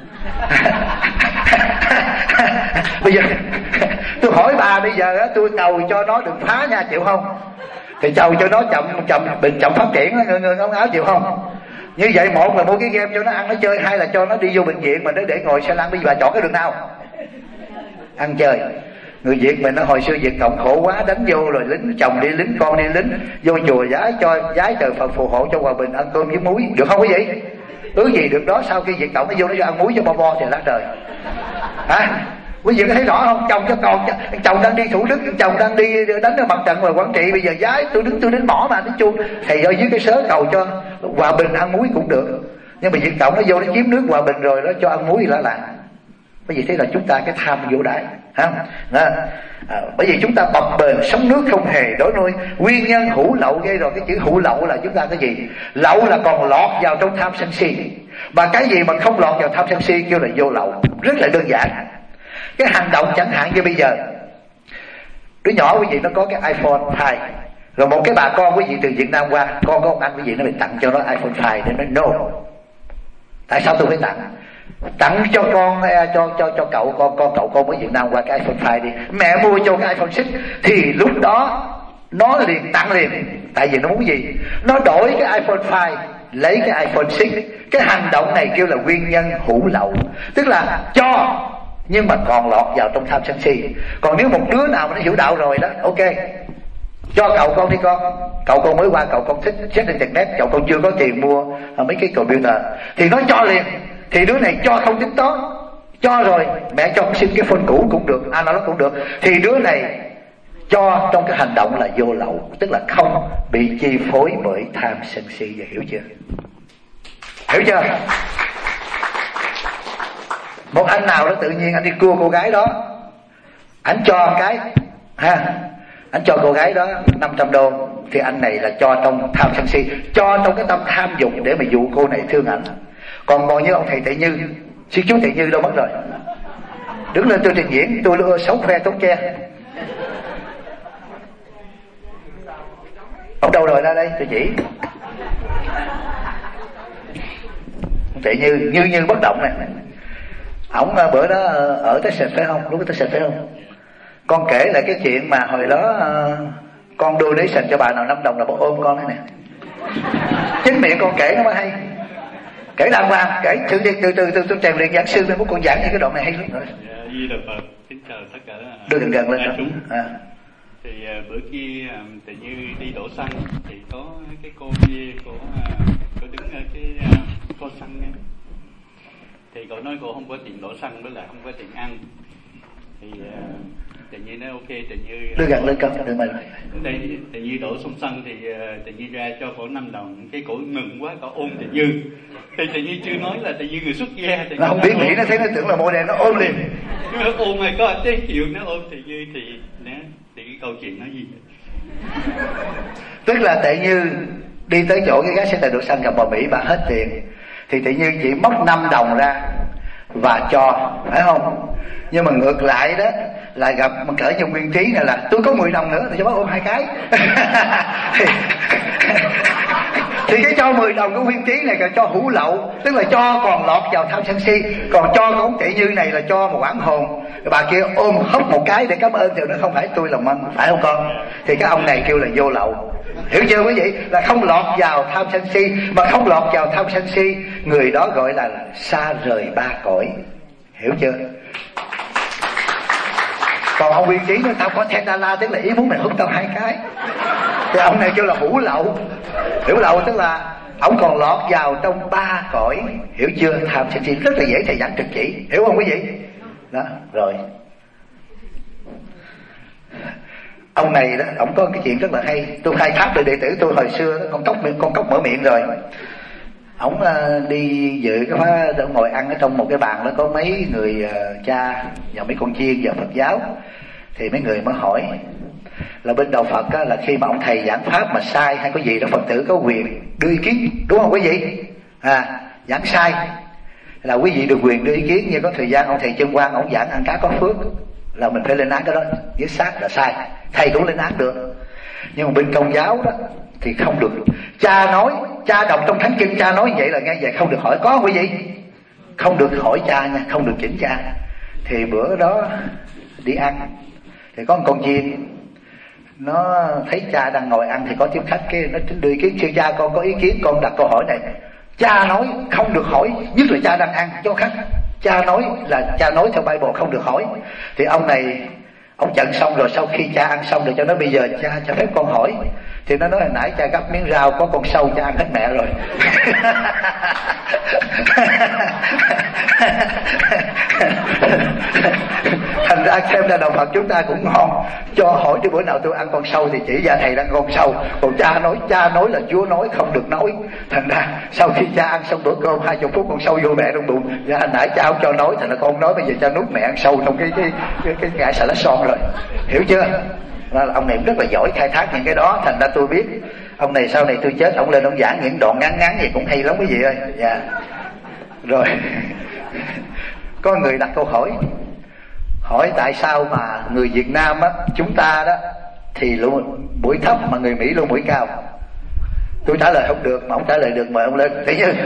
Bây giờ tôi hỏi bà bây giờ á, tôi cầu cho nó đừng phá nha, chịu không? Thì cầu cho nó chậm chậm bình chậm phát triển, người người áo áo chịu không? Như vậy một là mua cái game cho nó ăn nó chơi, hai là cho nó đi vô bệnh viện mà nó để ngồi xe lăn. Bây giờ bà chọn cái đường nào? Ăn chơi. Người Việt mình nó hồi xưa Việt Cộng khổ quá, đánh vô rồi lính chồng đi lính con đi lính, vô chùa giái cho giái trời Phật phù hộ cho hòa bình, ăn cơm với muối, được không quý vị? Ứ gì được đó. Sau khi Việt Cộng nó vô nó cho ăn muối cho bo bo thì lá trời hả? Quý vị có thấy rõ không? Chồng cho con, chồng đang đi Thủ Đức, chồng đang đi đánh ở mặt trận ngoài Quảng Trị, bây giờ giái tôi đứng tôi đến mỏ mà đến chuông thầy ở dưới cái sớ cầu cho hòa bình ăn muối cũng được. Nhưng mà Việt Cộng nó vô nó chiếm nước hòa bình rồi nó cho ăn muối thì lá làng. Bởi vì thế là chúng ta cái tham vô đáy, ha? À, bởi vì chúng ta bập bềnh sống nước không hề đổi nuôi. Nguyên nhân hữu lậu gây rồi. Cái chữ hữu lậu là chúng ta cái gì? Lậu là còn lọt vào trong tham sân si. Và cái gì mà không lọt vào tham sân si kêu là vô lậu. Rất là đơn giản. Cái hành động chẳng hạn như bây giờ đứa nhỏ quý vị nó có cái iPhone hai, rồi một cái bà con quý vị từ Việt Nam qua, con có ông anh quý vị nó bị tặng cho nó iPhone hai, để nói no. Tại sao tôi phải tặng? Tặng cho con, cho cho cho cậu con con cậu con mới Việt Nam qua cái iPhone hai đi. Mẹ mua cho cái iPhone sáu thì lúc đó nó liền tặng liền. Tại vì nó muốn gì? Nó đổi cái iPhone hai lấy cái iPhone sáu. Cái hành động này kêu là nguyên nhân hữu lậu, tức là cho nhưng mà còn lọt vào trong tham sân si. Còn nếu một đứa nào mà nó hiểu đạo rồi đó, ok, Cho cậu con đi con. Cậu con mới qua, cậu con thích check internet, cậu con chưa có tiền mua mấy cái computer, thì nó cho liền. Thì đứa này cho không tính toán, cho rồi mẹ cho xin cái phone cũ cũng được, analog cũng được. Thì đứa này cho trong cái hành động là vô lậu, tức là không bị chi phối bởi tham sân si. Vậy hiểu chưa? Hiểu chưa? Một anh nào đó tự nhiên anh đi cua cô gái đó, anh cho cái ha, anh cho cô gái đó năm trăm đô, thì anh này là cho trong tham sân si, cho trong cái tâm tham dục để mà dụ cô này thương ảnh. Còn ngồi như ông thầy Tệ Như, sư chú Tệ Như đâu mất rồi, đứng lên tôi trình diễn, tôi ưa xấu khoe tốn che. Ông đâu rồi, ra đây tôi chỉ. Tệ Như, Như Như bất động này. Ổng bữa đó ở Texas phải không? Lúc ở Texas phải không? Con kể lại cái chuyện mà hồi đó con donation cho bà nào năm đồng là bà ôm con thế nè. Chính miệng con kể nó mới hay. Kể đàng hoàng, kể từ từ từ từ từ tôi trèo liền giảng sư nên muốn con giảng những cái đoạn này hay lắm rồi. Di Đà Phật, kính chào tất cả. Đưa gần gần lên đó. À. Thì uh, bữa kia um, tự như đi đổ xăng thì có cái cô kia của uh, cô đứng ở cái uh, cô xăng ấy. Thì cậu nói cô không có tiền đổ xăng với lại không có tiền ăn. Thì uh, tự nhiên nói ok, tự như đưa gần lên con được mày. Tự, tự như đổ xong xăng thì uh, tự như ra cho cổ năm đồng, cái cổ mừng quá, cổ ôm tự như. Thì tự như chưa nói là tự như người xuất gia. Nó không biết nghĩ, nó thấy nó tưởng là mô đen, nó ôm liền. Nó ôm mà có cái kiểu nó ôm tự như thì nè, thì cái câu chuyện nó gì vậy? Tức là Tệ Như đi tới chỗ cái gái xe tài đổ xăng gặp bà Mỹ, bà hết tiền, thì Tệ Như chỉ móc năm đồng ra và cho, phải không? Nhưng mà ngược lại đó là gặp mà cỡ trong Nguyên Trí này là tôi có mười đồng nữa thì cho bác ôm hai cái. thì, thì cái cho mười đồng của Nguyên Trí này là cho hữu lậu, tức là cho còn lọt vào tham sân si. Còn cho của ông Tệ Như này là cho một oán hồn. Bà kia ôm hốc một cái để cảm ơn thì nó không phải tôi làm ơn, phải không con? Thì cái ông này kêu là vô lậu. Hiểu chưa quý vị? Là không lọt vào tham sân si. Mà không lọt vào tham sân si, người đó gọi là xa rời ba cõi. Hiểu chưa? Còn ông Nguyên Trí nói tao có ten đa la, tức là ý muốn mày hút tao hai cái. Thì ông này kêu là hữu lậu. Hữu lậu tức là ông còn lọt vào trong ba cõi. Hiểu chưa? Tham sân si rất là dễ thầy giảng trực chỉ. Hiểu không quý vị? Đó, rồi. Ông này đó, ông có cái chuyện rất là hay. Tôi khai thác được đệ tử tôi hồi xưa đó, con cốc miệng, con cốc mở miệng rồi. Ông uh, đi dự cái khóa, ngồi ăn ở trong một cái bàn đó có mấy người uh, cha và mấy con chiên và Phật giáo. Thì mấy người mới hỏi là bên đạo Phật á, là khi mà ông thầy giảng pháp mà sai hay có gì đó, Phật tử có quyền đưa ý kiến, đúng không quý vị? À, giảng sai là quý vị được quyền đưa ý kiến. Nhưng có thời gian ông thầy Chân Quang ông giảng ăn cá có phước là mình phải lên án cái đó, giết xác là sai, thầy cũng lên án được. Nhưng mà bên Công giáo đó thì không được. Cha nói, cha đọc trong thánh kinh, cha nói vậy là nghe vậy không được hỏi, có quý vị? Không được hỏi cha nha, không được chỉnh cha. Thì bữa đó đi ăn thì có một con chiên, nó thấy cha đang ngồi ăn thì có tiếp khách, cái nó đưa ý kiến, sư cha con có ý kiến, con đặt câu hỏi này. Cha nói không được hỏi, nhất là cha đang ăn cho khách. Cha nói là cha nói theo Bible không được hỏi. Thì ông này ông chận xong rồi, sau khi cha ăn xong rồi cho nó bây giờ cha cho phép con hỏi. Thì nó nói hồi nãy cha gắp miếng rau có con sâu cha ăn hết mẹ rồi. Thành ra xem ra đạo Phật chúng ta cũng ngon, cho hỏi chứ bữa nào tôi ăn con sâu thì chỉ ra thầy đang con sâu. Còn cha nói, cha nói là Chúa nói không được nói. Thành ra sau khi cha ăn xong bữa cơm hai chục phút con sâu vô mẹ trong bụng. Dạ hồi nãy cha không cho nói, thành ra con nói bây giờ cha nuốt mẹ ăn sâu trong cái cái cái, cái ngải xà lách son rồi. Hiểu chưa? Là ông này rất là giỏi khai thác những cái đó. Thành ra tôi biết ông này sau này tôi chết ông lên ông giảng những đoạn ngắn ngắn gì cũng hay lắm quý vị ơi. Dạ. Rồi có người đặt câu hỏi, hỏi tại sao mà người Việt Nam á, chúng ta đó thì luôn mũi thấp mà người Mỹ luôn mũi cao. Tôi trả lời không được, mà ông trả lời được mời ông lên. Thấy chưa?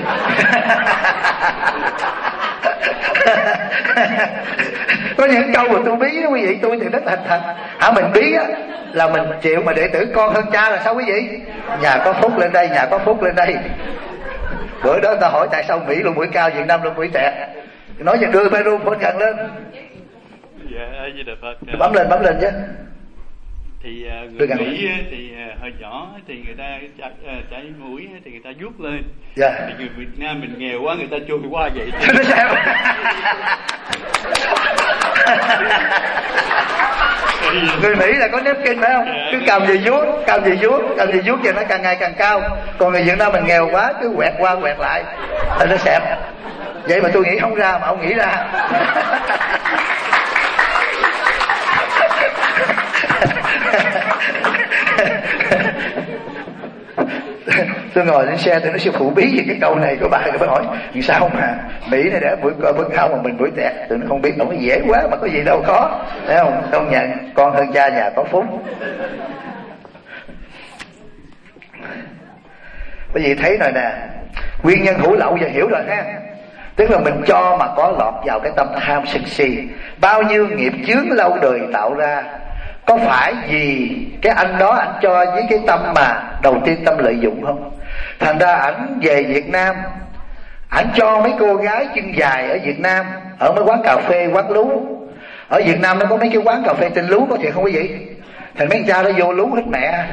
Có những câu mà tôi bí đó quý vị, tôi thì rất thành thật. Hả mình bí á là mình chịu, mà đệ tử con hơn cha là sao quý vị? Nhà có phúc lên đây, nhà có phúc lên đây. Bữa đó ta hỏi tại sao Mỹ luôn mũi cao, Việt Nam luôn mũi tẹt. Nói cho đưa Peru phone gần lên. Dạ, Di Đà Phật. Bấm lên, bấm lên chứ. thì người Mỹ thì hồi nhỏ thì người ta chảy, chảy mũi thì người ta vuốt lên. Yeah. Thì người Việt Nam mình nghèo quá người ta chui qua vậy. Người Mỹ là có nếp kinh phải không? Cứ cầm gì vuốt, cầm gì vuốt, cầm gì vuốt thì nó càng ngày càng cao. Còn người Việt Nam mình nghèo quá cứ quẹt qua quẹt lại thì nó xẹp. Vậy mà tôi nghĩ không ra mà ông nghĩ ra. Tôi ngồi lên xe tôi nói sư phụ bí gì cái câu này của bà, tôi hỏi sao mà Mỹ này đã bữa bữa cao mà mình bữa tẹt, tôi nói không biết, nó dễ quá mà có gì đâu khó, thấy không? Công nhận con hơn cha nhà có phúc. Bởi vì thấy rồi nè, nguyên nhân hữu lậu giờ hiểu rồi ha. Tức là mình cho mà có lọt vào cái tâm tham sân si, bao nhiêu nghiệp chướng lâu đời tạo ra. Có phải vì cái anh đó anh cho với cái tâm mà đầu tiên tâm lợi dụng không? Thành ra ảnh về Việt Nam, ảnh cho mấy cô gái chân dài ở Việt Nam, ở mấy quán cà phê, quán lú. Ở Việt Nam nó có mấy cái quán cà phê tên lú, có thiệt không quý vị? Thành mấy cha nó vô lú hết mẹ.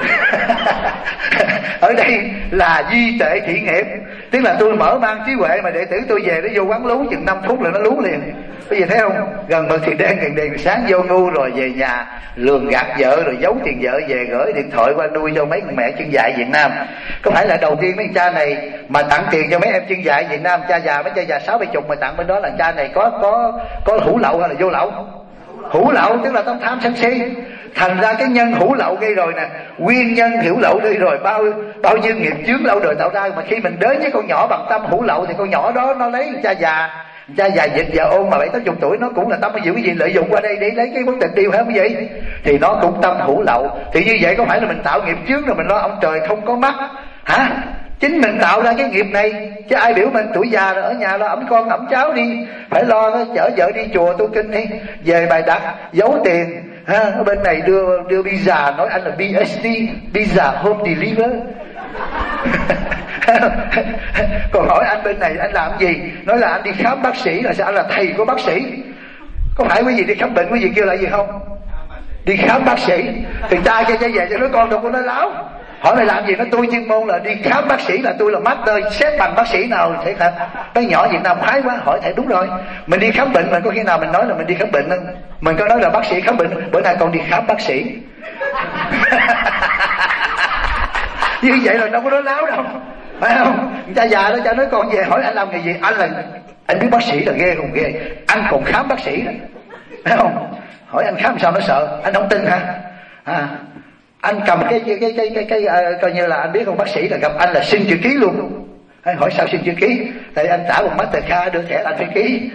Ở đây là duy tệ thị nghiệp. Tức là tôi mở mang trí huệ mà đệ tử tôi về nó vô quán lú chừng năm phút là nó lú liền. Bây giờ thấy không? Gần bờ thì đen gần đèn sáng vô ngu rồi về nhà lường gạt vợ rồi giấu tiền vợ về gửi điện thoại qua nuôi cho mấy con mẹ chân dài Việt Nam. Có phải là đầu tiên mấy cha này mà tặng tiền cho mấy em chân dài Việt Nam, cha già mấy cha già sáu bảy chục mà tặng bên đó là cha này có có có hữu lậu hay là vô lậu? Hữu lậu, tức là tâm tham sân si. Thành ra cái nhân hữu lậu gây rồi nè, nguyên nhân hữu lậu gây rồi bao bao nhiêu nghiệp chướng lâu đời tạo ra. Mà khi mình đến với con nhỏ bằng tâm hữu lậu thì con nhỏ đó nó lấy cha già, cha già dịch vợ ôn mà bảy tám chục tuổi, nó cũng là tâm giữ cái gì lợi dụng qua đây để lấy cái vấn tình yêu, phải không vậy? Thì nó cũng tâm hữu lậu. Thì như vậy có phải là mình tạo nghiệp chướng rồi mình lo ông trời không có mắt hả? Chính mình tạo ra cái nghiệp này, chứ ai biểu mình tuổi già rồi ở nhà lo ẵm con ẵm cháu đi, phải lo nó chở vợ đi chùa tu kinh đi, về bài đặt giấu tiền ha, ở bên này đưa đưa visa, nói anh là bê ét đê, visa home deliver. Còn hỏi anh bên này anh làm gì, nói là anh đi khám bác sĩ, là sao? Anh là thầy của bác sĩ. Có phải quý vị đi khám bệnh quý vị kêu là gì không? Đi khám bác sĩ. Thì cha cho cha về cho đứa con đâu có nói láo. Hỏi mày làm gì? Nó tôi chuyên môn là đi khám bác sĩ, là tôi là master, xét bằng bác sĩ nào thấy thật. Cái nhỏ Việt Nam khoái quá, hỏi thầy đúng rồi. Mình đi khám bệnh, mình có khi nào mình nói là mình đi khám bệnh không? Mình có nói là bác sĩ khám bệnh, bữa nay con đi khám bác sĩ. Như vậy là đâu có nói láo đâu, phải không? Cha già đó cha nói con về hỏi anh làm nghề gì, anh là anh biết bác sĩ là ghê không ghê, anh còn khám bác sĩ đó, phải không? Hỏi anh khám sao nó sợ, anh không tin hả? À, anh cầm cái cái cái cái cái, cái uh, coi như là anh biết không, bác sĩ là gặp anh là xin chữ ký luôn. Anh hỏi sao xin chữ ký? Tại anh trả một Mastercard đưa thẻ anh phải ký.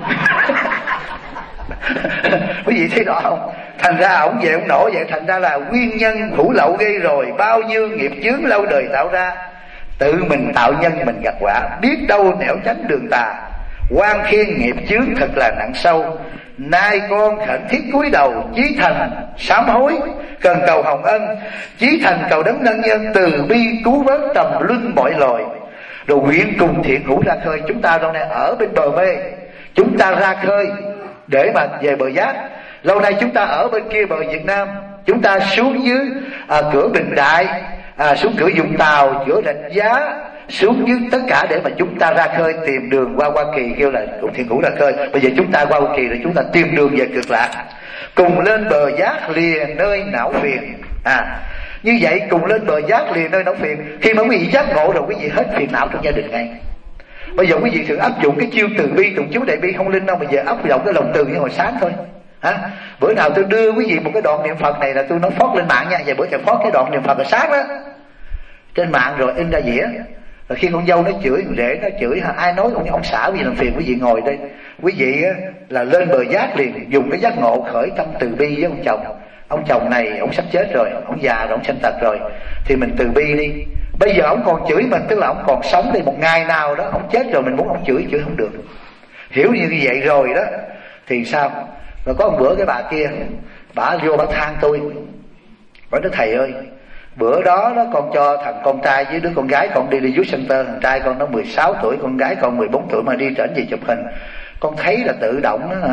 Quý vị thấy rõ không? Thành ra ổng về ổng nổ vậy. Thành ra là nguyên nhân hữu lậu gây rồi bao nhiêu nghiệp chướng lâu đời tạo ra. Tự mình tạo nhân mình gặt quả, biết đâu nẻo tránh đường tà. Quan khiên nghiệp chướng thật là nặng sâu. Nay con khẩn thiết cúi đầu, chí thành sám hối, cần cầu hồng ân, chí thành cầu đấng nâng nhân, từ bi cứu vớt trầm luân mọi loài. Rồi nguyện cùng thiện hữu ra khơi. Chúng ta đâu này ở bên bờ mê, chúng ta ra khơi để mà về bờ giác. Lâu nay chúng ta ở bên kia bờ Việt Nam, chúng ta xuống dưới à, cửa Bình Đại, à, xuống cửa Vũng Tàu, cửa Rạch Giá, xuống dưới tất cả để mà chúng ta ra khơi tìm đường qua Hoa Kỳ, kêu là cùng thiện hữu ra khơi. Bây giờ chúng ta qua Hoa Kỳ rồi chúng ta tìm đường về cực lạc, cùng lên bờ giác lìa nơi não phiền. À, như vậy cùng lên bờ giác lìa nơi não phiền. Khi mà quý vị giác ngộ rồi quý vị hết phiền não trong gia đình ngay. Bây giờ quý vị thử áp dụng cái chiêu từ bi tụng chú đại bi không linh đâu, bây giờ áp dụng cái lòng từ như hồi sáng thôi. Hả? Bữa nào tôi đưa quý vị một cái đoạn niệm Phật này là tôi nói phót lên mạng nha. Vậy bữa giờ phót cái đoạn niệm Phật là sáng đó trên mạng rồi in ra dĩa. Rồi khi con dâu nó chửi, rể nó chửi, ai nói ông, ông xã quý vị làm phiền, quý vị ngồi đây, quý vị là lên bờ giác liền, dùng cái giác ngộ khởi tâm từ bi với ông chồng. Ông chồng này ông sắp chết rồi, ông già rồi, ông sanh tật rồi, thì mình từ bi đi. Bây giờ ông còn chửi mình, tức là ông còn sống đi, một ngày nào đó ông chết rồi mình muốn ông chửi, chửi không được. Hiểu như vậy rồi đó thì sao? Rồi có một bữa cái bà kia, bà vô bà than tôi, bà nói thầy ơi, bữa đó nó con cho thằng con trai với đứa con gái con đi đi youth center, thằng trai con nó mười sáu tuổi, con gái con mười bốn tuổi mà đi trển về chụp hình, con thấy là tự động đó hả,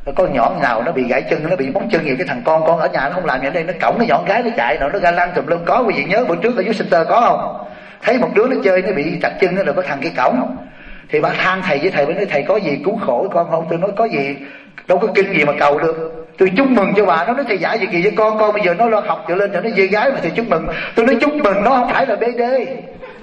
con nhỏ nào nó bị gãy chân, nó bị móc chân gì, cái thằng con con ở nhà nó không làm gì đây, nó cõng cái nhỏ gái nó chạy rồi nó ga lăng tùm lum. Có quý vị nhớ bữa trước ở dưới center có không? Thấy một đứa nó chơi nó bị chặt chân nó rồi có thằng cái cõng, thì bà than thầy với thầy, bà nói thầy có gì cứu khổ con không? Tôi nói có gì, đâu có kinh gì mà cầu được. Tôi chúc mừng cho bà. Nó nói thầy giải gì kỳ với con, con bây giờ nó lo học trở lên rồi nó về gái mà thầy chúc mừng. Tôi nói chúc mừng nó không phải là bê đê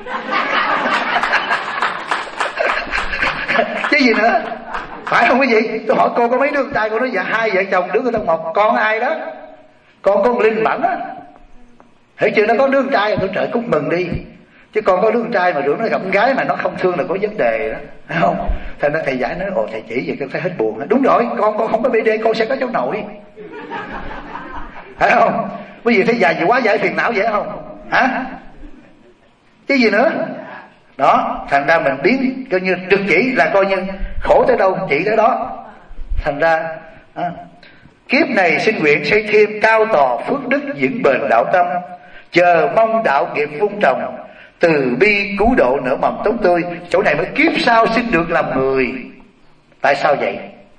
chứ gì nữa, phải không quý vị? Tôi hỏi cô có mấy đứa con trai, cô nói dạ hai vợ chồng, đứa con trai một. Con ai đó? Con con Linh Bẩn á. Hiểu chưa? Nó có đứa con trai rồi, tôi trời chúc mừng đi. Chứ con có đứa con trai mà rủ nó gặp con gái mà nó không thương là có vấn đề đó, phải không? Thành ra thầy giải nói ồ thầy chỉ vậy con thấy hết buồn đó. Đúng rồi, con con không có bê đê con sẽ có cháu nội, phải không? Quý vị thấy dài gì quá giải phiền não vậy không? Hả? Chứ gì nữa? Đó, thành ra mình biến coi như trực chỉ là coi như khổ tới đâu chỉ tới đó. Thành ra à, kiếp này xin nguyện xây thêm cao tò phước đức vững bền đạo tâm, chờ mong đạo nghiệp vun trồng, từ bi cứu độ nở mầm tốt tươi. Chỗ này mới kiếp sau xin được làm người. Tại sao vậy?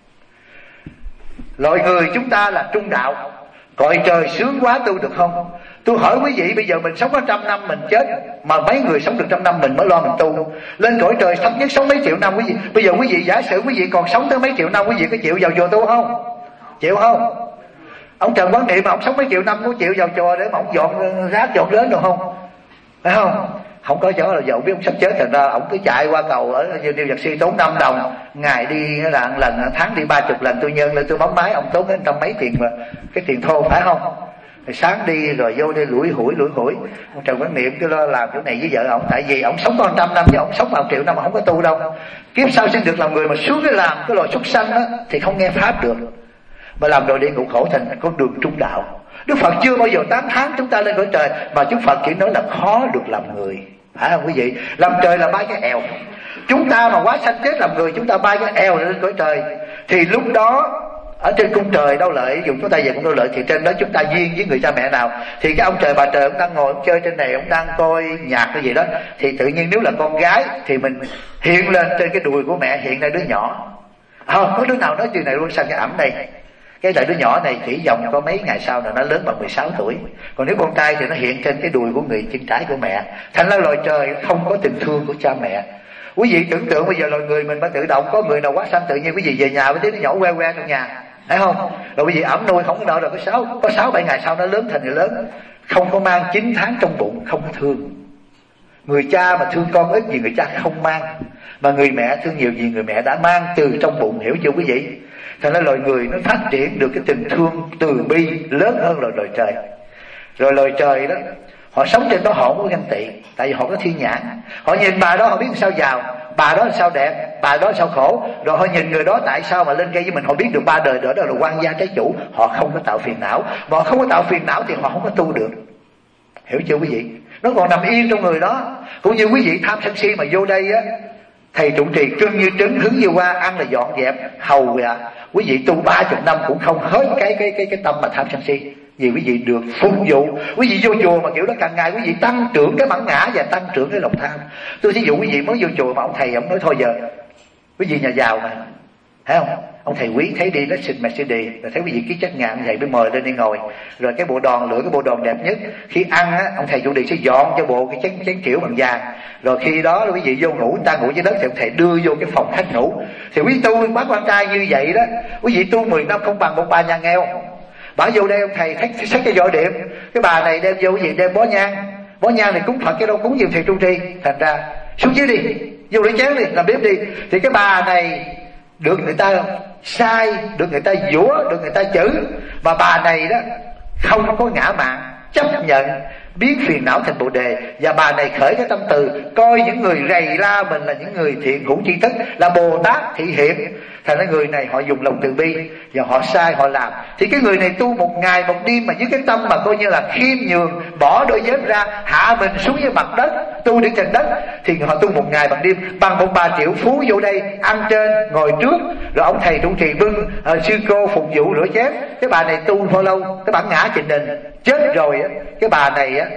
Loại người chúng ta là trung đạo, cõi trời sướng quá tu được không? Tôi hỏi quý vị, bây giờ mình sống có trăm năm mình chết, mà mấy người sống được trăm năm mình mới lo mình tu. Lên cõi trời thấp nhất sống mấy triệu năm quý vị. Bây giờ quý vị giả sử quý vị còn sống tới mấy triệu năm, quý vị có chịu vào chùa tu không? Chịu không? Ông Trần Quán Niệm mà ông sống mấy triệu năm có chịu vào chùa để mà ông dọn rác dọn đến được không? Phải không? Không có chỗ là dậu biết ông sắp chết, thành ra ông cứ chạy qua cầu ở New Jersey tốn năm đồng, ngày đi là một lần, tháng đi ba chục lần. Tôi nhân lên tôi bấm máy ông tốn đến trăm mấy tiền mà cái tiền thô, phải không? Rồi sáng đi rồi vô đây lủi hủi lủi hủi. Ông Trần Quán Niệm cứ lo làm chỗ này với vợ ông, tại vì ông sống có trăm năm chứ ông sống vào triệu năm mà không có tu đâu. Kiếp sau xin được làm người mà xuống cái làm cái loài súc sanh đó thì không nghe pháp được, mà làm rồi địa ngục khổ thành con đường trung đạo. Đức Phật chưa bao giờ tán thán chúng ta lên cõi trời, mà Đức Phật chỉ nói là khó được làm người, phải không quý vị? Làm trời là bay cái eo, chúng ta mà quá sanh chết làm người, chúng ta bay cái eo lên cõi trời, thì lúc đó ở trên cung trời Đau Lợi, dùng chúng ta về cung Đau Lợi, thì trên đó chúng ta duyên với người cha mẹ nào, thì cái ông trời bà trời ông đang ngồi ông chơi trên này, ông đang coi nhạc cái gì đó, thì tự nhiên nếu là con gái thì mình hiện lên trên cái đùi của mẹ, hiện ra đứa nhỏ. À, có đứa nào nói chuyện này luôn sang cái ẩm đây, cái đại đứa nhỏ này chỉ dòng có mấy ngày sau là nó lớn bằng mười sáu tuổi. Còn nếu con trai thì nó hiện trên cái đùi của người chân trái của mẹ. Thành ra loài trời không có tình thương của cha mẹ. Quý vị tưởng tượng bây giờ loài người mình phải tự động, có người nào quá sanh tự nhiên quý vị về nhà với đứa nó nhỏ que que trong nhà, thấy không? Rồi quý vị ẩm nuôi không có nợ, rồi có sáu có sáu bảy ngày sau nó lớn thành người lớn, không có mang chín tháng trong bụng, không có thương. Người cha mà thương con ít gì người cha không mang, mà người mẹ thương nhiều gì người mẹ đã mang từ trong bụng, hiểu chưa quý vị? Thành ra loài người nó phát triển được cái tình thương từ bi lớn hơn loài loài trời. Rồi loài trời đó, họ sống trên đó họ không có ganh tị, tại vì họ có thiên nhãn. Họ nhìn bà đó họ biết sao giàu, bà đó sao đẹp, bà đó sao khổ, rồi họ nhìn người đó tại sao mà lên cây với mình, họ biết được ba đời đó, đó là quan gia trái chủ. Họ không có tạo phiền não, mà họ không có tạo phiền não thì họ không có tu được, hiểu chưa quý vị? Nó còn nằm yên trong người đó. Cũng như quý vị tham sân si mà vô đây á, thầy trụ trì cưng như trứng, hứng như hoa, ăn là dọn dẹp hầu dạ. Quý vị tu ba chục năm cũng không hết cái cái cái cái tâm mà tham sân si. Vì quý vị được phục vụ. Quý vị vô chùa mà kiểu đó càng ngày quý vị tăng trưởng cái bản ngã và tăng trưởng cái lòng tham. Tôi thí dụ quý vị mới vô chùa mà ông thầy ông nói thôi giờ quý vị nhà giàu mà, thấy không? Ông thầy quý thấy đi let's xin Mercedes, rồi thấy quý vị ký trách ngàn, ông thầy mới mời lên đi ngồi, rồi cái bộ đòn lựa cái bộ đòn đẹp nhất. Khi ăn á, ông thầy chủ đề sẽ dọn cho bộ cái chén chén kiểu bằng vàng. Rồi khi đó quý vị vô ngủ, người ta ngủ dưới đất thì ông thầy đưa vô cái phòng khách ngủ. Thì quý tu bác quan trai như vậy đó, quý vị tu mười năm không bằng một bà nhà nghèo. Bà vô đây ông thầy thách xách cái vỏ điểm, cái bà này đem vô cái gì, đem bó nhang, bó nhang này cúng Phật cái đâu cúng nhiều thầy trụ trì. Thành ra xuống dưới đi, vô lấy chén đi, làm bếp đi. Thì cái bà này được người ta sai, được người ta dũa, được người ta chửi, mà bà này đó không có ngã mạn, chấp nhận biến phiền não thành bồ đề. Và bà này khởi cái tâm từ coi những người rầy la mình là những người thiện hữu tri thức, là Bồ Tát thị hiện. Thành ra người này họ dùng lòng từ bi và họ sai họ làm. Thì cái người này tu một ngày một đêm mà với cái tâm mà coi như là khiêm nhường, bỏ đôi dép ra, hạ mình xuống với mặt đất, tu đến trên đất. Thì họ tu một ngày một đêm bằng một bà triệu phú vô đây ăn trên ngồi trước, rồi ông thầy trụ trì bưng uh, sư cô phục vụ rửa chén. Cái bà này tu bao lâu cái bản ngã trình đình chết rồi á, cái bà này á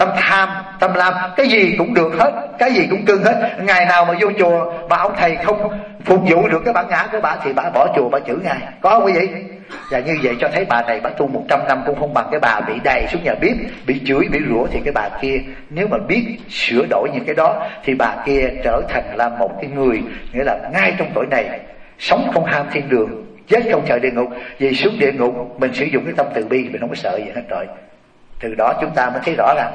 tâm tham, tâm lam, cái gì cũng được hết, cái gì cũng cưng hết. Ngày nào mà vô chùa mà ông thầy không phục vụ được cái bản ngã của bà thì bà bỏ chùa, bà chửi ngài, có không quý vị? Và như vậy cho thấy bà này bà tu một trăm năm cũng không bằng cái bà bị đầy xuống nhà bếp, bị chửi, bị rủa. Thì cái bà kia nếu mà biết sửa đổi những cái đó thì bà kia trở thành là một cái người, nghĩa là ngay trong tuổi này sống không ham thiên đường, chết không sợ địa ngục. Vì xuống địa ngục mình sử dụng cái tâm từ bi, mình không có sợ gì hết rồi. Từ đó chúng ta mới thấy rõ rằng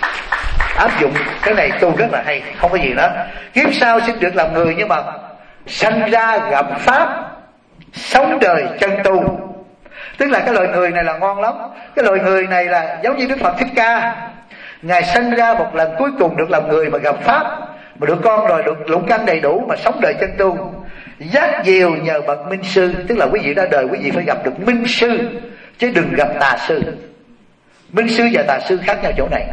áp dụng cái này tu rất là hay, không có gì đó. Kiếp sau xin được làm người, nhưng mà sanh ra gặp pháp, sống đời chân tu. Tức là cái loài người này là ngon lắm. Cái loài người này là giống như Đức Phật Thích Ca, ngài sanh ra một lần cuối cùng được làm người mà gặp pháp, mà được con rồi, được lục căn đầy đủ mà sống đời chân tu. Giác diều nhờ bậc minh sư, tức là quý vị ra đời quý vị phải gặp được minh sư, chứ đừng gặp tà sư. Minh sư và tà sư khác nhau chỗ này.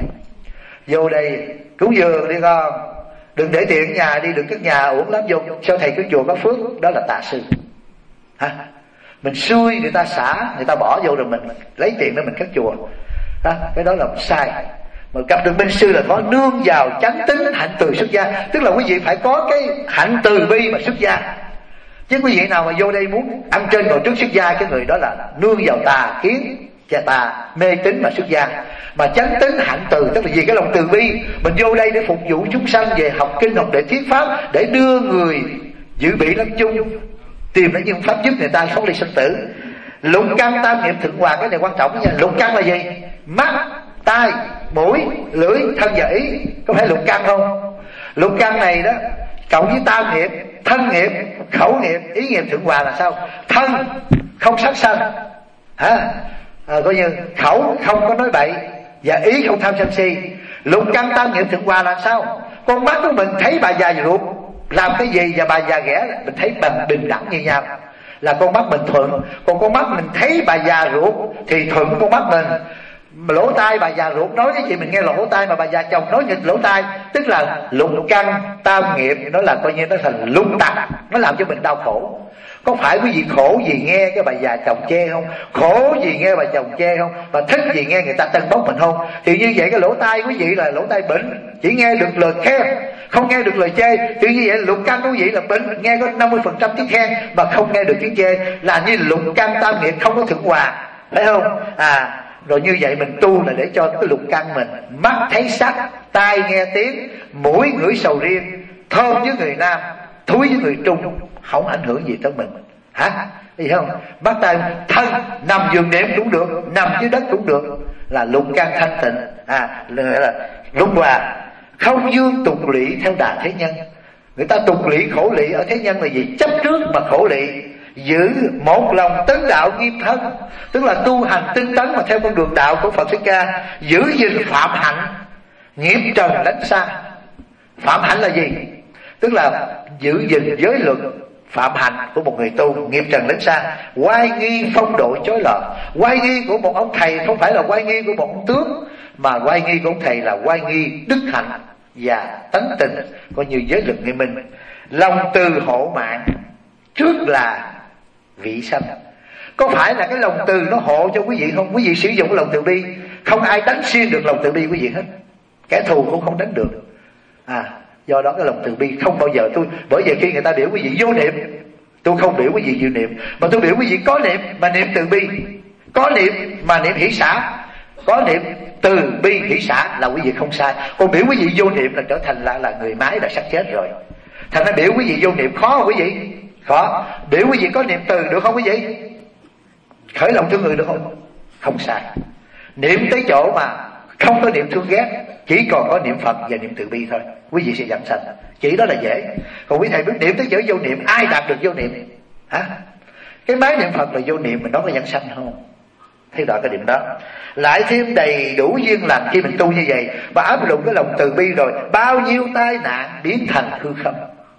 Vô đây cúng dường đi con, đừng để tiền nhà đi, đừng cất nhà uổng lắm vô. Sao thầy cứ chùa có phước, đó là tà sư. Hả? Mình xui người ta xả, người ta bỏ vô rồi mình lấy tiền để mình cất chùa. Hả? Cái đó là sai. Mà gặp được minh sư là có nương vào chánh tính hạnh từ xuất gia. Tức là quý vị phải có cái hạnh từ bi mà xuất gia. Chứ quý vị nào mà vô đây muốn ăn trên ngồi trước xuất gia, cái người đó là nương vào tà kiến và tà mê tín mà xuất gia. Mà chánh tính hạnh từ tức là vì cái lòng từ bi, mình vô đây để phục vụ chúng sanh, về học kinh, học để thuyết pháp, để đưa người dự bị lâm chung, tìm đến những pháp giúp người ta thoát ly sinh tử. Lục căn tam nghiệp thượng hòa, cái này quan trọng nha. Lục căn là gì? Mắt, tai, mũi, lưỡi, thân và ý. Có phải lục căn không? Lục căn này đó cộng với tam nghiệp, thân nghiệp, khẩu nghiệp, ý nghiệp thượng hòa là sao? Thân không sát sanh, hả? À, coi như khẩu không có nói bậy, và ý không tham sân si. Lục căn tam nghiệp thượng hòa là sao? Con mắt của mình thấy bà già ruột làm cái gì và bà già ghẻ, mình thấy bằng bình đẳng như nhau, là con mắt mình thuận. Còn con mắt mình thấy bà già ruột thì thuận con mắt mình. Mà lỗ tai bà già ruột nói cái gì mình nghe lỗ tai, mà bà già chồng nói nghịch lỗ tai. Tức là lục căn tam nghiệp, nó là coi như nó thành lục tặc, nó làm cho mình đau khổ. Có phải quý vị khổ gì nghe cái bà già chồng chê không? Khổ gì nghe bà chồng chê không? Và thích gì nghe người ta tân bốc mình không? Thì như vậy cái lỗ tai quý vị là lỗ tai bệnh, chỉ nghe được lời khen, không nghe được lời chê. Thì như vậy lục căn quý vị là bệnh, nghe có năm mươi phần trăm tiếng khen mà không nghe được tiếng chê, là như lục căn tam nghiệp không có thượng hòa, phải không? À, rồi như vậy mình tu là để cho cái lục căn mình, mắt thấy sắc, tai nghe tiếng, mũi ngửi sầu riêng, thơm với người nam, thúi với người trung, không ảnh hưởng gì tới mình. Hả? Thấy không? Bắt tay thân nằm giường đệm cũng được, nằm dưới đất cũng được, là lục căn thanh tịnh. À, là lục hòa. Không dương tục lụy theo đà thế nhân. Người ta tục lụy khổ lụy ở thế nhân là gì? Chấp trước mà khổ lụy. Giữ một lòng tấn đạo nghiêm thân, tức là tu hành tinh tấn mà theo con đường đạo của Phật Thích Ca. Giữ gìn phạm hạnh, nghiệp trần đánh xa. Phạm hạnh là gì? Tức là giữ gìn giới luật phạm hạnh của một người tu, nghiệp trần đánh xa. Oai nghi phong độ chối lọt. Oai nghi của một ông thầy không phải là oai nghi của một ông tướng, mà oai nghi của ông thầy là oai nghi đức hạnh và tánh tình, coi như giới luật nghiêm minh. Lòng từ hộ mạng trước là vị sanh. Có phải là cái lòng từ nó hộ cho quý vị không? Quý vị sử dụng cái lòng từ bi, không ai đánh xuyên được lòng từ bi quý vị hết, kẻ thù cũng không đánh được. À, do đó cái lòng từ bi không bao giờ tôi, bởi vì khi người ta biểu quý vị vô niệm, tôi không biểu quý vị dự niệm, mà tôi biểu quý vị có niệm mà niệm từ bi, có niệm mà niệm hỷ xả, có niệm từ bi hỷ xả là quý vị không sai. Còn biểu quý vị vô niệm là trở thành là là người mái đã sắp chết rồi. Thành ra biểu quý vị vô niệm khó không quý vị? Khó. Biểu quý vị có niệm từ được không quý vị? Khởi lòng thương người được không? Không sai. Niệm tới chỗ mà không có niệm thương ghét, chỉ còn có niệm Phật và niệm từ bi thôi, quý vị sẽ giảm sanh. Chỉ đó là dễ. Còn quý thầy biết niệm tới chỗ vô niệm, ai đạt được vô niệm? Hả? Cái máy niệm Phật là vô niệm, mình nói có giảm sanh không? Thấy rõ cái điểm đó. Lại thêm đầy đủ duyên lành. Khi mình tu như vậy và áp dụng cái lòng từ bi rồi, bao nhiêu tai nạn biến thành hư không.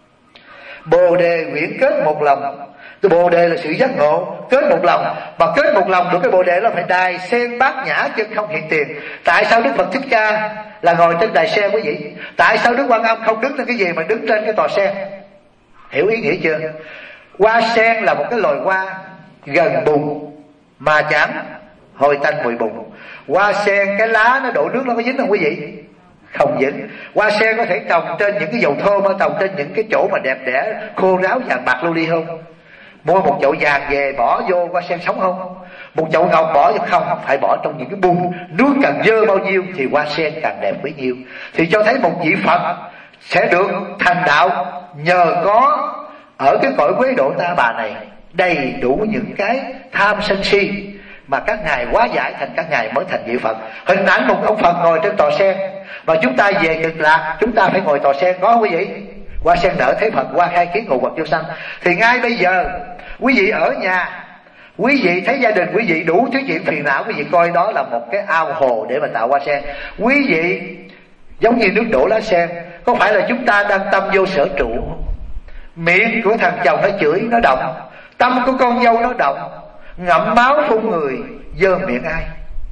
Bồ đề nguyện kết một lòng. Cái bồ đề là sự giác ngộ, kết một lòng. Mà kết một lòng được cái bồ đề là phải đài sen bát nhã chân không hiện tiền. Tại sao Đức Phật Thích Ca là ngồi trên đài sen quý vị? Tại sao Đức Quan Âm không đứng trên cái gì mà đứng trên cái tòa sen? Hiểu ý nghĩa chưa? Hoa sen là một cái loài hoa gần bùn mà chẳng hôi tanh mùi bùn. Hoa sen cái lá nó đổ nước nó có dính không quý vị? Không dính. Hoa sen có thể trồng trên những cái dầu thơm, trồng trên những cái chỗ mà đẹp đẽ khô ráo vàng bạc lưu ly không? Mua một chậu vàng về bỏ vô hoa sen sống không? Một chậu ngọc bỏ vô không? Phải bỏ trong những cái bùn. Nước càng dơ bao nhiêu thì hoa sen càng đẹp bấy nhiêu. Thì cho thấy một vị Phật sẽ được thành đạo nhờ có ở cái cõi Quế Độ Ta Bà này đầy đủ những cái tham sân si mà các ngài hóa giải thành các ngài mới thành vị Phật. Hình ảnh một ông Phật ngồi trên tòa sen, và chúng ta về Cực Lạc chúng ta phải ngồi tòa sen, có không quý vị? Hoa sen nở thế Phật, hoa khai kiến ngộ vật vô sanh. Thì ngay bây giờ quý vị ở nhà, quý vị thấy gia đình quý vị đủ thứ chuyện phiền não, quý vị coi đó là một cái ao hồ để mà tạo hoa sen. Quý vị giống như nước đổ lá sen, có phải là chúng ta đang tâm vô sở trụ? Miệng của thằng chồng nó chửi nó động, tâm của con dâu nó động, ngậm máu phun người, dơ miệng ai?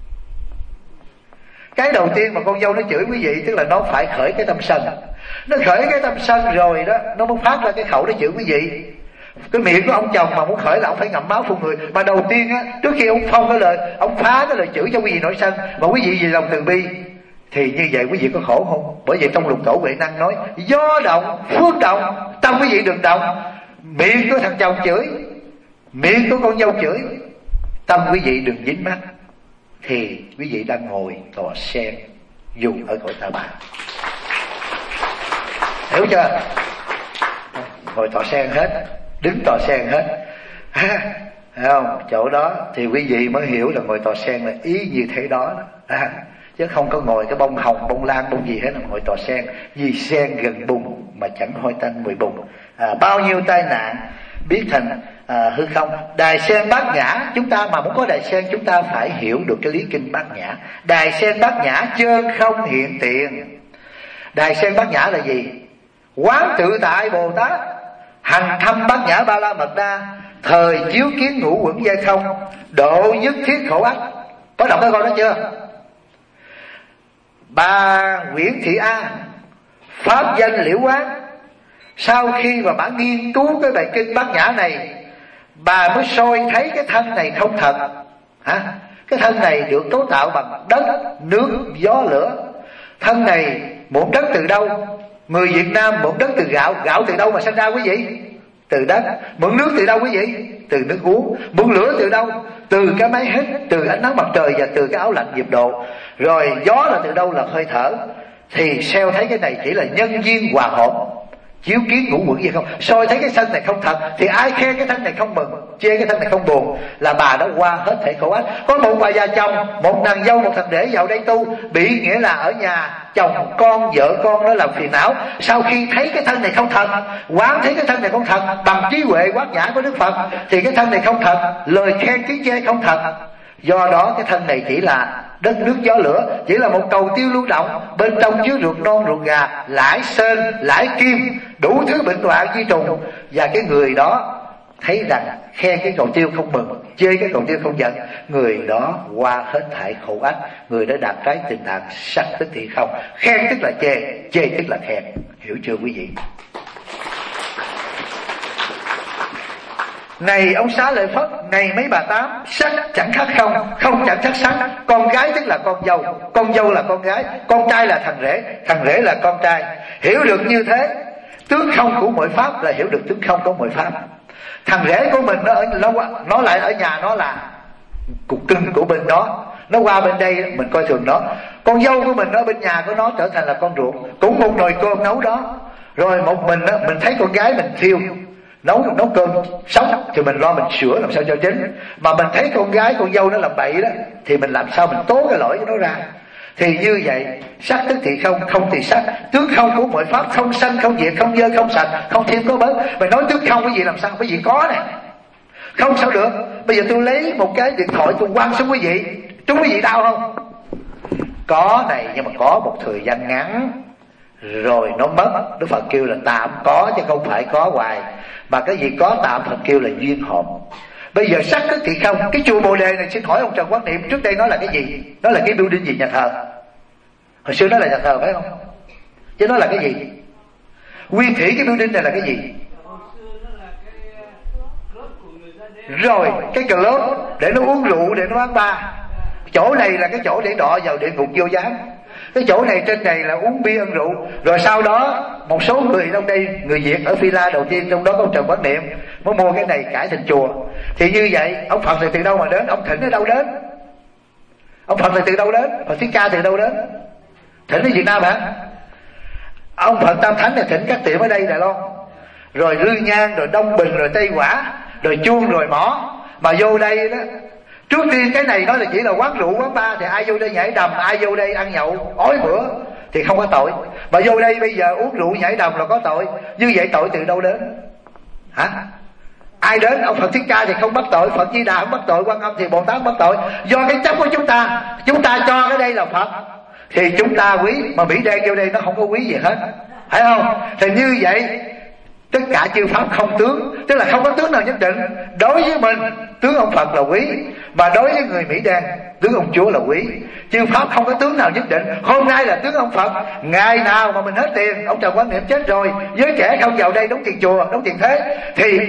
Cái đầu tiên mà con dâu nó chửi quý vị tức là nó phải khởi cái tâm sân. Nó khởi cái tâm sân rồi đó, nó mới phát ra cái khẩu để chửi quý vị. Cái miệng của ông chồng mà muốn khởi là ông phải ngậm máu phun người. Mà đầu tiên á, trước khi ông phong cái lời, ông phá cái lời chửi cho quý vị nổi sân. Mà quý vị vì lòng từ bi thì như vậy quý vị có khổ không? Bởi vậy trong Lục Tổ Huệ Năng nói do động phước động, tâm quý vị đừng động. Miệng của thằng chồng chửi, miệng của con dâu chửi, tâm quý vị đừng dính mắt, thì quý vị đang ngồi tòa sen dù ở cõi Ta Bà. Hiểu chưa? Ngồi tòa sen hết, đứng tòa sen hết. À, thấy không? Chỗ đó thì quý vị mới hiểu là ngồi tòa sen là ý như thế đó, đó. À, chứ không có ngồi cái bông hồng, bông lan, bông gì hết, là ngồi tòa sen. Vì sen gần bùn mà chẳng hôi tanh mùi bùn. À, bao nhiêu tai nạn biết thành à, hư không. Đài sen Bát Nhã, chúng ta mà muốn có đài sen chúng ta phải hiểu được cái lý kinh Bát Nhã. Đài sen Bát Nhã chơn không hiện tiền. Đài sen Bát Nhã là gì? Quán tự tại Bồ Tát, hành thâm Bát Nhã Ba La Mật Đa, thời chiếu kiến ngũ uẩn giai không, độ nhất thiết khổ ách. Có đọc cái câu đó chưa? Bà Nguyễn Thị A, pháp danh Liễu Quán, sau khi mà bà nghiên cứu cái bài kinh Bát Nhã này, bà mới soi thấy cái thân này không thật. Hả? Cái thân này được cấu tạo bằng đất, nước, gió, lửa. Thân này mượn đất từ đâu? Người Việt Nam mượn đất từ gạo. Gạo từ đâu mà sinh ra quý vị? Từ đất. Mượn nước từ đâu quý vị? Từ nước uống. Mượn lửa từ đâu? Từ cái máy hít, từ ánh nắng mặt trời và từ cái áo lạnh nhiệt độ. Rồi gió là từ đâu? Là hơi thở. Thì xem thấy cái này chỉ là nhân duyên hòa hợp, chiếu kiến ngũ uẩn gì không, soi thấy cái thân này không thật, thì ai khen cái thân này không mừng, chê cái thân này không buồn, là bà đã qua hết thể khổ ách. Có một bà già chồng, một nàng dâu, một thằng rể vào đây tu, bị nghĩa là ở nhà chồng con vợ con nó làm phiền não. Sau khi thấy cái thân này không thật, quán thấy cái thân này không thật bằng trí huệ Bát Nhã của Đức Phật, thì cái thân này không thật, lời khen tiếng chê không thật. Do đó cái thân này chỉ là đất nước gió lửa, chỉ là một cầu tiêu lưu động, bên trong chứa ruột non ruột gà, lãi sên, lãi kim, đủ thứ bệnh hoạn di trùng. Và cái người đó thấy rằng khen cái cầu tiêu không mừng, chê cái cầu tiêu không giận, người đó qua hết thảy khổ ách, người đã đạt cái tình trạng sắc tức thì không. Khen tức là chê, chê tức là khen. Hiểu chưa quý vị? Này ông Xá Lợi Phất, này mấy bà tám, sắc chẳng khác không, không chẳng khác sắc. Con gái tức là con dâu, con dâu là con gái, con trai là thằng rể, thằng rể là con trai. Hiểu được như thế, tướng không của mọi pháp là hiểu được tướng không của mọi pháp. Thằng rể của mình nó, ở, nó, nó lại ở nhà nó là cục cưng của bên đó, nó qua bên đây mình coi thường nó. Con dâu của mình ở bên nhà của nó trở thành là con ruột, cũng một nồi cơm nấu đó. Rồi một mình đó, mình thấy con gái mình thiêu nấu nấu cơm sống thì mình lo mình sửa làm sao cho chính. Mà mình thấy con gái con dâu nó làm bậy đó thì mình làm sao mình tố cái lỗi của nó ra. Thì như vậy, sắc tức thì không, không thì sắc. Tướng không của mọi pháp, không sanh, không diệt, không dơ, không sạch, không thêm có bớt. Mày nói tướng không cái gì làm sao? Cái gì có nè. Không sao được. Bây giờ tôi lấy một cái điện thoại tôi quăng xuống quý vị, trúng quý vị đau không? Có này, nhưng mà có một thời gian ngắn rồi nó mất. Đức Phật kêu là tạm có chứ không phải có hoài. Mà cái gì có tạm Phật kêu là duyên hợp. Bây giờ sắc tức thì không. Cái chùa Bồ Đề này xin hỏi ông Trần Quán Niệm, trước đây nó là cái gì? Nó là cái building gì, nhà thờ? Hồi xưa nó là nhà thờ phải không? Chứ nó là cái gì? Nguyên thủy cái building này là cái gì? Rồi cái club để nó uống rượu, để nó bán bar. Chỗ này là cái chỗ để đọa vào địa ngục vô gián. Cái chỗ này trên này là uống bia ăn rượu. Rồi sau đó một số người trong đây, người Việt ở Phi-la đầu tiên, trong đó có ông Trần Quán Niệm, mới mua cái này cải thành chùa. Thì như vậy ông Phật thì từ đâu mà đến? Ông Thỉnh ở đâu đến? Ông Phật thì từ đâu đến? Phật Thích Ca từ đâu đến? Thỉnh ở Việt Nam hả? Ông Phật Tam Thánh là thỉnh các tiệm ở đây Đài Loan, rồi Lư Nhan, rồi Đông Bình, rồi Tây Quả, rồi Chuông, rồi Mỏ. Mà vô đây đó, trước tiên cái này nói là chỉ là quán rượu quán bar, thì ai vô đây nhảy đầm, ai vô đây ăn nhậu ói bữa thì không có tội. Mà vô đây bây giờ uống rượu nhảy đầm là có tội. Như vậy tội từ đâu đến? Hả? Ai đến? Ông Phật Thích Ca thì không bắt tội, Phật Di Đà không bắt tội, Quan Âm thì Bồ Tát bắt tội. Do cái chấp của chúng ta, chúng ta cho cái đây là Phật thì chúng ta quý, mà Mỹ Đen vô đây nó không có quý gì hết, phải không? Thì như vậy tất cả chư pháp không tướng, tức là không có tướng nào nhất định. Đối với mình tướng ông Phật là quý, mà đối với người Mỹ Đen tướng ông Chúa là quý. Chư pháp không có tướng nào nhất định. Hôm nay là tướng ông Phật, ngày nào mà mình hết tiền, ông Trần Quán Niệm chết rồi, giới trẻ không vào đây đóng tiền chùa, đóng tiền thế, thì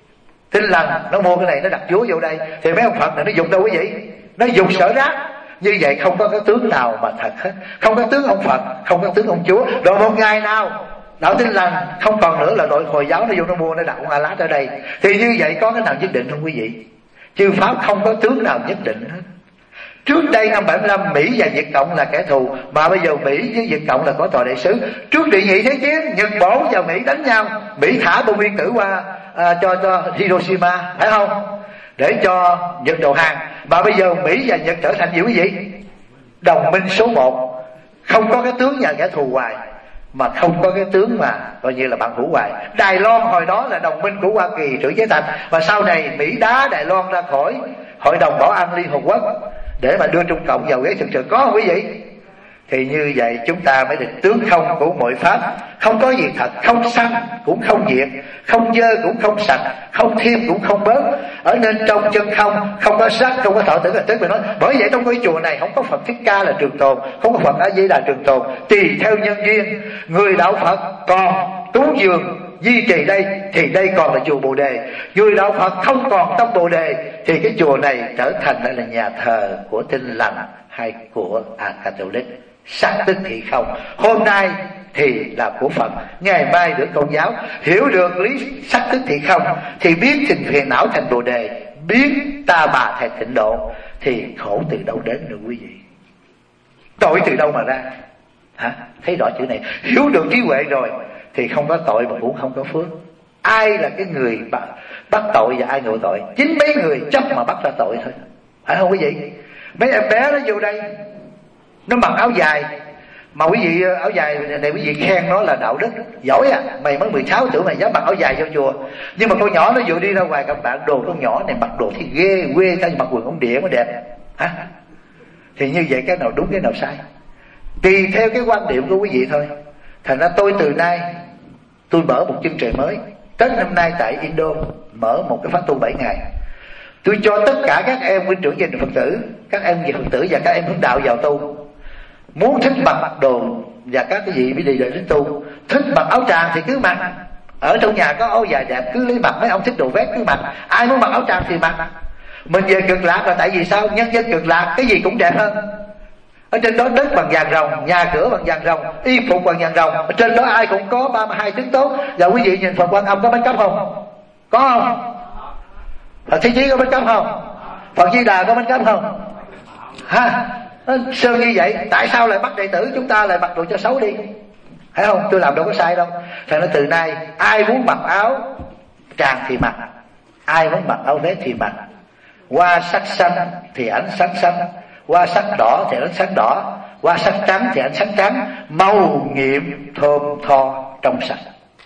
Tin Lành nó mua cái này nó đặt Chúa vô đây, thì mấy ông Phật này nó dùng đâu quý vị? Nó dùng sở rác. Như vậy không có cái tướng nào mà thật hết, không có tướng ông Phật, không có tướng ông Chúa. Rồi một ngày nào đạo Tin Lành không còn nữa là đội Hồi giáo nó vô nó mua nó đặt ông A Lát ở đây, thì như vậy có cái nào nhất định không quý vị? Chư pháp không có tướng nào nhất định hết. Trước đây năm bảy mươi lăm Mỹ và Việt Cộng là kẻ thù, mà bây giờ Mỹ với Việt Cộng là có tòa đại sứ. Trước đệ nhị thế chiến Nhật Bổ và Mỹ đánh nhau, Mỹ thả bom nguyên tử qua à, cho cho Hiroshima, phải không? Để cho Nhật đầu hàng. Mà bây giờ Mỹ và Nhật trở thành gì quý vị? Đồng minh số một. Không có cái tướng nhà kẻ thù hoài, mà không có cái tướng mà coi như là bạn hữu hoài. Đài Loan hồi đó là đồng minh của Hoa Kỳ Trưởng Giới Thành, và sau này Mỹ đá Đài Loan ra khỏi Hội đồng Bảo an Liên Hợp Quốc để mà đưa Trung Cộng vào ghế thực sự, có không quý vị? Thì như vậy chúng ta mới được tướng không của mọi pháp. Không có gì thật, không sanh cũng không diệt, không dơ cũng không sạch, không thêm cũng không bớt. Ở nên trong chân không, không có sắc, không có thọ tưởng là tức. Mình nói bởi vậy trong ngôi chùa này không có Phật Thích Ca là trường tồn, không có Phật A Di Đà trường tồn, tùy theo nhân duyên. Người đạo Phật còn cúng dường duy trì đây thì đây còn là chùa Bồ Đề. Người đạo Phật không còn tâm Bồ Đề thì cái chùa này trở thành là nhà thờ của Tin Lành hay của A Catholic. Sắc tức thì không. Hôm nay thì là của Phật, ngày mai được Công giáo. Hiểu được lý sắc tức thì không thì biến trình phiền não thành Bồ Đề, biến ta bà thành tịnh độ, thì khổ từ đâu đến được quý vị? Tội từ đâu mà ra? Hả? Thấy rõ chữ này, hiểu được trí huệ rồi thì không có tội mà cũng không có phước. Ai là cái người bắt, bắt tội và ai ngộ tội? Chính mấy người chấp mà bắt ra tội thôi, phải không quý vị? Mấy em bé nó vô đây nó mặc áo dài, mà quý vị áo dài này quý vị khen nó là đạo đức, giỏi à, mày mới mười sáu tuổi mày dám mặc áo dài vô chùa. Nhưng mà con nhỏ nó vừa đi ra ngoài các bạn, đồ con nhỏ này mặc đồ thì ghê quê, ta mặc quần ống đĩa mới đẹp hả? Thì như vậy cái nào đúng cái nào sai tùy theo cái quan điểm của quý vị thôi. Thành ra tôi từ nay tôi mở một chương trình mới. Tết năm nay tại Indo mở một cái khóa tu bảy ngày. Tôi cho tất cả các em huynh trưởng gia đình Phật tử, các em về Phật tử và các em hướng đạo vào tu. Muốn thích mặc đồ và các cái gì mới đi đến tu. Thích mặc áo tràng thì cứ mặc, ở trong nhà có áo dài đẹp cứ lấy mặc. Mấy ông thích đồ vest cứ mặc, ai muốn mặc áo tràng thì mặc. Mình về Cực Lạc là tại vì sao? Nhân dân Cực Lạc cái gì cũng đẹp hơn. Ở trên đó đất bằng vàng rồng, nhà cửa bằng vàng rồng, y phục bằng vàng rồng. Ở trên đó ai cũng có ba mươi hai tướng tốt. Và quý vị nhìn Phật Quan Âm có bánh cắp không? Có không? Phật Thế Chí có bánh cắp không? Phật Di Đà có bánh cắp không? Ha? Sơn như vậy, tại sao lại bắt đệ tử chúng ta lại mặc đồ cho xấu đi? Thấy không? Tôi làm đâu có sai đâu. Thành ra từ nay ai muốn mặc áo tràng thì mặc, ai muốn mặc áo vest thì mặc. Qua sắc xanh thì ánh sáng xanh, qua sắc đỏ thì ánh sáng đỏ, qua sắc trắng thì ánh sáng trắng. Màu nhiệm thơm tho trong sạch.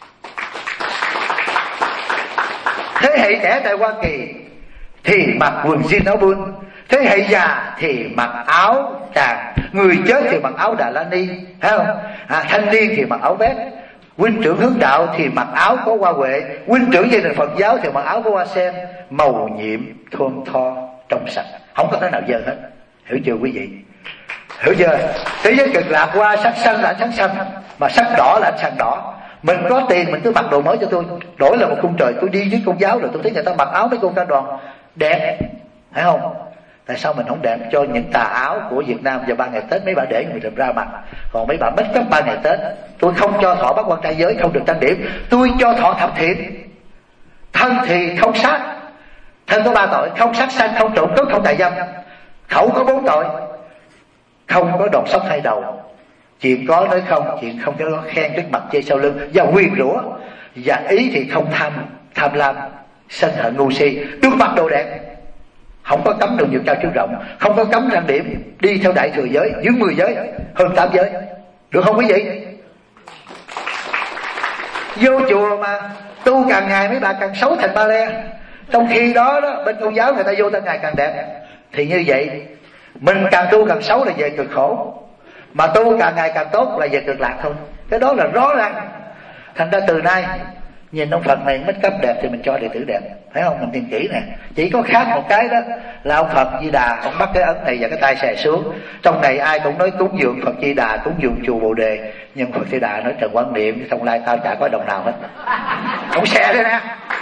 Thế hệ trẻ tại Hoa Kỳ thì mặc quần jean áo bun, thế hệ già thì mặc áo tràng, người chết thì mặc áo Đà La Ni, thấy không? À, thanh niên thì mặc áo vest, huynh trưởng hướng đạo thì mặc áo có hoa huệ, huynh trưởng gia đình Phật giáo thì mặc áo có hoa sen. Màu nhiệm thơm tho trong sạch, không có cái nào dơ hết. Hiểu chưa quý vị? Hiểu chưa? Thế giới Cực Lạc qua sắc xanh là ánh sáng xanh, mà sắc đỏ là ánh sáng đỏ. Mình có tiền mình cứ mặc đồ mới cho tôi, đổi là một khung trời. Tôi đi với Công giáo rồi tôi thấy người ta mặc áo mấy cô ca đoàn đẹp, phải không? Tại sao mình không đẹp cho những tà áo của Việt Nam vào ba ngày Tết, mấy bà để người được ra mặt, còn mấy bà make up ba ngày Tết. Tôi không cho thọ bắt quan trai giới, không được trang điểm, tôi cho thọ thập thiện. Thân thì không sát, thân có ba tội: không sát sanh, không trộm cướp, không tà dâm. Khẩu có bốn tội: không có đòn sóc hai đầu, chuyện có nói không, chuyện không cho nó khen trước mặt chê sau lưng, và nguyền rủa. Và ý thì không tham tham lam, sân hận ngu si. Trước mặt đồ đẹp, không có cấm đường nhược cao trước rộng, không có cấm trang điểm, đi theo đại thừa giới, dưới mười giới, hơn tám giới. Được không quý vị? Vô chùa mà tu càng ngày mấy bà càng xấu thành ba le, trong khi đó, đó bên Công giáo người ta vô ta ngày càng đẹp. Thì như vậy mình càng tu càng xấu là về cực khổ, mà tu càng ngày càng tốt là về cực lạc thôi. Cái đó là rõ ràng. Thành ra từ nay nhìn ông Phật này make up đẹp thì mình cho đệ tử đẹp, thấy không? Mình tìm kỹ nè. Chỉ có khác một cái đó là ông Phật Di Đà, ông bắt cái ấn này và cái tay xè xuống. Trong này ai cũng nói cúng dường Phật Di Đà, cúng dường chùa Bồ Đề, nhưng Phật Di Đà nói Trần Quán Niệm, trong lai tao chả có đồng nào hết. Ông xè đây nè,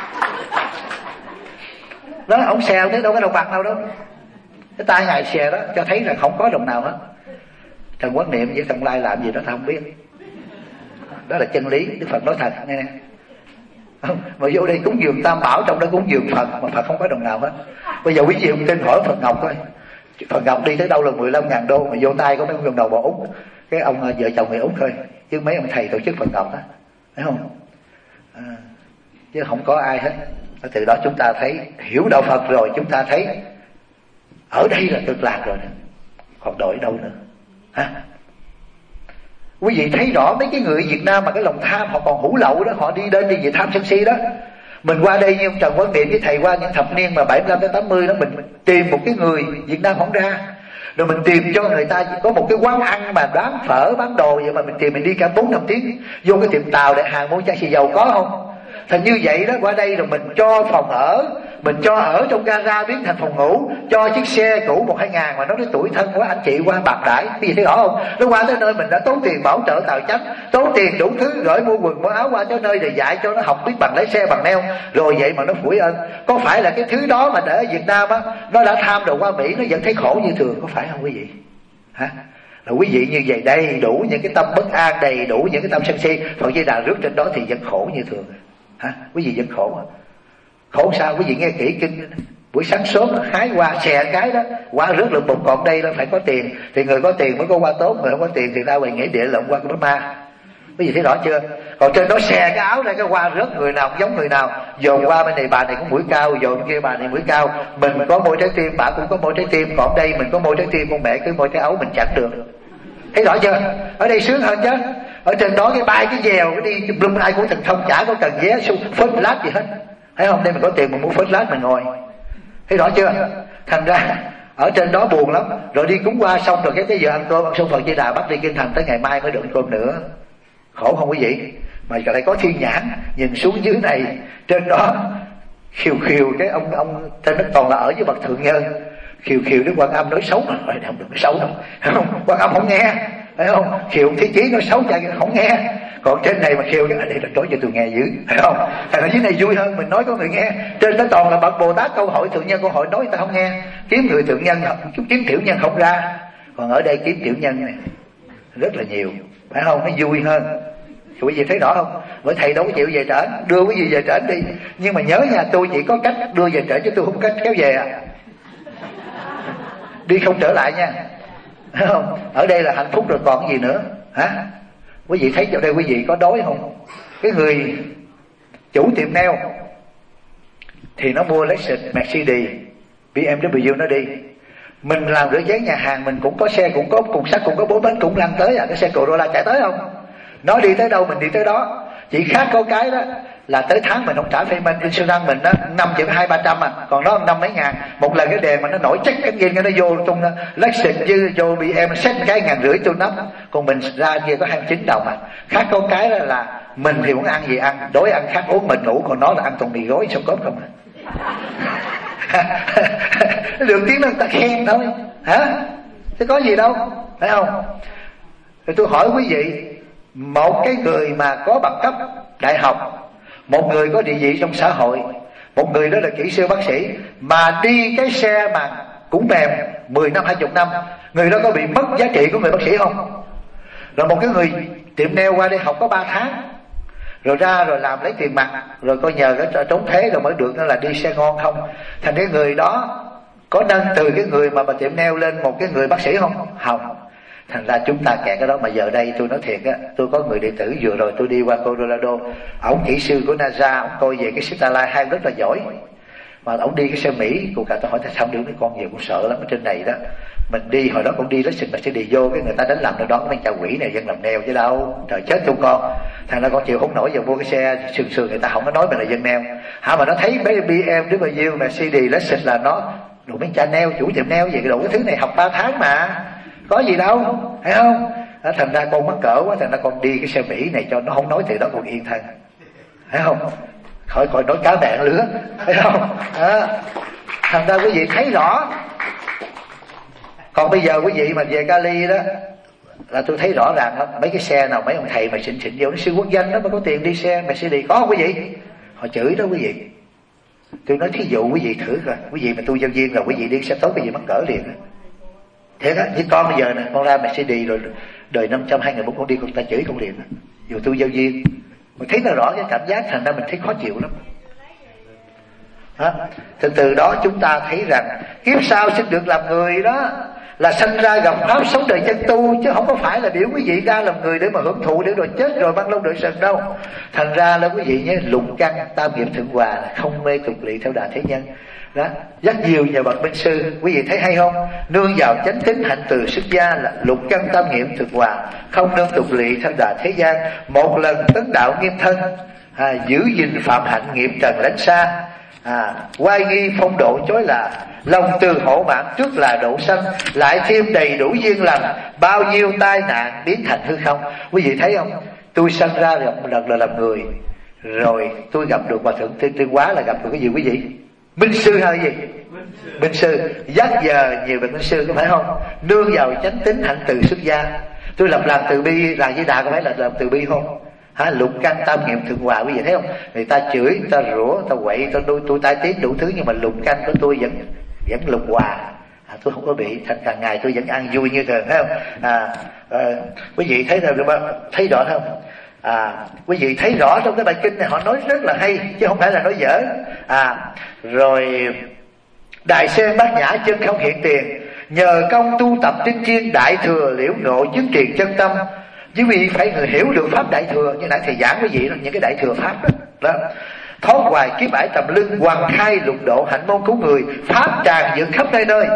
đó ông xè thấy đâu có đồng bạc nào đâu. Cái tay ngài xè đó cho thấy là không có đồng nào hết. Trần Quán Niệm với Trong Lai làm gì đó ta không biết. Đó là chân lý, Đức Phật nói thật nghe. Mà vô đây cúng dường Tam Bảo, trong đó cúng dường Phật mà Phật không có đồng nào hết. Bây giờ quý vị không tin hỏi Phật Ngọc coi, Phật Ngọc đi tới đâu là mười lăm ngàn đô, mà vô tay có mấy đồng đầu bò Úc, cái ông vợ chồng người Úc thôi, chứ mấy ông thầy tổ chức Phật Ngọc đó, thấy không? À, chứ không có ai hết. Từ đó chúng ta thấy hiểu đạo Phật rồi, chúng ta thấy ở đây là cực lạc rồi, còn đổi đâu nữa hả? Quý vị thấy rõ mấy cái người Việt Nam mà cái lòng tham họ còn hủ lậu đó, họ đi đến đi về tham sân si đó. Mình qua đây như ông Trần Quán Niệm với thầy qua những thập niên mà bảy mươi lăm đến tám mươi đó, mình tìm một cái người Việt Nam không ra, rồi mình tìm cho người ta có một cái quán ăn mà bán phở bán đồ vậy mà mình tìm, mình đi cả bốn năm tiếng vô cái tiệm tàu để hàng mua chai xì dầu, có không? Thành như vậy đó, qua đây rồi mình cho phòng ở, mình cho ở trong gara biến thành phòng ngủ, cho chiếc xe cũ một hai ngàn mà nó nói tuổi thân quá, anh chị qua bạc đãi, cái gì thấy rõ không? Nó qua tới nơi mình đã tốn tiền bảo trợ tàu chánh, tốn tiền đủ thứ, gửi mua quần mua áo qua tới nơi để dạy cho nó học biết bằng lái xe bằng neo, rồi vậy mà nó phủi ơn. Có phải là cái thứ đó mà để ở Việt Nam á, nó đã tham đồ qua Mỹ, nó vẫn thấy khổ như thường, có phải không quý vị? Hả? Là quý vị như vậy đầy đủ những cái tâm bất an, đầy đủ những cái tâm sân si, Phật Di Đà rước trên đó thì vẫn khổ như thường. Hả? Quý vị vẫn khổ à? Khổ sao? Quý vị nghe kỹ kinh, buổi sáng sớm nó hái qua xè cái đó, qua rước lượng bụng, còn đây nó phải có tiền, thì người có tiền mới có qua tốt, người không có tiền thì ra ngoài nghĩa địa lộn qua cái ma. Quý vị thấy rõ chưa? Còn trên đó xè cái áo ra cái qua rước, người nào cũng giống người nào, dồn qua bên này bà này cũng mũi cao, dồn kia bà này mũi cao, mình có môi trái tim, bà cũng có môi trái tim, còn đây mình có môi trái tim, con mẹ cái môi trái ấu mình chẳng được. Thấy rõ chưa? Ở đây sướng hơn chứ. Ở trên đó cái bay cái dèo cái đi blum ai của thần thông, chả có cần vé xu phớt lát gì hết, thấy không? Đây mình có tiền mình mua phớt lát mình ngồi, thấy rõ chưa? Thành ra ở trên đó buồn lắm. Rồi đi cúng qua xong rồi cái cái giờ ăn cơm, ăn xong Phật Di Đà bắt đi kinh thành, tới ngày mai mới được ăn cơm nữa. Khổ không quý vị? Mà lại có thiên nhãn nhìn xuống dưới này, trên đó khiều khiều cái ông ông trên nó còn là ở với bậc thượng nhân, khiều khiều Đức Quan Âm nói xấu mà không được nói xấu đâu, không? Quan Âm không nghe, thấy không? Khiều Thế Chí nói xấu cha không nghe, còn trên này mà khiều cái này là nói cho tôi nghe dữ, thấy không? Thành ở dưới này vui hơn, mình nói có người nghe. Trên đó toàn là bậc Bồ Tát câu hỏi thượng nhân câu hỏi nói người ta không nghe, kiếm người thượng nhân, kiếm tiểu nhân không ra, còn ở đây kiếm tiểu nhân này rất là nhiều, phải không? Nó vui hơn. Quý vị thấy rõ không? Bởi thầy đâu có chịu về trển, đưa quý vị về trển đi, nhưng mà nhớ nha, tôi chỉ có cách đưa về trển chứ tôi không có cách kéo về à. Đi không trở lại nha, thấy không? Ở đây là hạnh phúc rồi còn gì nữa hả? Quý vị thấy chỗ đây quý vị có đói không? Cái người chủ tiệm nail thì nó mua Lexus, Mercedes, bê em vê nó đi. Mình làm rửa chén nhà hàng, mình cũng có xe, cũng có cùng sắt, cũng có bốn bánh, cũng lăn tới à. Cái xe Corolla chạy tới không? Nó đi tới đâu mình đi tới đó. Chỉ khác có cái đó là tới tháng mình không trả payment insurance mình đó, năm triệu hai ba trăm à, còn nó năm mấy ngàn. Một lần cái đèn mà nó nổi chắc cái gì nó vô trong Lexus như vô bê em xét cái ngàn rưỡi tôi nắp, còn mình ra kia có hai mươi chín đồng à. Khác có cái đó là mình thì muốn ăn gì ăn, đối ăn khác uống mình ngủ, còn nó là ăn toàn mì gói xong cốp không à. Được tiếng người ta khen thôi hả, chứ có gì đâu, phải không? Thì tôi hỏi quý vị, một cái người mà có bằng cấp đại học, một người có địa vị trong xã hội, một người đó là kỹ sư bác sĩ, mà đi cái xe mà cũng mềm mười năm hai chục năm, người đó có bị mất giá trị của người bác sĩ không? Rồi một cái người tiệm nail qua đây học có ba tháng, rồi ra rồi làm lấy tiền mặt, rồi coi nhờ cái trốn thế rồi mới được là đi xe ngon không? Thành cái người đó có nâng từ cái người mà bà tiệm nail lên một cái người bác sĩ không? Không. Thành ra chúng ta kẹt cái đó. Mà giờ đây tôi nói thiệt á, tôi có người đệ tử vừa rồi tôi đi qua Colorado, ổng kỹ sư của NASA, ổng coi về cái Starlight hai rất là giỏi, mà ổng đi cái xe Mỹ. Cô cả tôi hỏi tại sao đưa mấy con về, cũng sợ lắm ở trên này đó. Mình đi hồi đó cũng đi lesson mà sẽ đi vô cái người ta đánh làm nó đón mấy cha quỷ này dân làm nail chứ đâu, trời chết chung con. Thằng đó con chịu không nổi, giờ mua cái xe sườn sườn người ta không có nói mình là dân nail hả, mà nó thấy mấy bê em đến bao nhiêu mà xê đê lesson là nó đủ mấy cha nail, chủ tiệm nail về cái đủ cái thứ này học ba tháng mà có gì đâu, thấy không? Đó, thành ra con mắc cỡ quá, thành ra con đi cái xe Mỹ này cho nó không nói từ đó con yên thân, thấy không? Khỏi khỏi nói cá bẹn lứa, thấy không? Đó. Thành ra quý vị thấy rõ. Còn bây giờ quý vị mà về Cali đó là tôi thấy rõ ràng lắm, mấy cái xe nào mấy ông thầy mà xịn xịn vô, nó sư quốc danh đó mà có tiền đi xe mà xe đi có không quý vị? Họ chửi đó quý vị. Tôi nói thí dụ quý vị thử coi, quý vị mà tu giáo viên rồi quý vị đi xe tốt quý vị mắc cỡ liền đó. Thế đó, như con bây giờ nè, con ra mà xe đi rồi đời năm trăm hai nghìn bốn con đi con ta chửi con liền đó. Dù tu giáo viên mình thấy nó rõ cái cảm giác, thành ra mình thấy khó chịu lắm. Đó. Từ từ đó chúng ta thấy rằng kiếp sau xin được làm người đó là sanh ra gặp pháp sống đời chân tu, chứ không có phải là biểu quý vị ra làm người để mà hưởng thụ để rồi chết rồi băng long đội sần đâu. Thành ra là quý vị nhé, lục căn tam nghiệp thượng hòa là không mê tục lỵ theo đà thế nhân. Đó, rất nhiều nhà bậc minh sư quý vị thấy hay không? Nương vào chánh tín hạnh từ xuất gia là lục căn tam nghiệp thượng hòa, không nương tục lỵ theo đà thế gian, một lần tấn đạo nghiêm thân, à, giữ gìn phạm hạnh nghiệp trần lánh xa, à, oai nghi phong độ chối là, lòng từ hộ mạng trước là độ sanh, lại thêm đầy đủ duyên lành, bao nhiêu tai nạn biến thành hư không. Quý vị thấy không? Tôi sanh ra gặp một lần là làm người, rồi tôi gặp được hòa thượng Tuyên Tuyên Hóa là gặp được cái gì quý vị? Minh sư hay gì? Minh sư. Dắt giờ nhiều bậc minh sư có phải không? Nương vào chánh tín hạnh từ xuất gia. Tôi lập làm từ bi là với đà có phải là làm từ bi không? Hả? Lục căn tam nghiệp thượng hòa, quý vị thấy không? Người ta chửi, người ta rủa, người ta quậy, người ta tôi, tôi tai tiếng đủ thứ, nhưng mà lục căn của tôi vẫn vẫn lục hòa. À, tôi không có bị, thành càng ngày tôi vẫn ăn vui như thường, thấy không? À, à, quý vị thấy rồi thấy rõ không? À, quý vị thấy rõ trong cái bài kinh này họ nói rất là hay chứ không phải là nói dở. À, rồi đại sen bát nhã chân không hiện tiền, nhờ công tu tập tinh chiên đại thừa liễu ngộ chứng truyền chân tâm. Quý vị phải hiểu được pháp đại thừa như nãy thầy giảng quý vị những cái đại thừa pháp đó, đó. Thoát hoài kiếp ải tầm lưng, hoàng khai lục độ hạnh môn cứu người, pháp tràn dựng khắp nơi nơi.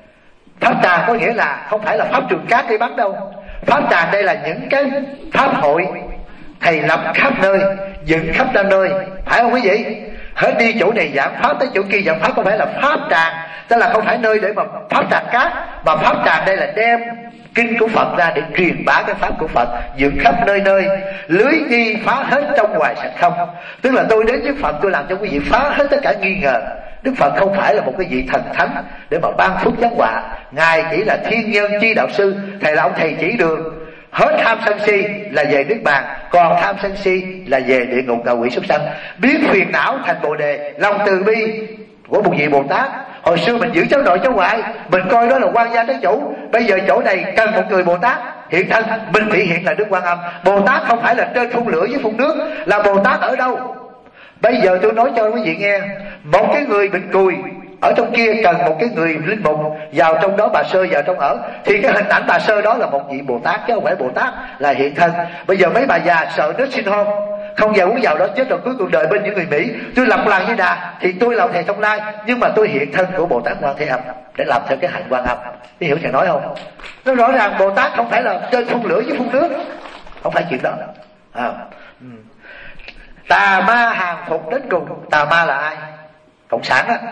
Pháp tràn có nghĩa là không phải là pháp trường cát đi bắt đâu. Pháp tràn đây là những cái pháp hội thầy lập khắp nơi, dựng khắp nơi nơi, phải không quý vị? Hết đi chỗ này giảng pháp tới chỗ kia giảng pháp, không phải là pháp tràn, tức là không phải nơi để mà pháp tràn cát, mà pháp tràn đây là đem kinh của Phật ra để truyền bá cái pháp của Phật, dựng khắp nơi nơi, lưới nghi phá hết trong ngoài sạch không. Tức là tôi đến với Phật tôi làm cho quý vị phá hết tất cả nghi ngờ. Đức Phật không phải là một cái vị thần thánh để mà ban phước giáng họa, ngài chỉ là thiên nhân chi đạo sư, thầy là ông thầy chỉ đường. Hết tham sân si là về nước bàn, còn tham sân si là về địa ngục ngạ quỷ súc sanh. Biến phiền não thành bồ đề, lòng từ bi của một vị Bồ Tát. Hồi xưa mình giữ cháu nội cháu ngoại, mình coi đó là quan gia trái chủ. Bây giờ chỗ này cần một người Bồ Tát hiện thân, mình thể hiện là Đức Quan Âm. Bồ Tát không phải là trên phun lửa với phun nước, là Bồ Tát ở đâu? Bây giờ tôi nói cho quý vị nghe, một cái người bệnh cùi ở trong kia cần một cái người linh mục vào trong đó bà sơ vào trong ở, thì cái hình ảnh bà sơ đó là một vị Bồ Tát chứ không phải Bồ Tát là hiện thân. Bây giờ mấy bà già sợ nước sinh hôn, không vào uống vào đó chết rồi cuối cuộc đời bên những người Mỹ. Tôi lập làng như đà thì tôi là thầy Thông Lai, nhưng mà tôi hiện thân của Bồ Tát Quan Thế Âm để làm theo cái hạnh Quan Âm. Biết hiểu thầy nói không? Nó rõ ràng Bồ Tát không phải là trên phun lửa với phun nước, không phải chuyện đó. À, ừ. Tà ma hàng phục đến cùng. Tà ma là ai? Cộng sản đó.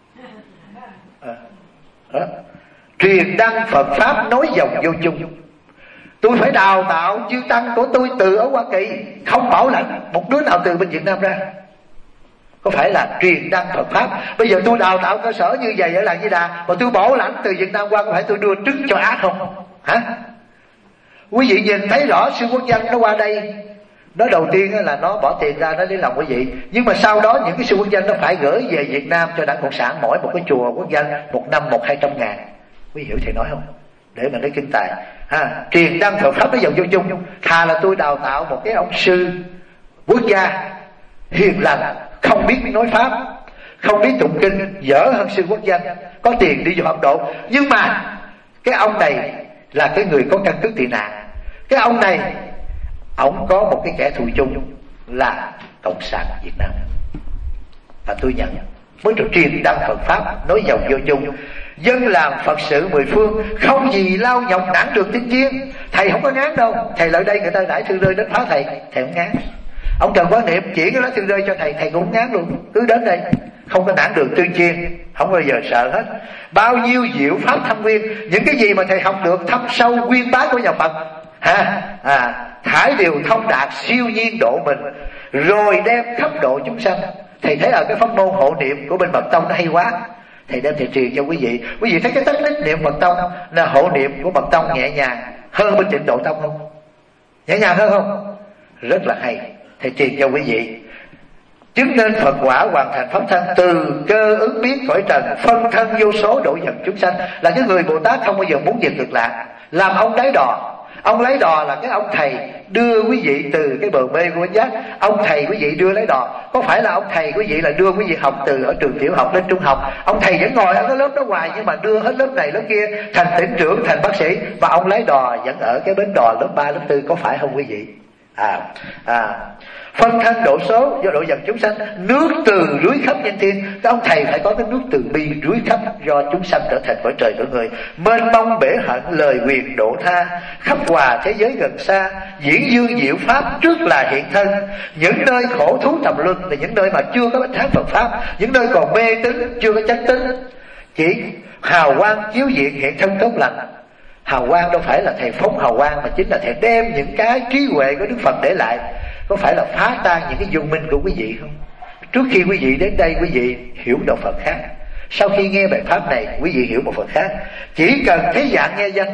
À, đó. Truyền đăng Phật Pháp nói dòng vô chung. Tôi phải đào tạo chư tăng của tôi từ ở Hoa Kỳ, không bảo lãnh một đứa nào từ bên Việt Nam ra. Có phải là truyền đăng Phật Pháp? Bây giờ tôi đào tạo cơ sở như vậy ở làng Di Đà, mà tôi bảo lãnh từ Việt Nam qua, có phải tôi đưa trứng cho Á không? Hả? Quý vị nhìn thấy rõ sư quốc dân nó qua đây, Nó đầu tiên là nó bỏ tiền ra nó lấy lòng quý vị, nhưng mà sau đó những cái sư quốc dân nó phải gửi về Việt Nam cho Đảng Cộng sản mỗi một cái chùa quốc dân một năm một hai trăm ngàn. Quý hiểu thầy nói không? Để mà lấy kinh tài ha, truyền đăng Phật pháp nó dòng vô chung. Thà là tôi đào tạo một cái ông sư quốc gia hiền lành, không biết nói pháp, không biết tụng kinh, dở hơn sư quốc dân có tiền đi vô Ấn Độ, nhưng mà cái ông này là cái người có căn cứ tị nạn. Cái ông này ổng có một cái kẻ thù chung là Cộng sản Việt Nam, và tôi nhận mới được truyền đăng Phật pháp nói dòng vô chung. Dân làm Phật sự mười phương, không gì lao nhọc nản được tinh chiên. Thầy không có ngán đâu. Thầy lại đây người ta đãi thư rơi đến phá thầy, thầy không ngán. Ông Trần Quán Niệm chỉ cái lá thư rơi cho thầy, thầy cũng không ngán luôn. Cứ đến đây không có nản được tuyên chiên, không bao giờ sợ hết. Bao nhiêu diệu pháp thâm nguyên, những cái gì mà thầy học được thâm sâu nguyên bá của nhà Phật ha, à, thải đều thông đạt siêu nhiên độ mình, rồi đem khắp độ chúng sanh. Thầy thấy ở cái pháp môn hộ niệm của bên Mật Tông nó hay quá, thầy đem thầy truyền cho quý vị. Quý vị thấy cái technique niệm Mật Tông là hộ niệm của Mật Tông nhẹ nhàng hơn bên Tịnh Độ Tông không? Nhẹ nhàng hơn không? Rất là hay. Thầy truyền cho quý vị. Chứng nên Phật quả hoàn thành pháp thân, từ cơ ứng biến cõi trần, phân thân vô số độ dần chúng sanh. Là cái người Bồ Tát không bao giờ muốn về cực lạc, làm ông đáy đò. Ông lấy đò là cái ông thầy đưa quý vị từ cái bờ mê của giác. Ông thầy quý vị đưa lấy đò. Có phải là ông thầy quý vị là đưa quý vị học từ ở trường tiểu học đến trung học. Ông thầy vẫn ngồi ở cái lớp đó hoài, nhưng mà đưa hết lớp này lớp kia, thành tỉnh trưởng, thành bác sĩ. Và ông lái đò vẫn ở cái bến đò lớp ba, lớp tư. Có phải không quý vị? À, à phân thân độ số do độ dần chúng sanh, nước từ rưới khắp nhân thiên. Cái ông thầy phải có cái nước từ bi rưới khắp do chúng sanh trở thành cõi trời của người. Mênh mông bể hận lời quyền độ tha, khắp hòa thế giới gần xa, diễn dương diệu pháp trước là hiện thân. Những nơi khổ thú tầm luân là những nơi mà chưa có bánh thán Phật pháp, những nơi còn mê tín chưa có chánh tín. Chỉ hào quang chiếu diện hiện thân tốt lành. Hào quang đâu phải là thầy phóng hào quang, mà chính là thầy đem những cái trí huệ của Đức Phật để lại. Có phải là phá tan những cái dung minh của quý vị không? Trước khi quý vị đến đây, quý vị hiểu đạo Phật khác. Sau khi nghe bài pháp này, quý vị hiểu một Phật khác. Chỉ cần thấy dạng nghe danh,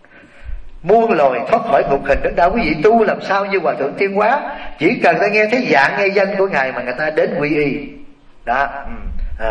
muôn loài thoát khỏi ngục hình đến đạo. Quý vị tu làm sao như Hòa Thượng Thiên Hóa, chỉ cần ta nghe thấy dạng nghe danh của Ngài mà người ta đến quy y. Đó. À.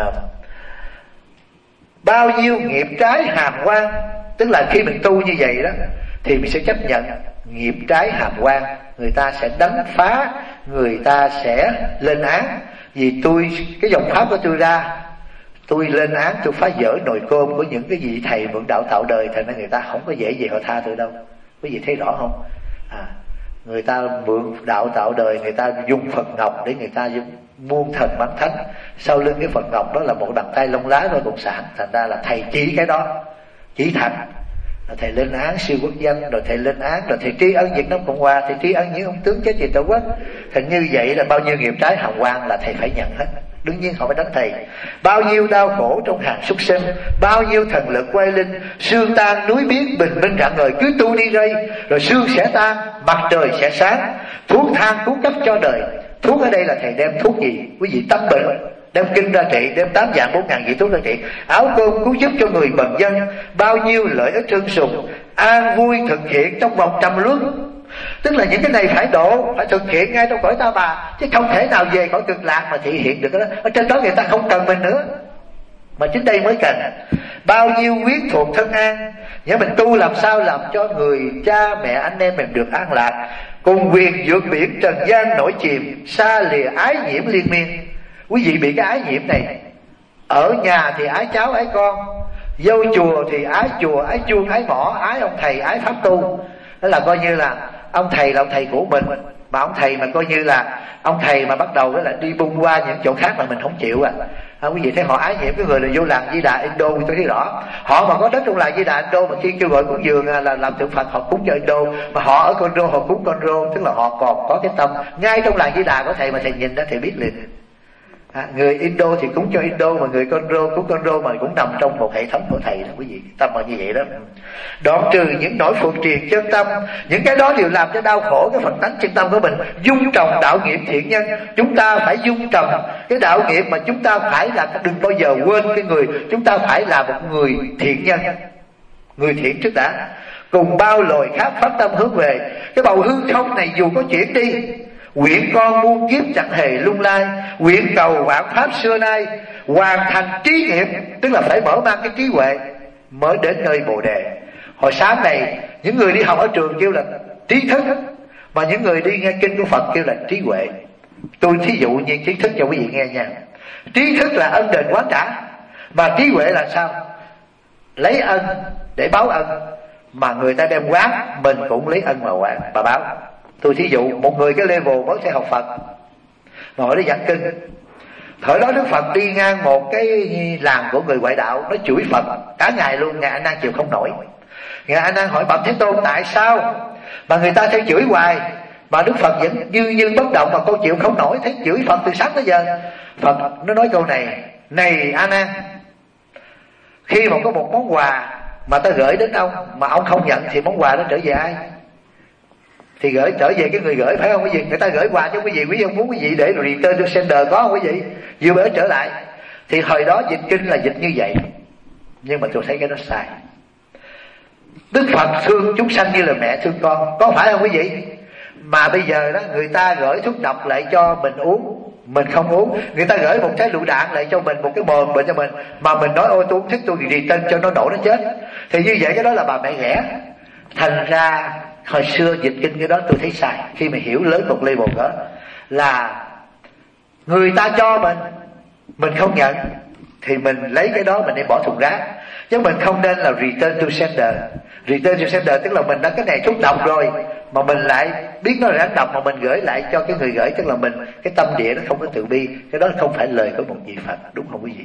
Bao nhiêu nghiệp trái hàm quan, tức là khi mình tu như vậy đó thì mình sẽ chấp nhận nghiệp trái hàm quan. Người ta sẽ đánh phá, người ta sẽ lên án. Vì tôi, cái dòng pháp của tôi ra, tôi lên án, tôi phá vỡ nồi cơm của những cái vị thầy mượn đạo tạo đời, thành ra người ta không có dễ gì họ tha tôi đâu. Quý vị thấy rõ không? À, người ta mượn đạo tạo đời, người ta dùng Phật Ngọc để người ta muôn thần bắn thánh. Sau lưng cái Phật Ngọc đó là một bàn tay lông lá của Cộng sản. Thành ra là thầy chỉ cái đó, chỉ thật. Rồi thầy lên án siêu quốc dân, rồi thầy lên án, rồi thầy tri ân Việt Nam Cộng Hòa, thầy tri ân những ông tướng chết vì Tổ quốc. Thì như vậy là bao nhiêu nghiệp trái hàm quan là thầy phải nhận hết. Đương nhiên họ phải đánh thầy. Bao nhiêu đau khổ trong hàng súc sinh, bao nhiêu thần lực quay linh, xương tan núi biến, bình minh rạng ngời. Cứ tu đi đây, rồi xương sẽ tan, mặt trời sẽ sáng. Thuốc thang thuốc cấp cho đời. Thuốc ở đây là thầy đem thuốc gì? Quý vị tâm bệnh, đem kinh ra trị, đem tám vạn bốn ngàn vị thuốc ra trị. Áo cơm cứu giúp cho người bần dân, bao nhiêu lợi ích trơn sùng, an vui thực hiện trong vòng trăm luân. Tức là những cái này phải độ, phải thực hiện ngay trong cõi Ta Bà, chứ không thể nào về cõi cực lạc mà thị hiện được đó. Ở trên đó người ta không cần mình nữa, mà chính đây mới cần. Bao nhiêu quyến thuộc thân an, nhớ mình tu làm sao làm cho người cha mẹ anh em mình được an lạc. Cùng quyền vượt biển trần gian nổi chìm, xa lìa ái nhiễm liên miên. Quý vị bị cái ái nhiễm này, ở nhà thì ái cháu ái con, vô chùa thì ái chùa, ái chuông, ái mỏ, ái ông thầy, ái pháp tu. Đó là coi như là ông thầy là ông thầy của mình, mà ông thầy mà coi như là ông thầy mà bắt đầu đó là đi bung qua những chỗ khác mà mình không chịu à. À, quý vị thấy họ ái nhiễm cái người là vô làng Di Đà Indo, tôi thấy rõ. Họ mà có đất trong làng Di Đà Indo mà khi kêu gọi cúng dường là làm tượng Phật, họ cúng cho Indo. Mà họ ở Conro họ cúng Conro, tức là họ còn có cái tâm. Ngay trong làng Di Đà có thầy mà thầy nhìn đó thầy biết liền. À, người Indo thì cúng cho Indo, mà người Conro cúng Conro, mà cũng nằm trong một hệ thống của thầy đó quý vị. Tâm là như vậy đó. Đoạn trừ những nỗi phượt triền chân tâm, những cái đó đều làm cho đau khổ cái phần tánh chân tâm của mình. Dung trồng đạo nghiệp thiện nhân, chúng ta phải dung trồng cái đạo nghiệp mà chúng ta phải là, đừng bao giờ quên cái người chúng ta phải là một người thiện nhân, người thiện trước đã. Cùng bao loài khác phát tâm hướng về cái bầu hư không này, dù có chuyển đi Nguyện con muôn kiếp chẳng hề lung lai, nguyện cầu vạn pháp xưa nay hoàn thành trí nghiệm, tức là phải mở mang cái trí huệ mới đến nơi Bồ Đề. Hồi sáng này những người đi học ở trường kêu là trí thức, mà những người đi nghe kinh của Phật kêu là trí huệ. Tôi thí dụ như trí thức cho quý vị nghe nha. Trí thức là ân đền quán trả, mà trí huệ là sao? Lấy ân để báo ân, mà người ta đem quán, mình cũng lấy ân mà quán mà báo. Tôi thí dụ một người cái level mới sẽ học Phật mà họ đi giảng kinh. Thời đó Đức Phật đi ngang một cái làng của người ngoại đạo, nó chửi Phật cả ngày luôn. Ngài A Nan chịu không nổi. Ngài A Nan hỏi Bạch Thế Tôn tại sao mà người ta thấy chửi hoài mà Đức Phật vẫn như như bất động, mà con chịu không nổi, thấy chửi Phật từ sáng tới giờ. Phật nó nói câu này: này A Nan, khi mà có một món quà mà ta gửi đến ông mà ông không nhận thì món quà đó trở về ai? Thì gửi trở về cái người gửi, phải không quý vị? Người ta gửi quà cho quý vị, quý vị không muốn quý vị để return to sender, có không quý vị? Vừa mới trở lại. Thì hồi đó dịch kinh là dịch như vậy, nhưng mà tôi thấy cái đó sai. Đức Phật thương chúng sanh như là mẹ thương con, có phải không quý vị? Mà bây giờ đó người ta gửi thuốc độc lại cho mình uống, mình không uống. Người ta gửi một trái lựu đạn lại cho mình, một cái mồm bệnh cho mình, mà mình nói ôi tôi không thích, tôi return cho nó nổ nó chết. Thì như vậy cái đó là bà mẹ ghẻ. Thành ra hồi xưa dịch kinh cái đó tôi thấy sai. Khi mà hiểu lớn một level đó là người ta cho mình, mình không nhận, thì mình lấy cái đó mình đem bỏ thùng rác. Chứ mình không nên là return to sender. Return to sender tức là mình đã cái này thuốc độc rồi mà mình lại biết nó là độc mà mình gửi lại cho cái người gửi, tức là mình cái tâm địa nó không có từ bi. Cái đó không phải lời của một vị Phật, đúng không quý vị?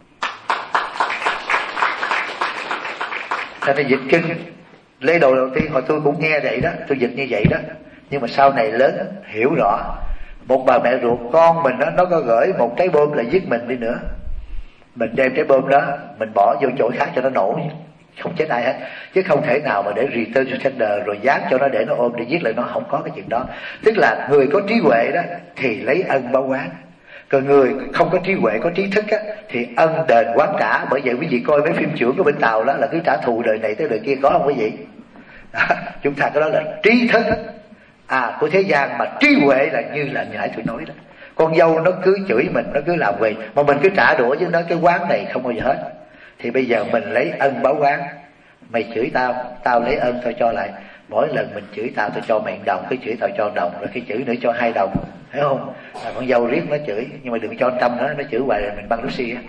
Thành ra dịch kinh lễ đồ đầu tiên hồi tôi cũng nghe vậy đó, tôi dịch như vậy đó. Nhưng mà sau này lớn hiểu rõ, một bà mẹ ruột con mình đó, nó có gửi một trái bom lại giết mình đi nữa, mình đem trái bom đó mình bỏ vô chỗ khác cho nó nổ, không chết ai hết. Chứ không thể nào mà để return to sender rồi dán cho nó để nó ôm để giết lại nó, không có cái chuyện đó. Tức là người có trí huệ đó thì lấy ân báo oán, còn người không có trí huệ, có trí thức á, thì ân đền quán trả. Bởi vậy quý vị coi mấy phim chưởng của bên Tàu đó là cứ trả thù đời này tới đời kia, có không quý vị? Đó, chúng ta cái đó là trí thức à của thế gian, mà trí huệ là như là nãy tôi nói đó. Con dâu nó cứ chửi mình, nó cứ làm gì mà mình cứ trả đũa với nó, cái quán này không bao giờ hết. Thì bây giờ mình lấy ân báo oán. Mày chửi tao, tao lấy ân tao cho lại. Mỗi lần mình chửi tao tôi cho mày đồng, cái chửi tao cho đồng, rồi cái chửi nữa cho hai đồng, thấy không? À, con dâu riết nó chửi, nhưng mà đừng cho anh Tâm nữa, nó chửi hoài rồi mình băng Lucy á.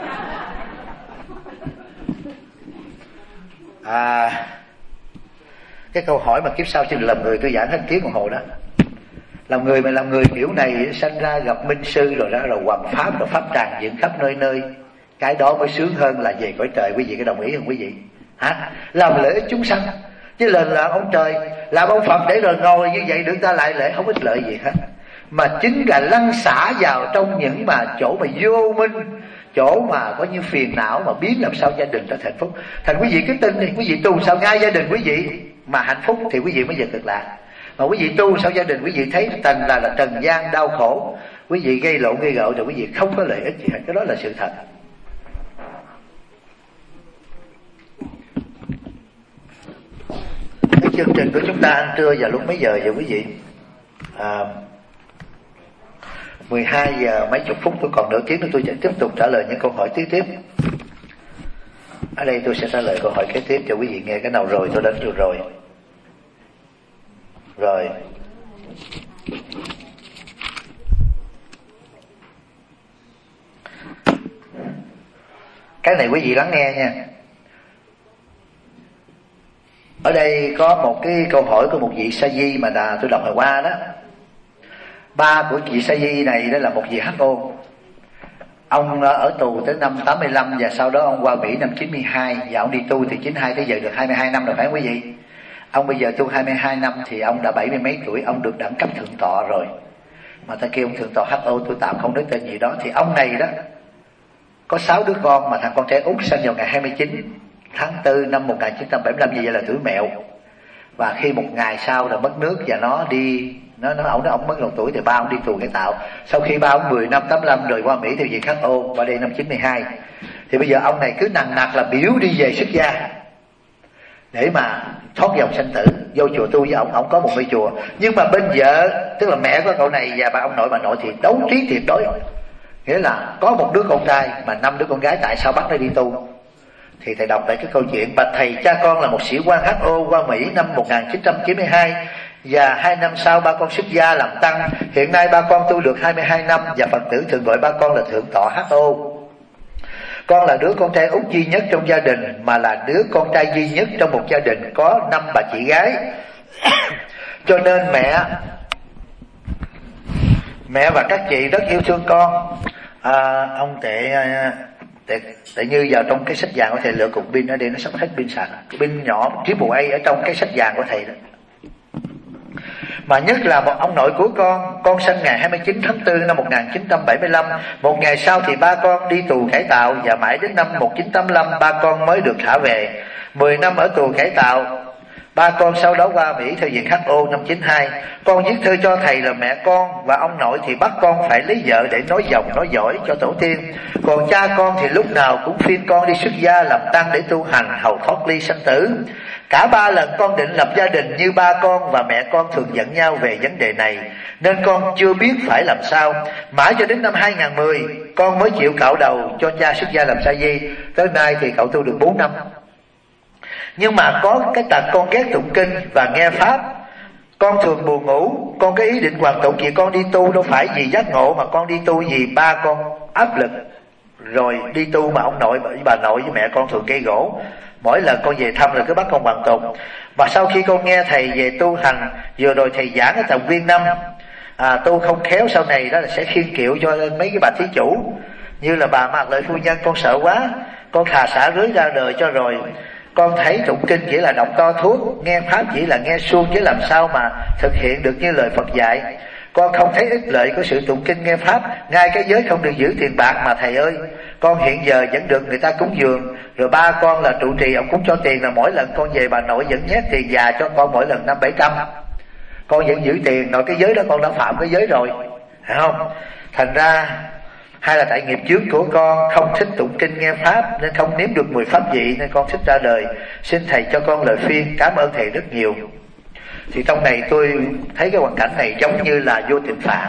À, cái câu hỏi mà kiếp sau xin làm người, tôi giảng hết tiếng đồng hồ đó. Làm người mà làm người kiểu này, sanh ra gặp minh sư rồi ra rồi hoằng pháp, rồi pháp tràn dựng khắp nơi nơi, cái đó mới sướng hơn là về cõi trời. Quý vị có đồng ý không quý vị? Hả? Làm lễ chúng sanh, chứ là làm ông trời, làm ông Phật để rồi ngồi như vậy được ta lại lễ, không ích lợi gì hết. Mà chính là lăn xả vào trong những mà chỗ mà vô minh, chỗ mà có như phiền não, mà biến làm sao gia đình trở hạnh phúc. Thành quý vị cứ tin đi, quý vị tu sao ngay gia đình quý vị mà hạnh phúc thì quý vị mới giật được lạc. Mà quý vị tu sao gia đình quý vị thấy trần là là trần gian đau khổ, quý vị gây lộn gây gợn thì quý vị không có lợi ích gì hết. Cái đó là sự thật. Cái chương trình của chúng ta ăn trưa giờ lúc mấy giờ vậy quý vị? À, mười hai giờ mấy chục phút, tôi còn nửa tiếng nữa tôi sẽ tiếp tục trả lời những câu hỏi tiếp tiếp. Ở đây tôi sẽ trả lời câu hỏi kế tiếp cho quý vị nghe. Cái nào rồi tôi đến được rồi. Rồi. Cái này quý vị lắng nghe nha. Ở đây có một cái câu hỏi của một vị sa di mà là tôi đọc hồi qua đó. Ba của vị sa di này đó là một vị hát ô. Ông ở tù tới năm tám mươi lăm và sau đó ông qua Mỹ năm chín mươi hai, và ông đi tu từ chín mươi hai tới giờ được hai mươi hai năm rồi, phải không quý vị? Ông bây giờ tu hai mươi hai năm thì ông đã bảy mươi mấy tuổi, ông được đẳng cấp thượng tọa rồi. Mà ta kêu ông thượng tọa hát ô, tôi tạm không nói tên gì đó. Thì ông này đó có sáu đứa con, mà thằng con trai út sinh vào ngày hai mươi chín tháng tư năm một nghìn chín trăm bảy mươi lăm, như vậy là tuổi mẹo. Và khi một ngày sau là mất nước và nó đi, nó nó ổng nó ông mất một tuổi thì ba ông đi tù cải tạo. Sau khi ba ông mười năm tám mươi lăm rồi qua Mỹ theo việc hát ô, qua đây năm chín mươi hai. Thì bây giờ ông này cứ nằng nặc là biểu đi về xuất gia. để mà thoát dòng sanh tử. Vô chùa tu với ổng, ổng có một ngôi chùa, nhưng mà bên vợ, tức là mẹ của cậu này và bà ông nội bà nội thì đấu trí tuyệt đối. Nghĩa là có một đứa con trai mà năm đứa con gái, tại sao bắt nó đi tu? Thì thầy đọc lại cái câu chuyện: bạch thầy, cha con là một sĩ quan hát o qua Mỹ năm một nghìn chín trăm chín mươi hai, và hai năm sau ba con xuất gia làm tăng. Hiện nay ba con tu được hai mươi hai năm, và Phật tử thường gọi ba con là thượng tọa hát o. Con là đứa con trai út duy nhất trong gia đình, mà là đứa con trai duy nhất trong một gia đình có năm bà chị gái. Cho nên mẹ mẹ và các chị rất yêu thương con. À, ông tệ Tại, tại như vào trong cái sách vàng của thầy lựa cục pin ở đây nó sắp hết pin sạc, pin nhỏ triple A ở trong cái sách vàng của thầy đó. Mà nhất là một ông nội của con, con sinh ngày hai mươi chín tháng tư năm một nghìn chín trăm bảy mươi lăm. Một ngày sau thì ba con đi tù cải tạo, và mãi đến năm một nghìn chín trăm tám mươi lăm ba con mới được thả về. Mười năm ở tù cải tạo, ba con sau đó qua Mỹ theo diện hát o năm chín hai. Con viết thư cho thầy là mẹ con và ông nội thì bắt con phải lấy vợ để nói dòng nói giỏi cho tổ tiên. Còn cha con thì lúc nào cũng khuyên con đi xuất gia làm tăng để tu hành hầu thoát ly sanh tử. Cả ba lần con định lập gia đình như ba con và mẹ con thường giận nhau về vấn đề này, nên con chưa biết phải làm sao. Mãi cho đến năm hai nghìn mười con mới chịu cạo đầu cho cha xuất gia làm sa di. Tới nay thì cậu tu được bốn năm. Nhưng mà có cái tật con ghét tụng kinh và nghe pháp. Con thường buồn ngủ. Con có ý định hoàn tụng vì con đi tu đâu phải vì giác ngộ, mà con đi tu vì ba con áp lực. Rồi đi tu mà ông nội với bà nội với mẹ con thường gây gỗ. Mỗi lần con về thăm là cứ bắt con hoàn tụng. Và sau khi con nghe thầy về tu hành, vừa rồi thầy giảng ở Tòng Viên năm, à, tu không khéo sau này đó là sẽ khiêng kiệu cho mấy cái bà thí chủ. Như là bà Mạc Lợi phu nhân, con sợ quá, con thà xả rưới ra đời cho rồi. Con thấy tụng kinh chỉ là đọc to thuốc, nghe pháp chỉ là nghe suông, chứ làm sao mà thực hiện được như lời Phật dạy. Con không thấy ích lợi của sự tụng kinh nghe pháp. Ngay cái giới không được giữ tiền bạc mà thầy ơi, con hiện giờ vẫn được người ta cúng dường. Rồi ba con là trụ trì, ông cúng cho tiền là mỗi lần con về bà nội vẫn nhét tiền già cho con mỗi lần năm bảy trăm. Con vẫn giữ tiền, nội cái giới đó con đã phạm cái giới rồi, phải không? Thành ra hay là tại nghiệp chướng của con không thích tụng kinh nghe pháp nên không nếm được mùi pháp vị, nên con thích ra đời. Xin thầy cho con lời khuyên, cảm ơn thầy rất nhiều. Thì trong này tôi thấy cái hoàn cảnh này giống như là Vua Tịnh Phạn.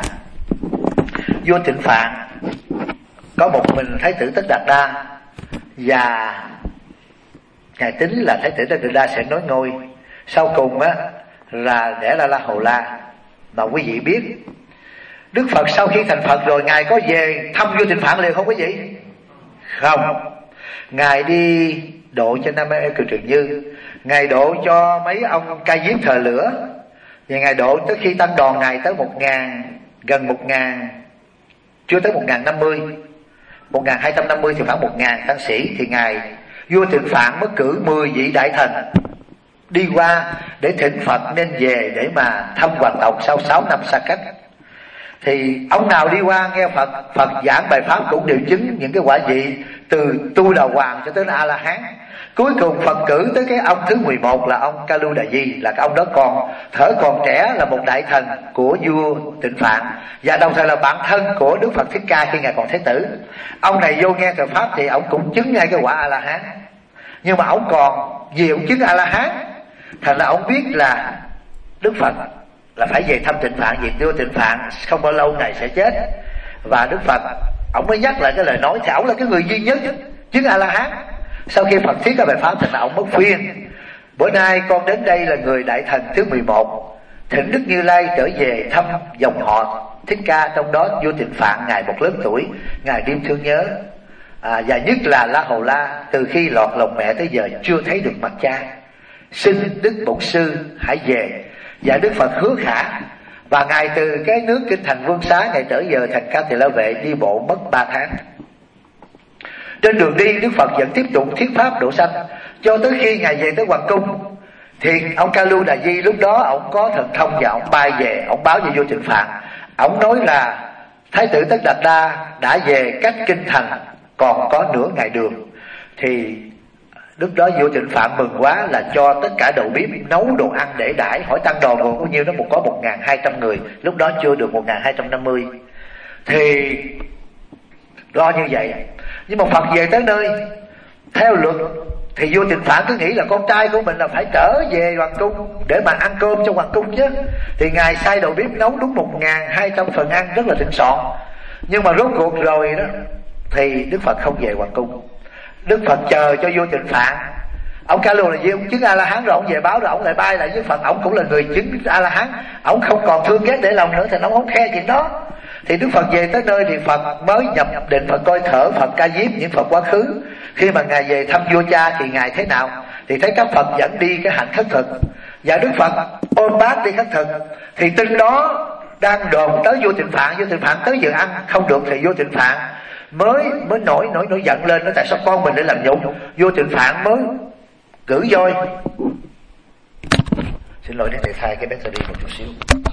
Vua Tịnh Phạn có một mình Thái tử Tất Đạt Đa, và ngài tính là Thái tử Tất Đạt Đa sẽ nối ngôi. Sau cùng á là đẻ ra La Hầu La. Mà quý vị biết Đức Phật sau khi thành Phật rồi, ngài có về thăm Vua Tịnh Phạn liền không quý vị? Không. Ngài đi độ cho Nam Ê Kiều Trường Như, ngài độ cho mấy ông ca diếp thờ lửa, và ngài độ tới khi tăng đoàn ngài tới một ngàn, gần một ngàn, chưa tới một ngàn năm mươi, một ngàn hai trăm năm mươi thì khoảng một ngàn tăng sĩ, thì ngài Vua Tịnh Phạn mới cử mười vị đại thần đi qua để thỉnh Phật nên về để mà thăm hoàng tộc sau sáu năm xa cách. Thì ông nào đi qua nghe Phật Phật giảng bài pháp cũng đều chứng những cái quả vị từ tu đà hoàng cho tới A La Hán. Cuối cùng Phật cử tới cái ông thứ mười một là ông Ca Lu Đà Di, là cái ông đó còn thở còn trẻ, là một đại thần của vua Tịnh Phạn, và đồng thời là bạn thân của Đức Phật Thích Ca khi ngài còn Thái tử. Ông này vô nghe thời pháp thì ông cũng chứng ngay cái quả A La Hán, nhưng mà ông còn vì ông chứng A La Hán, thành là ông biết là Đức Phật là phải về thăm Tịnh Phạn, vì vua Tịnh Phạn không bao lâu này sẽ chết. Và Đức Phật ông mới nhắc lại cái lời nói, thì ông là cái người duy nhất chứng A La Hán. Sau khi Phật thuyết cái bài pháp thì là ông mới khuyên: bữa nay con đến đây là người đại thần thứ mười một, thỉnh Đức Như Lai trở về thăm dòng họ Thích Ca, trong đó vua Tịnh Phạn ngài một lớn tuổi, ngài đêm thương nhớ, à, và nhất là La Hầu La từ khi lọt lòng mẹ tới giờ chưa thấy được mặt cha. Xin Đức Bổn Sư hãy về. Và Đức Phật hứa khả, và ngài từ cái nước Kinh Thành Vương Xá ngài trở về thành Ca Tỳ La Vệ, đi bộ mất ba tháng. Trên đường đi Đức Phật vẫn tiếp tục thuyết pháp độ sanh cho tới khi ngài về tới hoàng cung. Thì ông Ca Lu Đà Di lúc đó ông có thần thông, và ông bay về, ông báo về vua Tịnh Phạn. Ông nói là Thái tử Tất Đạt Đa đã về cách kinh thành còn có nửa ngày đường. Thì lúc đó vua Tịnh Phạn mừng quá, là cho tất cả đầu bếp nấu đồ ăn để đãi. Hỏi tăng đoàn gồm bao nhiêu? Nó một có một ngàn hai trăm người, lúc đó chưa được một ngàn hai trăm năm mươi. Thì lo như vậy. Nhưng mà Phật về tới nơi theo luật thì vua Tịnh Phạn cứ nghĩ là con trai của mình là phải trở về hoàng cung để mà ăn cơm trong hoàng cung chứ. Thì ngài sai đầu bếp nấu đúng một ngàn hai trăm phần ăn rất là thịnh soạn. Nhưng mà rốt cuộc rồi đó thì Đức Phật không về hoàng cung. Đức Phật chờ cho vua Tịnh Phạn. Ông Ca Lu là gì? Ông chứng A La Hán rồi ông về báo rồi ông lại bay lại với Phật. Ông cũng là người chứng A La Hán. Ông không còn thương ghét để lòng nữa thì ông không khe chuyện đó. Thì Đức Phật về tới nơi thì Phật mới nhập định, Phật coi thở, Phật ca diếp những Phật quá khứ. Khi mà ngài về thăm vua cha thì ngài thế nào? Thì thấy các Phật dẫn đi cái hạnh khất thực, và Đức Phật ôm bát đi khất thực. Thì tin đó đang đồn tới vua Tịnh Phạn. Vua Tịnh Phạn tới dự ăn không được thì vua Tịnh Phạn mới mới nổi nổi nổi giận lên, nói tại sao con mình để làm nhục. Vua Tịnh Phạn mới cử voi. Xin lỗi để thầy thay cái battery một chút xíu.